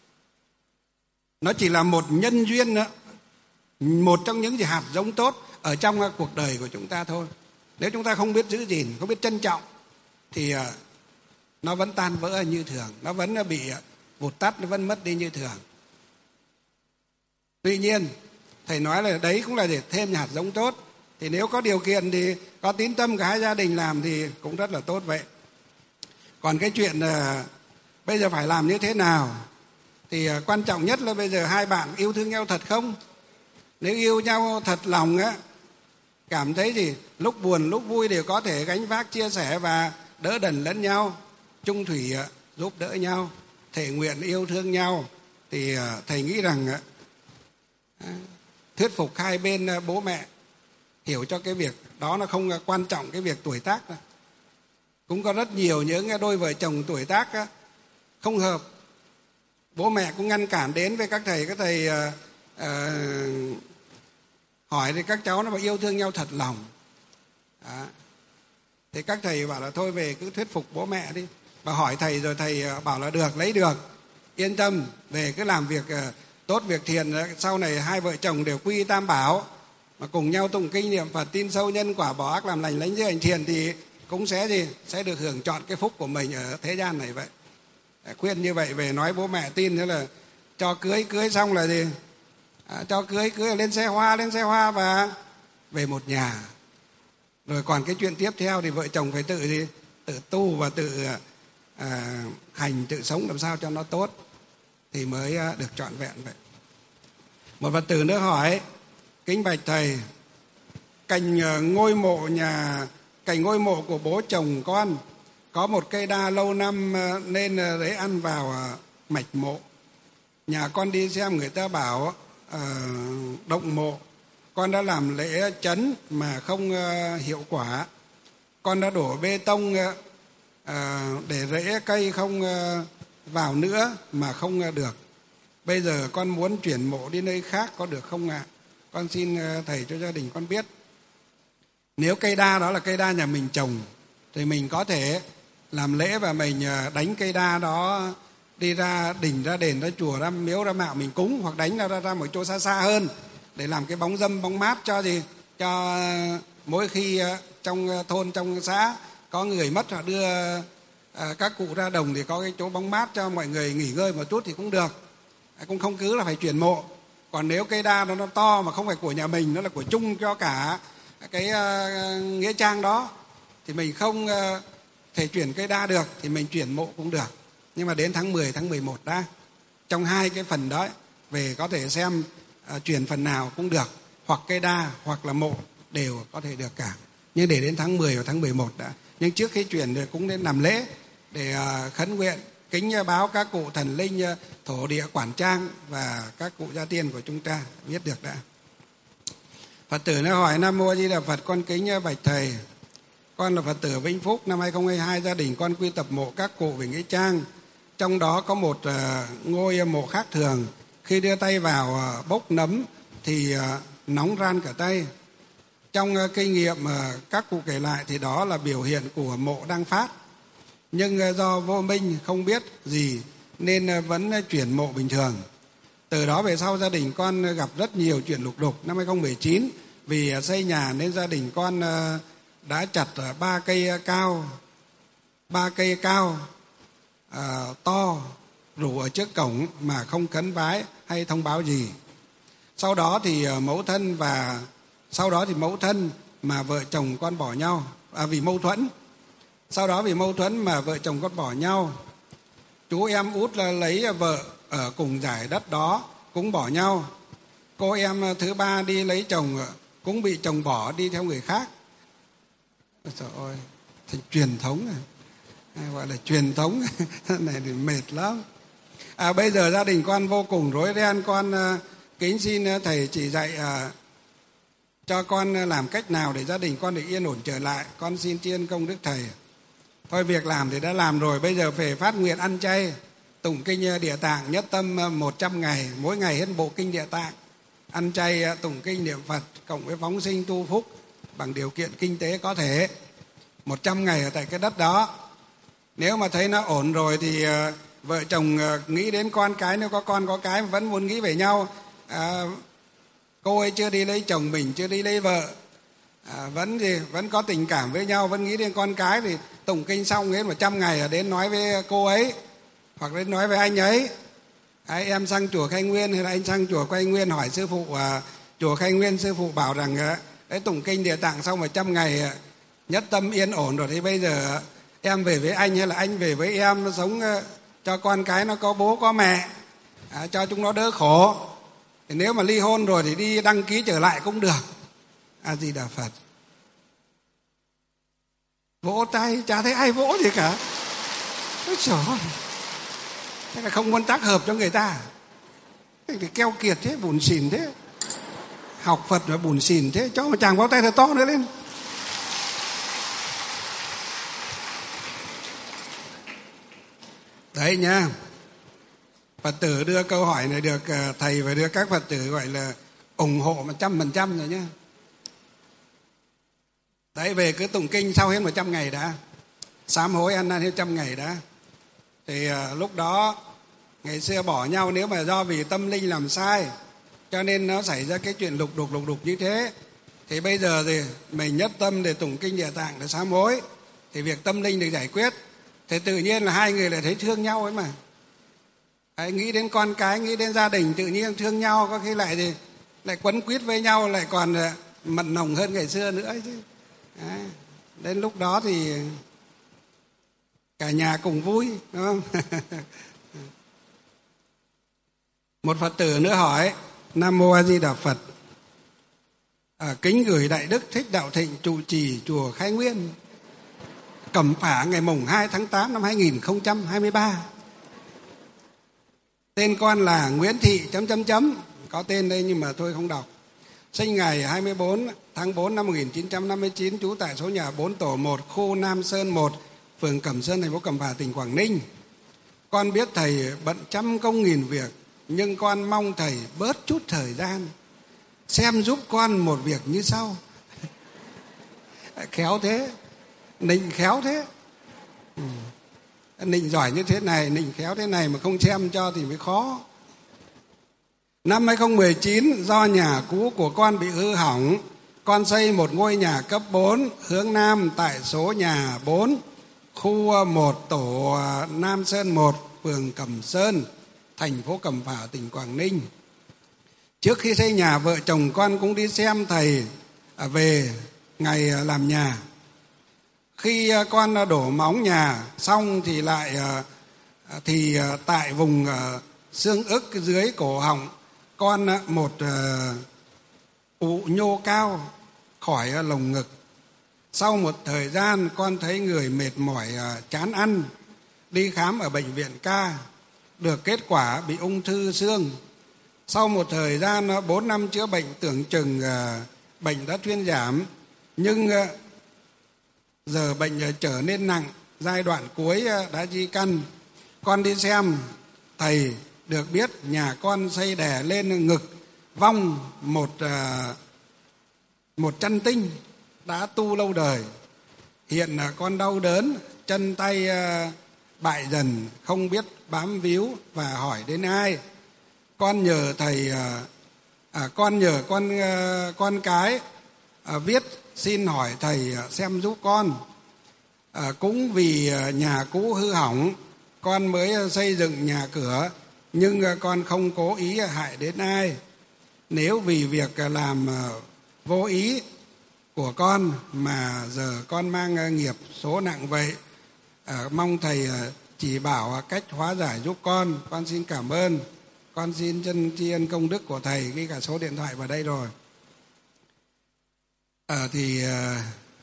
Nó chỉ là một nhân duyên nữa, một trong những gì hạt giống tốt ở trong cuộc đời của chúng ta thôi. Nếu chúng ta không biết giữ gìn, không biết trân trọng thì nó vẫn tan vỡ như thường, nó vẫn bị vụt tắt, nó vẫn mất đi như thường. Tuy nhiên thầy nói là đấy cũng là để thêm hạt giống tốt. Thì nếu có điều kiện thì có tín tâm cả hai gia đình làm thì cũng rất là tốt vậy. Còn cái chuyện uh, bây giờ phải làm như thế nào thì uh, quan trọng nhất là bây giờ hai bạn yêu thương nhau thật không? Nếu yêu nhau thật lòng á, cảm thấy gì lúc buồn lúc vui đều có thể gánh vác, chia sẻ và đỡ đần lẫn nhau, chung thủy uh, giúp đỡ nhau, thể nguyện yêu thương nhau, thì uh, thầy nghĩ rằng uh, thuyết phục hai bên uh, bố mẹ hiểu cho cái việc đó nó không quan trọng cái việc tuổi tác đâu. Cũng có rất nhiều những đôi vợ chồng tuổi tác không hợp, bố mẹ cũng ngăn cản đến với các thầy, các thầy uh, uh, hỏi thì các cháu nó phải yêu thương nhau thật lòng. Đó. Thì các thầy bảo là thôi về cứ thuyết phục bố mẹ đi, và hỏi thầy rồi thầy bảo là được, lấy được, yên tâm, về cứ làm việc uh, tốt, việc thiện, sau này hai vợ chồng đều quy Tam Bảo mà cùng nhau tụng kinh niệm Phật, tin sâu nhân quả, bỏ ác làm lành, lánh dữ hành thiện thì cũng sẽ gì sẽ được hưởng trọn cái phúc của mình ở thế gian này vậy. Khuyên như vậy về nói bố mẹ tin, thế là cho cưới, cưới xong là gì à, cho cưới, cưới lên xe hoa, lên xe hoa và về một nhà. Rồi còn cái chuyện tiếp theo thì vợ chồng phải tự gì tự tu và tự à, hành, tự sống làm sao cho nó tốt thì mới được trọn vẹn vậy. Một Phật tử nữa hỏi: kính bạch thầy, cạnh ngôi mộ nhà cạnh ngôi mộ của bố chồng con có một cây đa lâu năm nên lấy ăn vào mạch mộ. Nhà con đi xem người ta bảo uh, động mộ, con đã làm lễ chấn mà không uh, hiệu quả. Con đã đổ bê tông uh, để rễ cây không uh, vào nữa mà không uh, được. Bây giờ con muốn chuyển mộ đi nơi khác có được không ạ? À? Con xin thầy cho gia đình con biết. Nếu cây đa đó là cây đa nhà mình trồng thì mình có thể làm lễ và mình đánh cây đa đó đi ra đình, ra đền, ra chùa, ra miếu, ra mạo mình cúng, hoặc đánh ra, ra, ra một chỗ xa xa hơn để làm cái bóng râm, bóng mát cho gì? Cho mỗi khi trong thôn, trong xã có người mất, hoặc đưa à, các cụ ra đồng thì có cái chỗ bóng mát cho mọi người nghỉ ngơi một chút thì cũng được. À, cũng không cứ là phải chuyển mộ. Còn nếu cây đa nó, nó to mà không phải của nhà mình, nó là của chung cho cả cái uh, nghĩa trang đó, thì mình không uh, thể chuyển cây đa được, thì mình chuyển mộ cũng được. Nhưng mà đến tháng mười, tháng mười một đã, trong hai cái phần đó về có thể xem uh, chuyển phần nào cũng được, hoặc cây đa hoặc là mộ đều có thể được cả. Nhưng để đến tháng mười và tháng mười một đã. Nhưng trước khi chuyển thì cũng nên làm lễ để uh, khấn nguyện, kính báo các cụ thần linh thổ địa quản trang và các cụ gia tiên của chúng ta biết được đã. Phật tử nó hỏi: Nam Mô A Di Đà Phật, con kính bạch thầy, con là Phật tử Vĩnh Phúc. Năm hai không hai hai gia đình con quy tập mộ các cụ về nghĩa trang, trong đó có một uh, ngôi mộ khác thường. Khi đưa tay vào uh, bốc nấm thì uh, nóng ran cả tay. Trong uh, kinh nghiệm uh, các cụ kể lại thì đó là biểu hiện của mộ đang phát, nhưng do vô minh không biết gì nên vẫn chuyển mộ bình thường. Từ đó về sau gia đình con gặp rất nhiều chuyện lục đục. Năm hai không một chín vì xây nhà nên gia đình con đã chặt ba cây cao, ba cây cao à, to rủ ở trước cổng mà không khấn vái hay thông báo gì. Sau đó thì mẫu thân và sau đó thì mẫu thân mà vợ chồng con bỏ nhau à, vì mâu thuẫn. Sau đó vì mâu thuẫn mà vợ chồng con bỏ nhau. Chú em út là lấy vợ ở cùng giải đất đó cũng bỏ nhau. Cô em thứ ba đi lấy chồng cũng bị chồng bỏ đi theo người khác. Trời ơi, thành truyền thống này. À, gọi là truyền thống này thì mệt lắm. À, bây giờ gia đình con vô cùng rối ren. Con uh, kính xin thầy chỉ dạy uh, cho con làm cách nào để gia đình con được yên ổn trở lại. Con xin tri ân công đức thầy. Thôi việc làm thì đã làm rồi, bây giờ phải phát nguyện ăn chay, tụng kinh Địa Tạng nhất tâm một trăm ngày, mỗi ngày hết bộ kinh Địa Tạng, ăn chay tụng kinh niệm Phật cộng với phóng sinh tu phúc bằng điều kiện kinh tế có thể, một trăm ngày ở tại cái đất đó. Nếu mà thấy nó ổn rồi thì uh, vợ chồng uh, nghĩ đến con cái, nếu có con có cái vẫn muốn nghĩ về nhau. Uh, cô ấy chưa đi lấy chồng, mình chưa đi lấy vợ, à, vẫn gì vẫn có tình cảm với nhau, vẫn nghĩ đến con cái, thì tụng kinh xong hết một trăm ngày đến nói với cô ấy hoặc đến nói với anh ấy. Đấy, em sang chùa Khai Nguyên hay là anh sang chùa Khai Nguyên hỏi sư phụ à, chùa Khai Nguyên sư phụ bảo rằng à, đấy, tụng kinh Địa Tạng xong một trăm ngày à, nhất tâm yên ổn rồi, thì bây giờ à, em về với anh hay là anh về với em, nó sống à, cho con cái nó có bố có mẹ, à, cho chúng nó đỡ khổ. Thì nếu mà ly hôn rồi thì đi đăng ký trở lại cũng được. A Di Đà Phật. Vỗ tay, chả thấy ai vỗ gì cả. Ôi trời ơi, thế là không muốn tác hợp cho người ta. Thế thì keo kiệt thế, bùn xỉn thế. Học Phật mà bùn xỉn thế, cho một chàng vỗ tay thật to nữa lên. Đấy nha. Phật tử đưa câu hỏi này được thầy và đưa các Phật tử gọi là ủng hộ một trăm phần trăm rồi nhá. Đấy, về cứ tụng kinh sau hết một trăm ngày đã, sám hối ăn năn hết trăm ngày đã. Thì uh, lúc đó ngày xưa bỏ nhau nếu mà do vì tâm linh làm sai cho nên nó xảy ra cái chuyện lục đục lục đục như thế, thì bây giờ thì mình nhất tâm để tụng kinh Địa Tạng để sám hối, thì việc tâm linh được giải quyết, thì tự nhiên là hai người lại thấy thương nhau ấy mà. Đấy, nghĩ đến con cái, nghĩ đến gia đình, tự nhiên thương nhau, có khi lại thì lại quấn quýt với nhau, lại còn uh, mặn nồng hơn ngày xưa nữa ấy chứ. Đấy, đến lúc đó thì cả nhà cùng vui, đúng không? Một Phật tử nữa hỏi: Nam Mô A Di Đà Phật, à, kính gửi Đại Đức Thích Đạo Thịnh trụ trì chùa Khai Nguyên, Cẩm Phả ngày mùng hai tháng tám năm hai nghìn không trăm hai mươi ba. Tên con là Nguyễn Thị chấm chấm chấm, có tên đây nhưng mà tôi không đọc. Sinh ngày hai mươi bốn tháng tư năm một nghìn chín trăm năm mươi chín, trú tại số nhà bốn tổ một, khu Nam Sơn một, phường Cẩm Sơn, thành phố Cẩm Phả, tỉnh Quảng Ninh. Con biết thầy bận trăm công nghìn việc, nhưng con mong thầy bớt chút thời gian xem giúp con một việc như sau. Khéo thế, nịnh khéo thế. Ừ. Nịnh giỏi như thế này, nịnh khéo thế này mà không xem cho thì mới khó. Năm hai không một chín, do nhà cũ của con bị hư hỏng, con xây một ngôi nhà cấp bốn hướng Nam tại số nhà bốn, khu một, tổ Nam Sơn một, phường Cẩm Sơn, thành phố Cẩm Phả, tỉnh Quảng Ninh. Trước khi xây nhà, vợ chồng con cũng đi xem thầy về ngày làm nhà. Khi con đổ móng nhà xong thì lại thì tại vùng xương ức dưới cổ họng con một ụ nhô cao khỏi lồng ngực. Sau một thời gian con thấy người mệt mỏi, chán ăn, đi khám ở bệnh viện ca, được kết quả bị ung thư xương. Sau một thời gian bốn năm chữa bệnh, tưởng chừng bệnh đã thuyên giảm, nhưng giờ bệnh trở nên nặng, giai đoạn cuối đã di căn. Con đi xem thầy được biết nhà con xây đè lên ngực vong một một chân tinh đã tu lâu đời. Hiện con đau đớn, chân tay bại dần, không biết bám víu và hỏi đến ai. Con nhờ thầy à, con nhờ con con cái à, viết xin hỏi thầy xem giúp con. À, cũng vì nhà cũ hư hỏng, con mới xây dựng nhà cửa, nhưng con không cố ý hại đến ai. Nếu vì việc làm vô ý của con mà giờ con mang nghiệp số nặng vậy, à, mong thầy chỉ bảo cách hóa giải giúp con. Con xin cảm ơn. Con xin chân tri ân công đức của thầy, ghi cả số điện thoại vào đây rồi. À, thì à,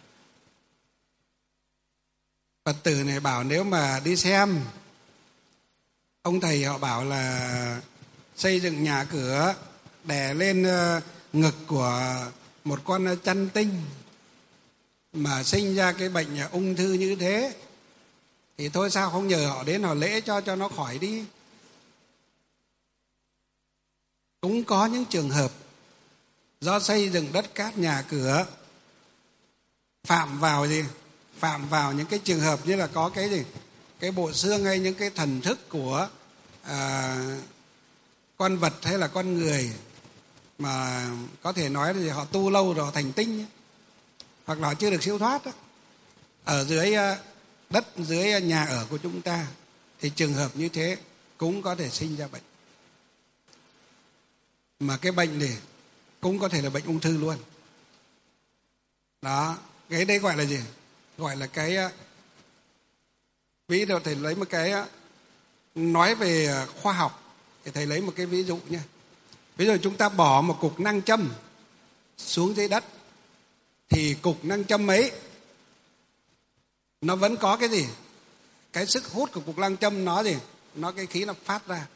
Phật tử này bảo nếu mà đi xem, ông thầy họ bảo là xây dựng nhà cửa đè lên ngực của một con chăn tinh mà sinh ra cái bệnh ung thư như thế, thì thôi sao không nhờ họ đến họ lễ cho cho nó khỏi đi. Cũng có những trường hợp do xây dựng đất cát nhà cửa phạm vào gì? Phạm vào những cái trường hợp như là có cái gì? Cái bộ xương hay những cái thần thức của à, con vật hay là con người mà có thể nói là họ tu lâu rồi thành tinh, hoặc là họ chưa được siêu thoát đó. Ở dưới đất, dưới nhà ở của chúng ta thì trường hợp như thế cũng có thể sinh ra bệnh. Mà cái bệnh này cũng có thể là bệnh ung thư luôn. Đó, cái đây gọi là gì? Gọi là cái, ví dụ thầy lấy một cái, nói về khoa học thì thầy lấy một cái ví dụ nha. Ví dụ chúng ta bỏ một cục nam châm xuống dưới đất, thì cục nam châm ấy nó vẫn có cái gì? Cái sức hút của cục nam châm nó gì? Nó cái khí nó phát ra.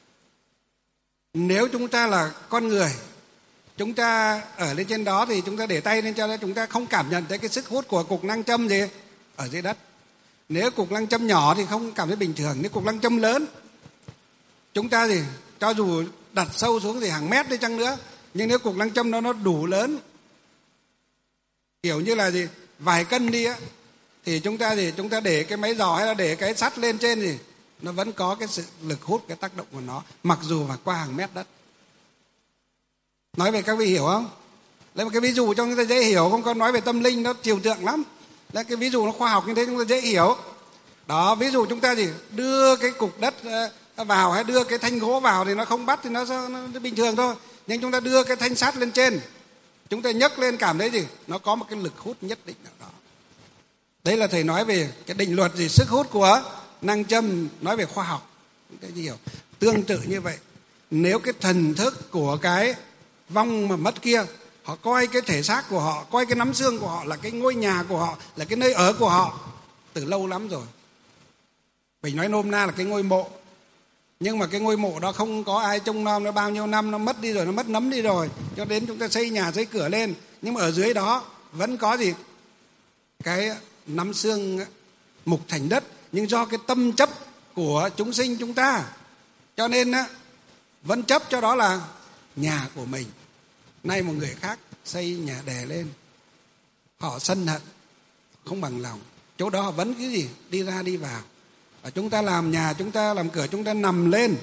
Nếu chúng ta là con người, chúng ta ở lên trên đó thì chúng ta để tay lên cho đó, chúng ta không cảm nhận thấy cái sức hút của cục nam châm gì ở dưới đất. Nếu cục nam châm nhỏ thì không cảm thấy bình thường. Nếu cục nam châm lớn, chúng ta gì cho dù đặt sâu xuống thì hàng mét đi chăng nữa, nhưng nếu cục nam châm đó nó đủ lớn, kiểu như là gì vài cân đi á, thì chúng ta gì chúng ta để cái máy giò hay là để cái sắt lên trên thì nó vẫn có cái sự lực hút, cái tác động của nó, mặc dù phải qua hàng mét đất. Nói về các vị hiểu không? Lấy một cái ví dụ cho người ta dễ hiểu, không có nói về tâm linh nó trừu tượng lắm. Lấy cái ví dụ nó khoa học như thế chúng ta dễ hiểu. Đó, ví dụ chúng ta gì đưa cái cục đất vào hay đưa cái thanh gỗ vào thì nó không bắt thì nó, nó, nó bình thường thôi. Nhưng chúng ta đưa cái thanh sắt lên trên, chúng ta nhấc lên cảm thấy gì? Nó có một cái lực hút nhất định nào đó. Đấy là thầy nói về cái định luật gì sức hút của nam châm, nói về khoa học. Cái gì hiểu? Tương tự như vậy, nếu cái thần thức của cái vong mà mất kia, họ coi cái thể xác của họ, coi cái nắm xương của họ là cái ngôi nhà của họ, là cái nơi ở của họ từ lâu lắm rồi. Mình nói nôm na là cái ngôi mộ. Nhưng mà cái ngôi mộ đó không có ai trông nom, nó bao nhiêu năm nó mất đi rồi, nó mất nấm đi rồi, cho đến chúng ta xây nhà xây cửa lên, nhưng mà ở dưới đó vẫn có gì? Cái nắm xương mục thành đất, nhưng do cái tâm chấp của chúng sinh chúng ta, cho nên á vẫn chấp cho đó là nhà của mình. Nay một người khác xây nhà đè lên, họ sân hận, không bằng lòng, chỗ đó họ vẫn cái gì đi ra đi vào. Chúng ta làm nhà, chúng ta làm cửa, chúng ta nằm lên,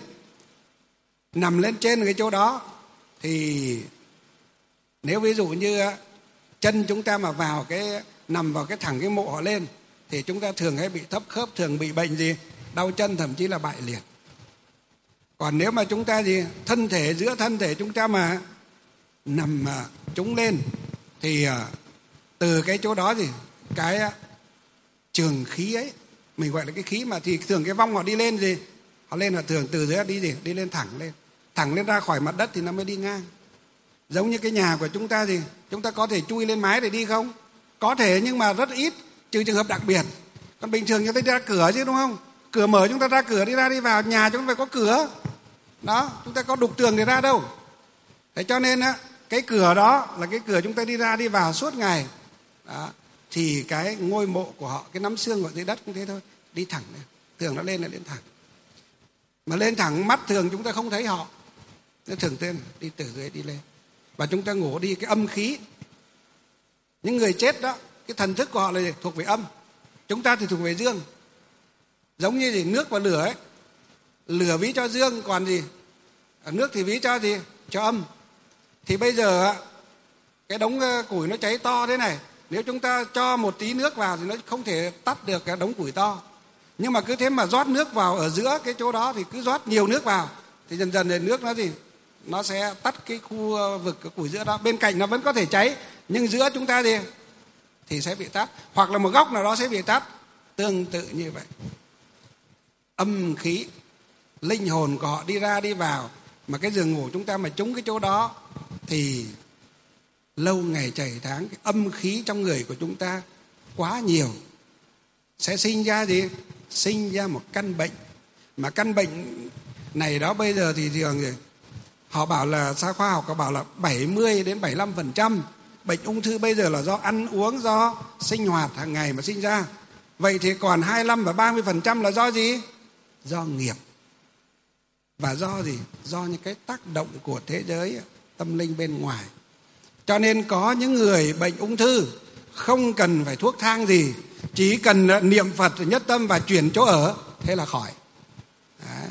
nằm lên trên cái chỗ đó, thì nếu ví dụ như chân chúng ta mà vào cái nằm vào cái thẳng cái mộ họ lên, thì chúng ta thường hay bị thấp khớp, thường bị bệnh gì đau chân, thậm chí là bại liệt. Còn nếu mà chúng ta gì thân thể giữa thân thể chúng ta mà nằm mà chúng lên, thì từ cái chỗ đó gì cái trường khí ấy, mình gọi là cái khí mà, thì thường cái vong họ đi lên gì, họ lên là thường từ dưới đi gì đi lên thẳng lên, thẳng lên ra khỏi mặt đất thì nó mới đi ngang. Giống như cái nhà của chúng ta gì, chúng ta có thể chui lên mái để đi không? Có thể, nhưng mà rất ít, trừ trường hợp đặc biệt. Còn bình thường chúng ta đi ra cửa chứ, đúng không? Cửa mở chúng ta ra cửa, đi ra đi vào. Nhà chúng ta phải có cửa đó, chúng ta có đục tường để ra đâu. Thế cho nên á, cái cửa đó là cái cửa chúng ta đi ra đi vào suốt ngày đó. Thì cái ngôi mộ của họ, cái nắm xương của dưới đất cũng thế thôi, đi thẳng lên. Thường nó lên là lên thẳng, mà lên thẳng mắt thường chúng ta không thấy họ, nó thường tên đi từ dưới đi lên. Và chúng ta ngủ đi cái âm khí. Những người chết đó, cái thần thức của họ là thuộc về âm, chúng ta thì thuộc về dương. Giống như gì nước và lửa ấy, lửa ví cho dương, còn gì nước thì ví cho gì cho âm. Thì bây giờ cái đống củi nó cháy to thế này, nếu chúng ta cho một tí nước vào thì nó không thể tắt được cái đống củi to. Nhưng mà cứ thế mà rót nước vào ở giữa cái chỗ đó, thì cứ rót nhiều nước vào, thì dần dần thì nước nó gì nó sẽ tắt cái khu vực cái củi giữa đó. Bên cạnh nó vẫn có thể cháy, nhưng giữa chúng ta thì thì sẽ bị tắt, hoặc là một góc nào đó sẽ bị tắt. Tương tự như vậy, âm khí, linh hồn của họ đi ra đi vào, mà cái giường ngủ chúng ta mà trúng cái chỗ đó, thì lâu ngày chảy tháng, cái âm khí trong người của chúng ta quá nhiều, sẽ sinh ra gì? Sinh ra một căn bệnh. Mà căn bệnh này đó bây giờ thì thường gì? Họ bảo là, sao khoa học họ bảo là bảy mươi đến bảy mươi lăm phần trăm bệnh ung thư bây giờ là do ăn uống, do sinh hoạt hàng ngày mà sinh ra. Vậy thì còn hai mươi lăm và ba mươi phần trăm là do gì? Do nghiệp. Và do gì? Do những cái tác động của thế giới tâm linh bên ngoài. Cho nên có những người bệnh ung thư không cần phải thuốc thang gì, chỉ cần niệm Phật nhất tâm và chuyển chỗ ở, thế là khỏi. Đấy.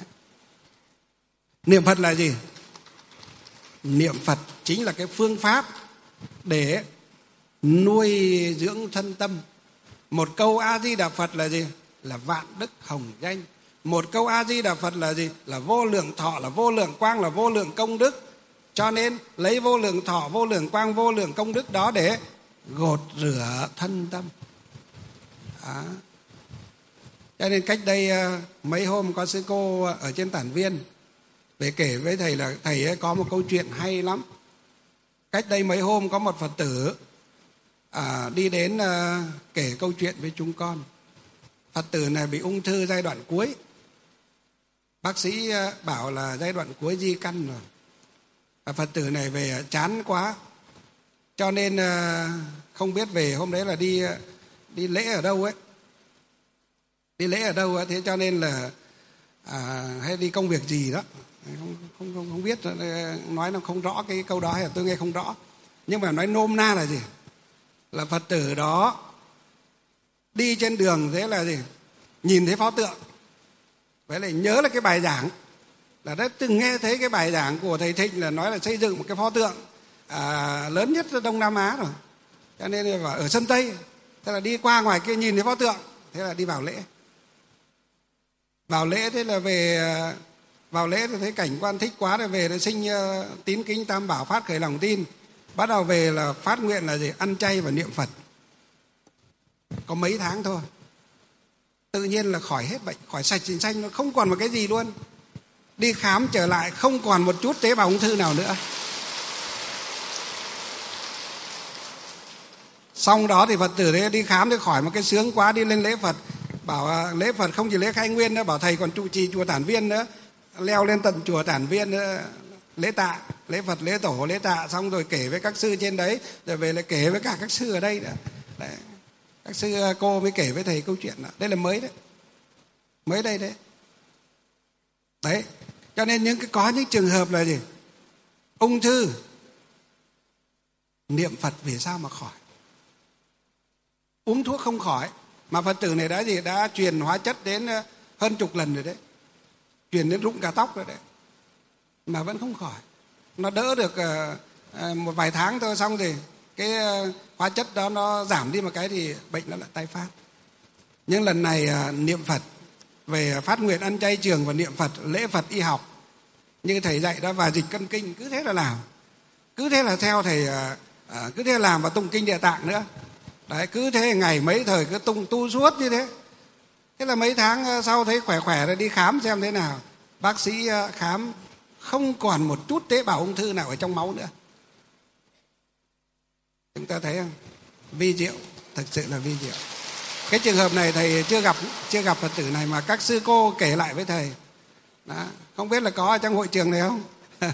Niệm Phật là gì? Niệm Phật chính là cái phương pháp để nuôi dưỡng thân tâm. Một câu A Di Đà Phật là gì? Là vạn đức hồng danh. Một câu A Di Đà Phật là gì? Là vô lượng thọ, là vô lượng quang, là vô lượng công đức. Cho nên lấy vô lượng thọ, vô lượng quang, vô lượng công đức đó để gột rửa thân tâm. Đó. Cho nên cách đây mấy hôm có sư cô ở trên Tản Viên về kể với thầy là thầy ấy có một câu chuyện hay lắm. Cách đây mấy hôm có một Phật tử à, đi đến à, kể câu chuyện với chúng con. Phật tử này bị ung thư giai đoạn cuối. Bác sĩ bảo là giai đoạn cuối di căn rồi. Và Phật tử này về chán quá, cho nên không biết về hôm đấy là đi đi lễ ở đâu ấy, đi lễ ở đâu ấy, thế cho nên là à, hay đi công việc gì đó, không không không, không biết, nói nó không rõ cái câu đó hay là tôi nghe không rõ, nhưng mà nói nôm na là gì? Là Phật tử đó đi trên đường thế là gì? Nhìn thấy pho tượng, vậy là nhớ là cái bài giảng, là đã từng nghe thấy cái bài giảng của thầy Thịnh là nói là xây dựng một cái pho tượng à, lớn nhất Đông Nam Á rồi, cho nên là ở sân Tây. Thế là đi qua ngoài kia nhìn thấy pho tượng, thế là đi vào lễ. Vào lễ thế là về, vào lễ thì thấy cảnh quan thích quá, rồi về là sinh uh, tín kính tam bảo, phát khởi lòng tin. Bắt đầu về là phát nguyện là gì? Ăn chay và niệm Phật. Có mấy tháng thôi, tự nhiên là khỏi hết bệnh, khỏi sạch sình xanh, nó không còn một cái gì luôn. Đi khám trở lại không còn một chút tế bào ung thư nào nữa. Xong đó thì Phật tử đấy đi khám thì khỏi một cái sướng quá, đi lên lễ Phật. Bảo lễ Phật không chỉ lễ khai nguyên nữa, bảo thầy còn trụ trì chùa Tản Viên nữa, leo lên tận chùa Tản Viên nữa, lễ tạ, lễ Phật, lễ tổ, lễ tạ. Xong rồi kể với các sư trên đấy, rồi về lại kể với cả các sư ở đây nữa. Đấy. Các sư cô mới kể với thầy câu chuyện đó. Đây là mới đấy, mới đây đấy. Đấy, cho nên những cái có những trường hợp là gì? Ung thư, niệm Phật vì sao mà khỏi? Uống thuốc không khỏi, mà Phật tử này đã gì? Đã truyền hóa chất đến hơn chục lần rồi đấy, chuyển đến rụng cả tóc rồi đấy, mà vẫn không khỏi. Nó đỡ được uh, một vài tháng thôi, xong rồi cái uh, hóa chất đó nó giảm đi một cái thì bệnh nó lại tái phát. Nhưng lần này uh, niệm Phật, về phát nguyện ăn chay trường và niệm Phật, lễ Phật y học như thầy dạy đó, và dịch cân kinh, cứ thế là làm, cứ thế là theo thầy, uh, uh, cứ thế làm và tụng kinh Địa Tạng nữa. Đấy, cứ thế ngày mấy thời cứ tung tu suốt như thế. Thế là mấy tháng sau thấy khỏe khỏe rồi đi khám xem thế nào. Bác sĩ khám không còn một chút tế bào ung thư nào ở trong máu nữa. Chúng ta thấy không? Vi diệu, thực sự là vi diệu. Cái trường hợp này thầy chưa gặp chưa gặp Phật tử này mà các sư cô kể lại với thầy. Đó, không biết là có ở trong hội trường này không?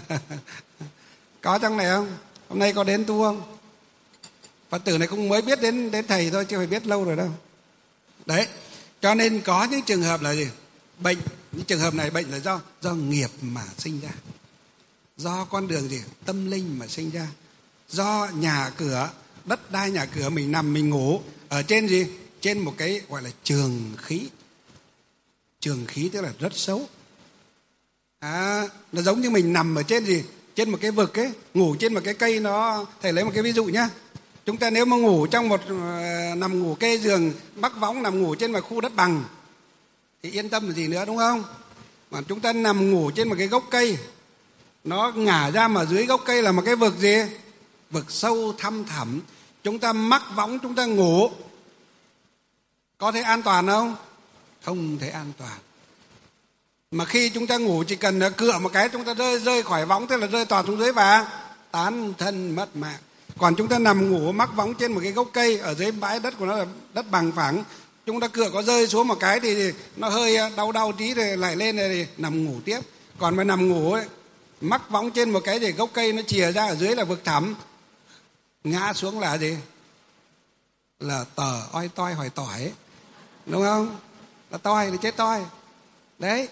Có trong này không? Hôm nay có đến tu không? Phật tử này cũng mới biết đến đến thầy thôi, chứ phải biết lâu rồi đâu. Đấy, cho nên có những trường hợp là gì? Bệnh, những trường hợp này bệnh là do do nghiệp mà sinh ra, do con đường gì? Tâm linh mà sinh ra, do nhà cửa, đất đai nhà cửa mình nằm mình ngủ ở trên gì? Trên một cái gọi là trường khí. Trường khí tức là rất xấu. À, nó giống như mình nằm ở trên gì? Trên một cái vực ấy, ngủ trên một cái cây nó, thầy lấy một cái ví dụ nhá. Chúng ta nếu mà ngủ trong một, nằm ngủ kê giường, mắc võng nằm ngủ trên một khu đất bằng thì yên tâm là gì nữa, đúng không? Mà chúng ta nằm ngủ trên một cái gốc cây, nó ngả ra mà dưới gốc cây là một cái vực gì? Vực sâu thăm thẳm. Chúng ta mắc võng, chúng ta ngủ, có thể an toàn không? Không thể an toàn. Mà khi chúng ta ngủ chỉ cần cựa một cái chúng ta rơi rơi khỏi võng, tức là rơi toàn xuống dưới và tán thân mất mạng. Còn chúng ta nằm ngủ mắc võng trên một cái gốc cây, ở dưới bãi đất của nó là đất bằng phẳng, chúng ta cựa có rơi xuống một cái thì nó hơi đau đau tí rồi lại lên rồi thì nằm ngủ tiếp. Còn mà nằm ngủ ấy, mắc võng trên một cái thì gốc cây nó chìa ra, ở dưới là vực thẳm, ngã xuống là gì? Là tờ oi toi hỏi tỏi ấy. Đúng không? Là toi, là chết toi. Đấy.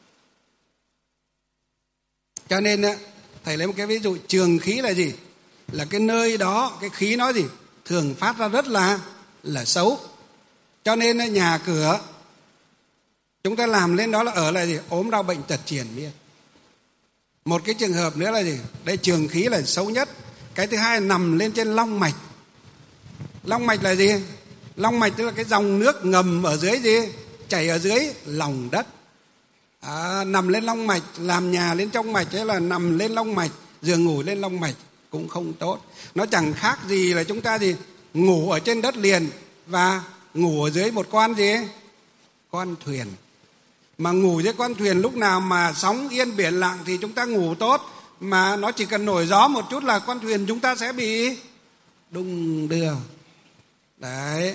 Cho nên thầy lấy một cái ví dụ, trường khí là gì? Là cái nơi đó, cái khí nó gì? Thường phát ra rất là là xấu. Cho nên nhà cửa chúng ta làm lên đó là ở là gì? Ốm đau bệnh tật triền miên. Một cái trường hợp nữa là gì? Đây, trường khí là xấu nhất. Cái thứ hai là nằm lên trên long mạch. Long mạch là gì? Long mạch tức là cái dòng nước ngầm ở dưới gì? Chảy ở dưới lòng đất. À, nằm lên long mạch, làm nhà lên trong mạch ấy là nằm lên long mạch, giường ngủ lên long mạch cũng không tốt. Nó chẳng khác gì là chúng ta gì? Ngủ ở trên đất liền và ngủ ở dưới một con gì? Con thuyền. Mà ngủ dưới con thuyền lúc nào mà sóng yên biển lặng thì chúng ta ngủ tốt. Mà nó chỉ cần nổi gió một chút là con thuyền chúng ta sẽ bị đung đưa. Đấy.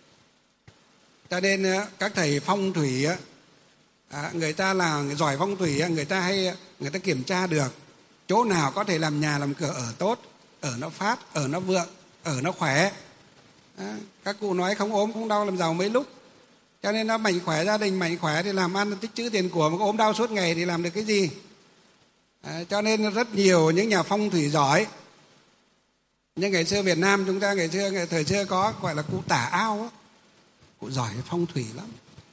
Cho nên các thầy phong thủy à, người ta là giỏi phong thủy, người ta hay người ta kiểm tra được chỗ nào có thể làm nhà làm cửa ở tốt, ở nó phát, ở nó vượng, ở nó khỏe. À, các cụ nói không ốm không đau làm giàu mấy lúc. Cho nên nó mạnh khỏe, gia đình mạnh khỏe thì làm ăn tích trữ tiền của, mà có ốm đau suốt ngày thì làm được cái gì? À, cho nên rất nhiều những nhà phong thủy giỏi. Nhưng ngày xưa Việt Nam chúng ta, ngày xưa ngày thời xưa có gọi là cụ Tả Ao á, cụ giỏi phong thủy lắm.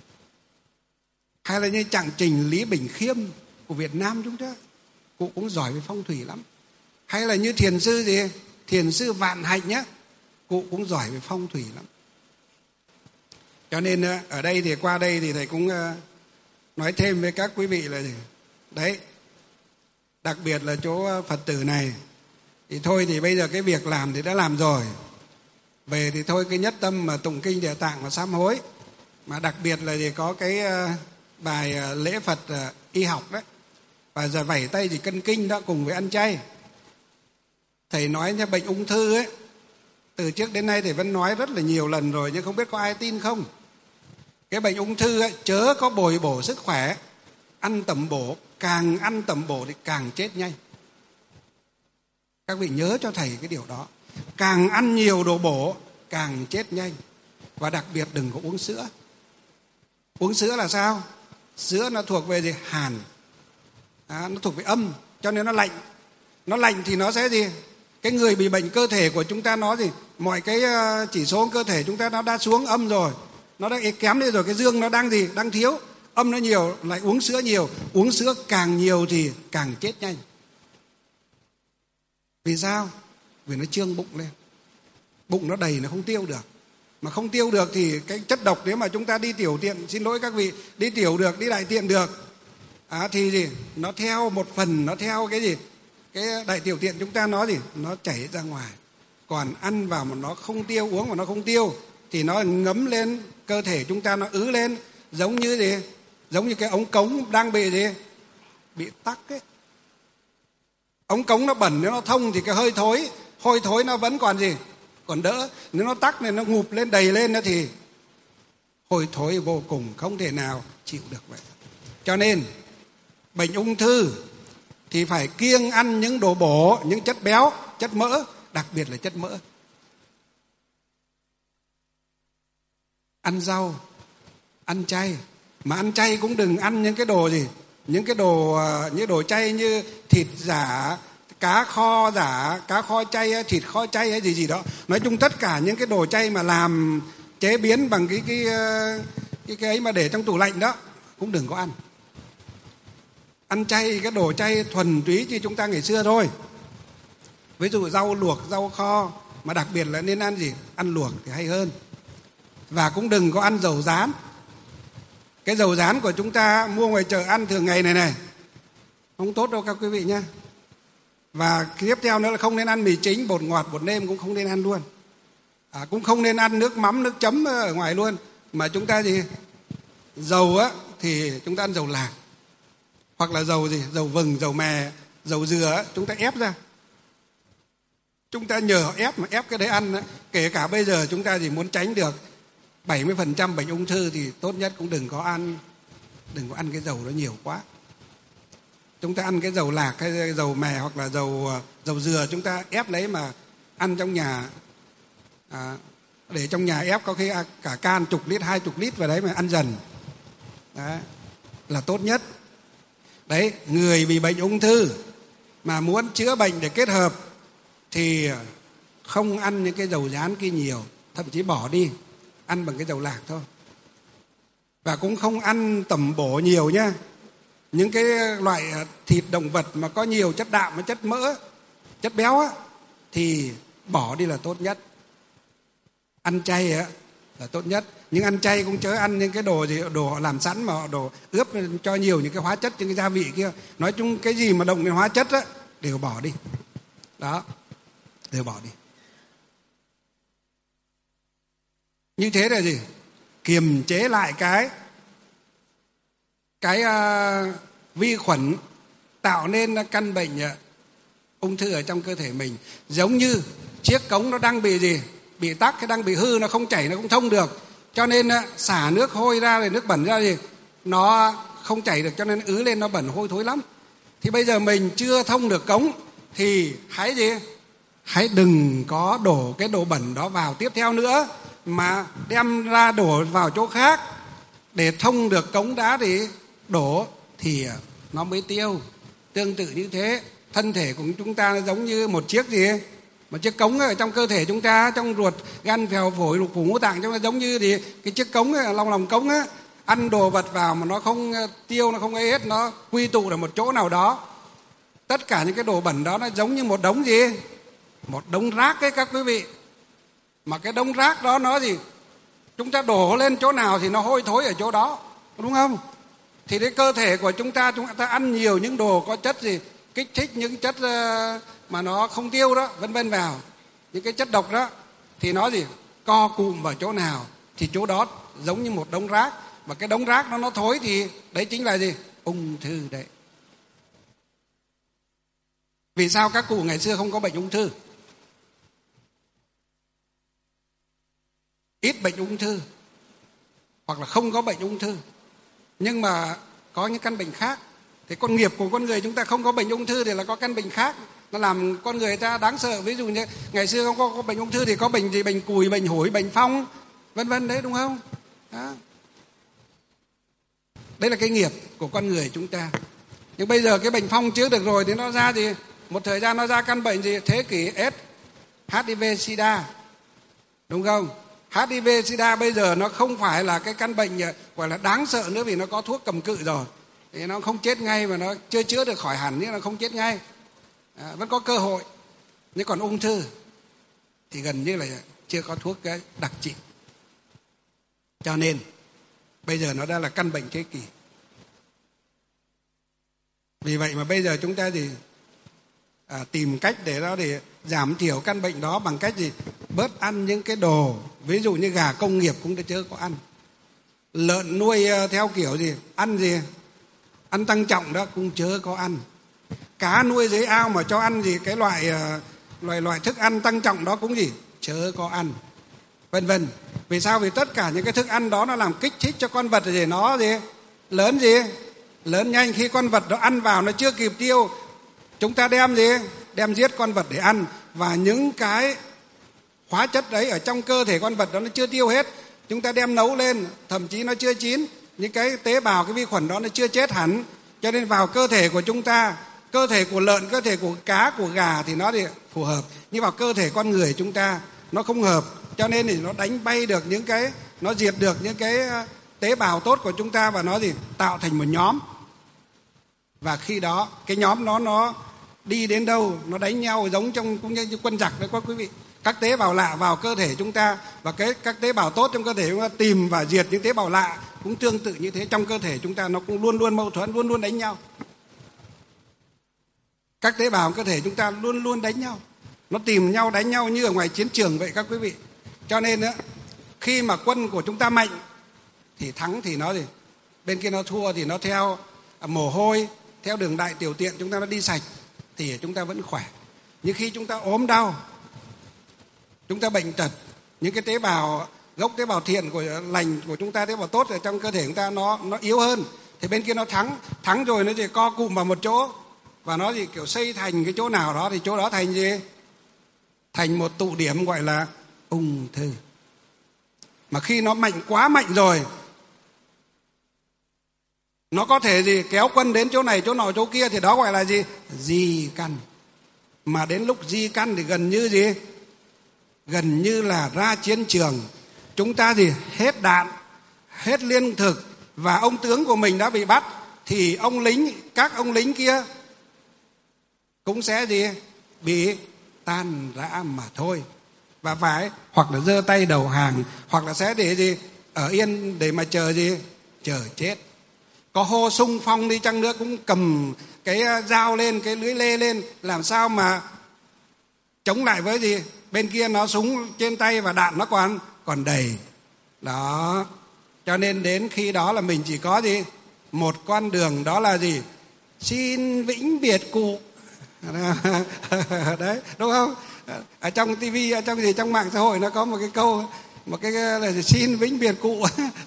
Hay là như Trạng Trình Lý Bình Khiêm của Việt Nam chúng ta, cụ cũng giỏi về phong thủy lắm. Hay là như thiền sư gì? Thiền sư Vạn Hạnh nhé, cụ cũng giỏi về phong thủy lắm. Cho nên ở đây thì qua đây thì thầy cũng nói thêm với các quý vị là gì? Đấy, đặc biệt là chỗ Phật tử này thì thôi thì bây giờ cái việc làm thì đã làm rồi, về thì thôi cái nhất tâm mà tụng kinh Địa Tạng và sám hối. Mà đặc biệt là gì? Có cái bài lễ Phật y học đấy, và giờ vẩy tay thì cân kinh đó, cùng với ăn chay. Thầy nói nha, bệnh ung thư ấy, từ trước đến nay thầy vẫn nói rất là nhiều lần rồi, nhưng không biết có ai tin không. Cái bệnh ung thư ấy, chớ có bồi bổ sức khỏe, ăn tẩm bổ, càng ăn tẩm bổ thì càng chết nhanh. Các vị nhớ cho thầy cái điều đó. Càng ăn nhiều đồ bổ càng chết nhanh. Và đặc biệt đừng có uống sữa. Uống sữa là sao? Sữa nó thuộc về gì? Hàn. À, nó thuộc về âm, cho nên nó lạnh. Nó lạnh thì nó sẽ gì? Cái người bị bệnh, cơ thể của chúng ta nó gì? Mọi cái chỉ số cơ thể chúng ta nó đã xuống âm rồi, nó đã kém đi rồi, cái dương nó đang gì? Đang thiếu. âm nó nhiều lại uống sữa nhiều, uống sữa càng nhiều thì càng chết nhanh. Vì sao? Vì nó trương bụng lên, bụng nó đầy nó không tiêu được, mà không tiêu được thì cái chất độc, nếu mà chúng ta đi tiểu tiện, xin lỗi các vị, đi tiểu được, đi đại tiện được à, thì gì nó theo một phần, nó theo cái gì cái đại tiểu tiện chúng ta nó gì nó chảy ra ngoài. Còn ăn vào mà nó không tiêu, uống mà nó không tiêu thì nó ngấm lên cơ thể chúng ta, nó ứ lên, giống như gì giống như cái ống cống đang bị gì bị tắc ấy. Ống cống nó bẩn, nếu nó thông thì cái hơi thối hôi thối nó vẫn còn gì còn đỡ, nếu nó tắc này nó ngụp lên đầy lên nữa thì hôi thối vô cùng, không thể nào chịu được vậy. Cho nên bệnh ung thư thì phải kiêng ăn những đồ bổ, những chất béo, chất mỡ, đặc biệt là chất mỡ. Ăn rau, ăn chay, mà ăn chay cũng đừng ăn những cái đồ gì những cái đồ những đồ chay như thịt giả, cá kho giả, cá kho chay, thịt kho chay hay gì gì đó. Nói chung tất cả những cái đồ chay mà làm chế biến bằng cái cái cái cái ấy mà để trong tủ lạnh đó cũng đừng có ăn. Ăn chay, cái đồ chay thuần túy như chúng ta ngày xưa thôi. Ví dụ rau luộc, rau kho, mà đặc biệt là nên ăn gì? Ăn luộc thì hay hơn. Và cũng đừng có ăn dầu rán. Cái dầu rán của chúng ta mua ngoài chợ ăn thường ngày này này không tốt đâu các quý vị nhé. Và tiếp theo nữa là không nên ăn mì chính, bột ngọt, bột nêm cũng không nên ăn luôn. À, cũng không nên ăn nước mắm, nước chấm ở ngoài luôn. Mà chúng ta gì? Dầu á thì chúng ta ăn dầu lạc, hoặc là dầu gì? Dầu vừng, dầu mè, dầu dừa á, chúng ta ép ra. Chúng ta nhờ họ ép mà ép cái đấy ăn á. Kể cả bây giờ chúng ta chỉ muốn tránh được bảy mươi phần trăm bệnh ung thư thì tốt nhất cũng đừng có ăn đừng có ăn cái dầu đó nhiều quá. Chúng ta ăn cái dầu lạc hay dầu mè hoặc là dầu dầu dừa, chúng ta ép lấy mà ăn trong nhà, à, để trong nhà ép có khi cả can chục lít, hai chục lít vào đấy mà ăn dần. Đấy là tốt nhất. Đấy, người bị bệnh ung thư mà muốn chữa bệnh để kết hợp thì không ăn những cái dầu rán kia nhiều, thậm chí bỏ đi, ăn bằng cái dầu lạc thôi. Và cũng không ăn tẩm bổ nhiều nhá. Những cái loại thịt động vật mà có nhiều chất đạm, chất mỡ, chất béo á, thì bỏ đi là tốt nhất. Ăn chay á là tốt nhất. Nhưng ăn chay cũng chớ ăn những cái đồ gì đồ họ làm sẵn mà họ đồ ướp cho nhiều những cái hóa chất, những cái gia vị kia. Nói chung cái gì mà động đến hóa chất á đều bỏ đi. Đó, đều bỏ đi. Như thế là gì? Kiềm chế lại cái cái uh, vi khuẩn tạo nên căn bệnh uh, ung thư ở trong cơ thể mình. Giống như chiếc cống nó đang bị gì? Bị tắc, cái đang bị hư, nó không chảy, nó không thông được. Cho nên uh, xả nước hôi ra, rồi nước bẩn ra gì? Nó không chảy được, cho nên ứ lên nó bẩn hôi thối lắm. Thì bây giờ mình chưa thông được cống thì hãy gì? Hãy đừng có đổ cái đồ bẩn đó vào tiếp theo nữa, mà đem ra đổ vào chỗ khác để thông được cống đá thì đổ thì nó mới tiêu. Tương tự như thế, thân thể của chúng ta giống như một chiếc gì? Một chiếc cống ở trong cơ thể chúng ta, trong ruột, gan, phèo, phổi, lục phủ, ngũ tạng chúng ta giống như gì? Cái chiếc cống ấy, lòng lòng cống á, ăn đồ vật vào mà nó không tiêu, nó không ấy hết, nó quy tụ ở một chỗ nào đó. Tất cả những cái đồ bẩn đó nó giống như một đống gì? Một đống rác ấy các quý vị. Mà cái đống rác đó nó gì? Chúng ta đổ lên chỗ nào thì nó hôi thối ở chỗ đó, đúng không? Thì cái cơ thể của chúng ta, chúng ta ăn nhiều những đồ có chất gì? Kích thích những chất mà nó không tiêu đó, vân vân vào. Những cái chất độc đó thì nó gì? Co cụm vào chỗ nào thì chỗ đó giống như một đống rác. Và cái đống rác nó nó thối thì đấy chính là gì? Ung thư đấy. Vì sao các cụ ngày xưa không có bệnh ung thư? Ít bệnh ung thư hoặc là không có bệnh ung thư, nhưng mà có những căn bệnh khác. Thì con nghiệp của con người chúng ta không có bệnh ung thư thì là có căn bệnh khác, nó làm con người ta đáng sợ. Ví dụ như ngày xưa không có, có bệnh ung thư thì có bệnh gì? Bệnh cùi, bệnh hủi, bệnh phong, vân vân đấy, đúng không? Đó. Đấy là cái nghiệp của con người chúng ta. Nhưng bây giờ cái bệnh phong chữa được rồi thì nó ra gì? Một thời gian nó ra căn bệnh gì? Thế kỷ S, hát i vê, SIDA, đúng không? hát i vê SIDA bây giờ nó không phải là cái căn bệnh gọi là đáng sợ nữa, vì nó có thuốc cầm cự rồi, thì nó không chết ngay, mà nó chưa chữa được khỏi hẳn nhưng nó không chết ngay, à, vẫn có cơ hội. Nhưng còn ung thư thì gần như là chưa có thuốc cái đặc trị. Cho nên bây giờ nó đã là căn bệnh thế kỷ. Vì vậy mà bây giờ chúng ta thì à, tìm cách để nó để giảm thiểu căn bệnh đó bằng cách gì? Bớt ăn những cái đồ, ví dụ như gà công nghiệp cũng đã chớ có ăn. Lợn nuôi theo kiểu gì? Ăn gì? Ăn tăng trọng đó cũng chớ có ăn. Cá nuôi dưới ao mà cho ăn gì cái loại loại loại thức ăn tăng trọng đó cũng gì? Chớ có ăn. Vân vân. Vì sao? Vì tất cả những cái thức ăn đó nó làm kích thích cho con vật gì nó gì? Lớn gì? Lớn nhanh. Khi con vật nó ăn vào nó chưa kịp tiêu, chúng ta đem gì? Đem giết con vật để ăn. Và những cái hóa chất đấy ở trong cơ thể con vật đó nó chưa tiêu hết, chúng ta đem nấu lên, thậm chí nó chưa chín, những cái tế bào, cái vi khuẩn đó nó chưa chết hẳn, cho nên vào cơ thể của chúng ta, cơ thể của lợn, cơ thể của cá, của gà thì nó thì phù hợp, nhưng vào cơ thể con người chúng ta nó không hợp, cho nên thì nó đánh bay được những cái, nó diệt được những cái tế bào tốt của chúng ta, và nó gì tạo thành một nhóm. Và khi đó cái nhóm nó nó đi đến đâu nó đánh nhau giống trong cũng như quân giặc đấy các quý vị. Các tế bào lạ vào cơ thể chúng ta, và cái các tế bào tốt trong cơ thể chúng ta tìm và diệt những tế bào lạ, cũng tương tự như thế. Trong cơ thể chúng ta nó cũng luôn luôn mâu thuẫn, luôn luôn đánh nhau. Các tế bào cơ thể chúng ta luôn luôn đánh nhau, nó tìm nhau đánh nhau như ở ngoài chiến trường vậy các quý vị. Cho nên đó, khi mà quân của chúng ta mạnh thì thắng thì nó gì, bên kia nó thua thì nó theo mồ hôi, theo đường đại tiểu tiện chúng ta nó đi sạch thì chúng ta vẫn khỏe. Nhưng khi chúng ta ốm đau, chúng ta bệnh tật, những cái tế bào gốc, tế bào thiện của lành của chúng ta, tế bào tốt ở trong cơ thể chúng ta nó nó yếu hơn, thì bên kia nó thắng thắng rồi nó chỉ co cụm vào một chỗ, và nó gì kiểu xây thành cái chỗ nào đó, thì chỗ đó thành gì, thành một tụ điểm gọi là ung thư. Mà khi nó mạnh quá mạnh rồi, nó có thể gì kéo quân đến chỗ này chỗ nọ chỗ kia, thì đó gọi là gì, di căn. Mà đến lúc di căn thì gần như gì, gần như là ra chiến trường, chúng ta gì hết đạn, hết lương thực, và ông tướng của mình đã bị bắt, thì ông lính, các ông lính kia cũng sẽ gì bị tan rã mà thôi, và phải hoặc là giơ tay đầu hàng, hoặc là sẽ để gì ở yên để mà chờ gì, chờ chết. Có hô xung phong đi chăng nữa cũng cầm cái dao lên, cái lưới lê lên, làm sao mà chống lại với gì bên kia nó súng trên tay và đạn nó còn còn đầy đó. Cho nên đến khi đó là mình chỉ có gì một con đường, đó là gì, xin vĩnh biệt cụ. Đấy, đúng không? Ở trong tivi, ở trong gì, trong mạng xã hội nó có một cái câu, một cái là xin vĩnh biệt cụ.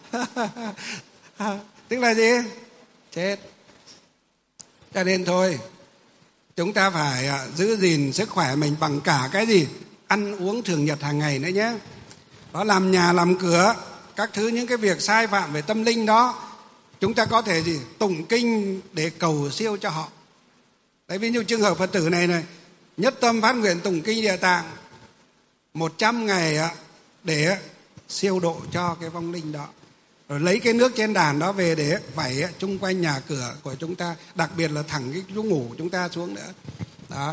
Tức là gì? Chết. Cho nên thôi, chúng ta phải giữ gìn sức khỏe mình bằng cả cái gì? Ăn uống thường nhật hàng ngày nữa nhé. Đó, làm nhà làm cửa, các thứ những cái việc sai phạm về tâm linh đó, chúng ta có thể gì tụng kinh để cầu siêu cho họ. Đấy, ví dụ trường hợp Phật tử này này, nhất tâm phát nguyện tụng kinh Địa Tạng một trăm ngày để siêu độ cho cái vong linh đó. Rồi lấy cái nước trên đàn đó về để vẩy chung quanh nhà cửa của chúng ta, đặc biệt là thẳng cái chỗ ngủ của chúng ta xuống nữa. Đó.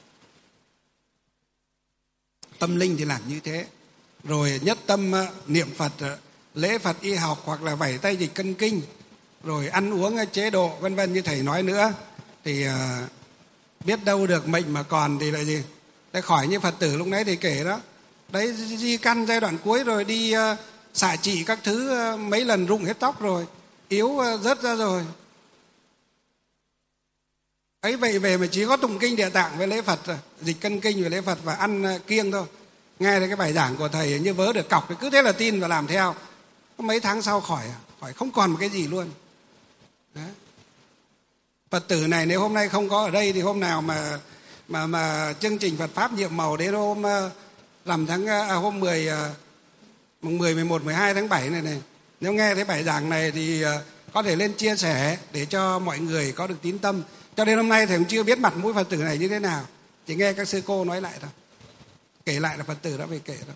Tâm linh thì làm như thế. Rồi nhất tâm niệm Phật, lễ Phật y học, hoặc là vẩy tay dịch cân kinh, rồi ăn uống chế độ vân vân như thầy nói nữa, thì uh, biết đâu được mệnh mà còn thì là gì, để khỏi như Phật tử lúc nãy thì kể đó. Đấy, di căn giai đoạn cuối rồi, đi uh, xạ trị các thứ uh, mấy lần rụng hết tóc rồi, yếu uh, rớt ra rồi. Ấy vậy về mà chỉ có tụng kinh Địa Tạng với lễ Phật, dịch cân kinh với lễ Phật và ăn uh, kiêng thôi. Nghe thấy cái bài giảng của thầy như vớ được cọc, cứ thế là tin và làm theo. Mấy tháng sau khỏi, khỏi không còn một cái gì luôn. Đấy. Phật tử này nếu hôm nay không có ở đây thì hôm nào mà mà mà chương trình Phật pháp nhiệm màu đến hôm rằm tháng à, hôm mười mùng mười, mười một, mười hai tháng bảy này này, nếu nghe thấy bài giảng này thì có thể lên chia sẻ để cho mọi người có được tín tâm. Cho đến hôm nay thầy cũng chưa biết mặt mũi Phật tử này như thế nào, chỉ nghe các sư cô nói lại thôi, kể lại là Phật tử đã về kể đó.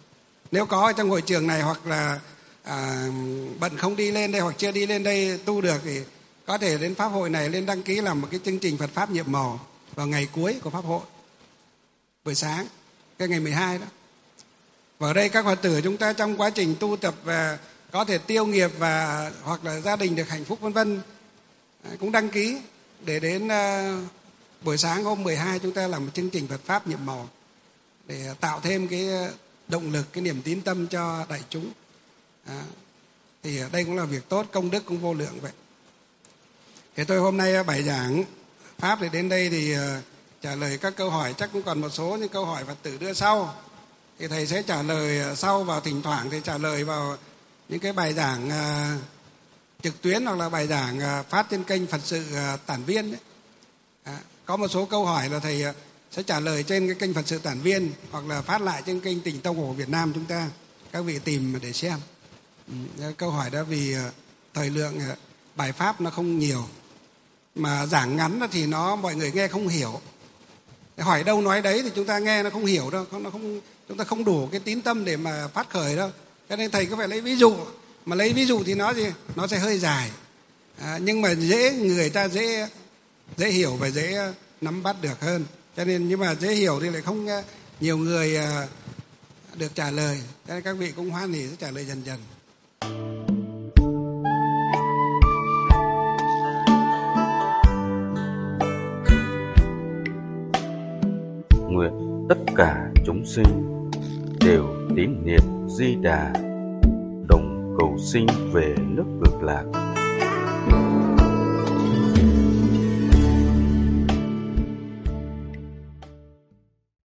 Nếu có ở trong hội trường này hoặc là à, bận không đi lên đây hoặc chưa đi lên đây tu được thì có thể đến pháp hội này lên đăng ký làm một cái chương trình Phật pháp nhiệm màu vào ngày cuối của pháp hội, buổi sáng cái ngày mười hai đó. Và ở đây các Phật tử chúng ta trong quá trình tu tập và có thể tiêu nghiệp và hoặc là gia đình được hạnh phúc vân vân cũng đăng ký để đến uh, buổi sáng hôm mười hai chúng ta làm một chương trình Phật pháp nhiệm màu để tạo thêm cái động lực, cái niềm tín tâm cho đại chúng. À, thì đây cũng là việc tốt, công đức cũng vô lượng vậy. Thế tôi hôm nay bài giảng pháp thì đến đây thì uh, trả lời các câu hỏi, chắc cũng còn một số những câu hỏi Phật tử đưa sau thì thầy sẽ trả lời sau, vào thỉnh thoảng thì trả lời vào những cái bài giảng uh, trực tuyến hoặc là bài giảng uh, phát trên kênh Phật sự uh, Tản Viên đấy. À, có một số câu hỏi là thầy uh, sẽ trả lời trên cái kênh Phật sự Tản Viên hoặc là phát lại trên kênh Tịnh Tông của Việt Nam chúng ta, các vị tìm để xem. Ừ, câu hỏi đó vì uh, thời lượng uh, bài pháp nó không nhiều, mà giảng ngắn thì nó mọi người nghe không hiểu. Hỏi đâu nói đấy thì chúng ta nghe nó không hiểu đâu, nó không, chúng ta không đủ cái tín tâm để mà phát khởi đâu. Cho nên thầy có phải lấy ví dụ, mà lấy ví dụ thì nó gì nó sẽ hơi dài, à, nhưng mà dễ người ta dễ dễ hiểu và dễ nắm bắt được hơn. Cho nên nhưng mà dễ hiểu thì lại không nhiều người được trả lời. Cho nên các vị cũng hoan hỉ sẽ trả lời dần dần. Nguyện tất cả chúng sinh đều tín niệm Di Đà, đồng cầu sinh về nước Cực Lạc.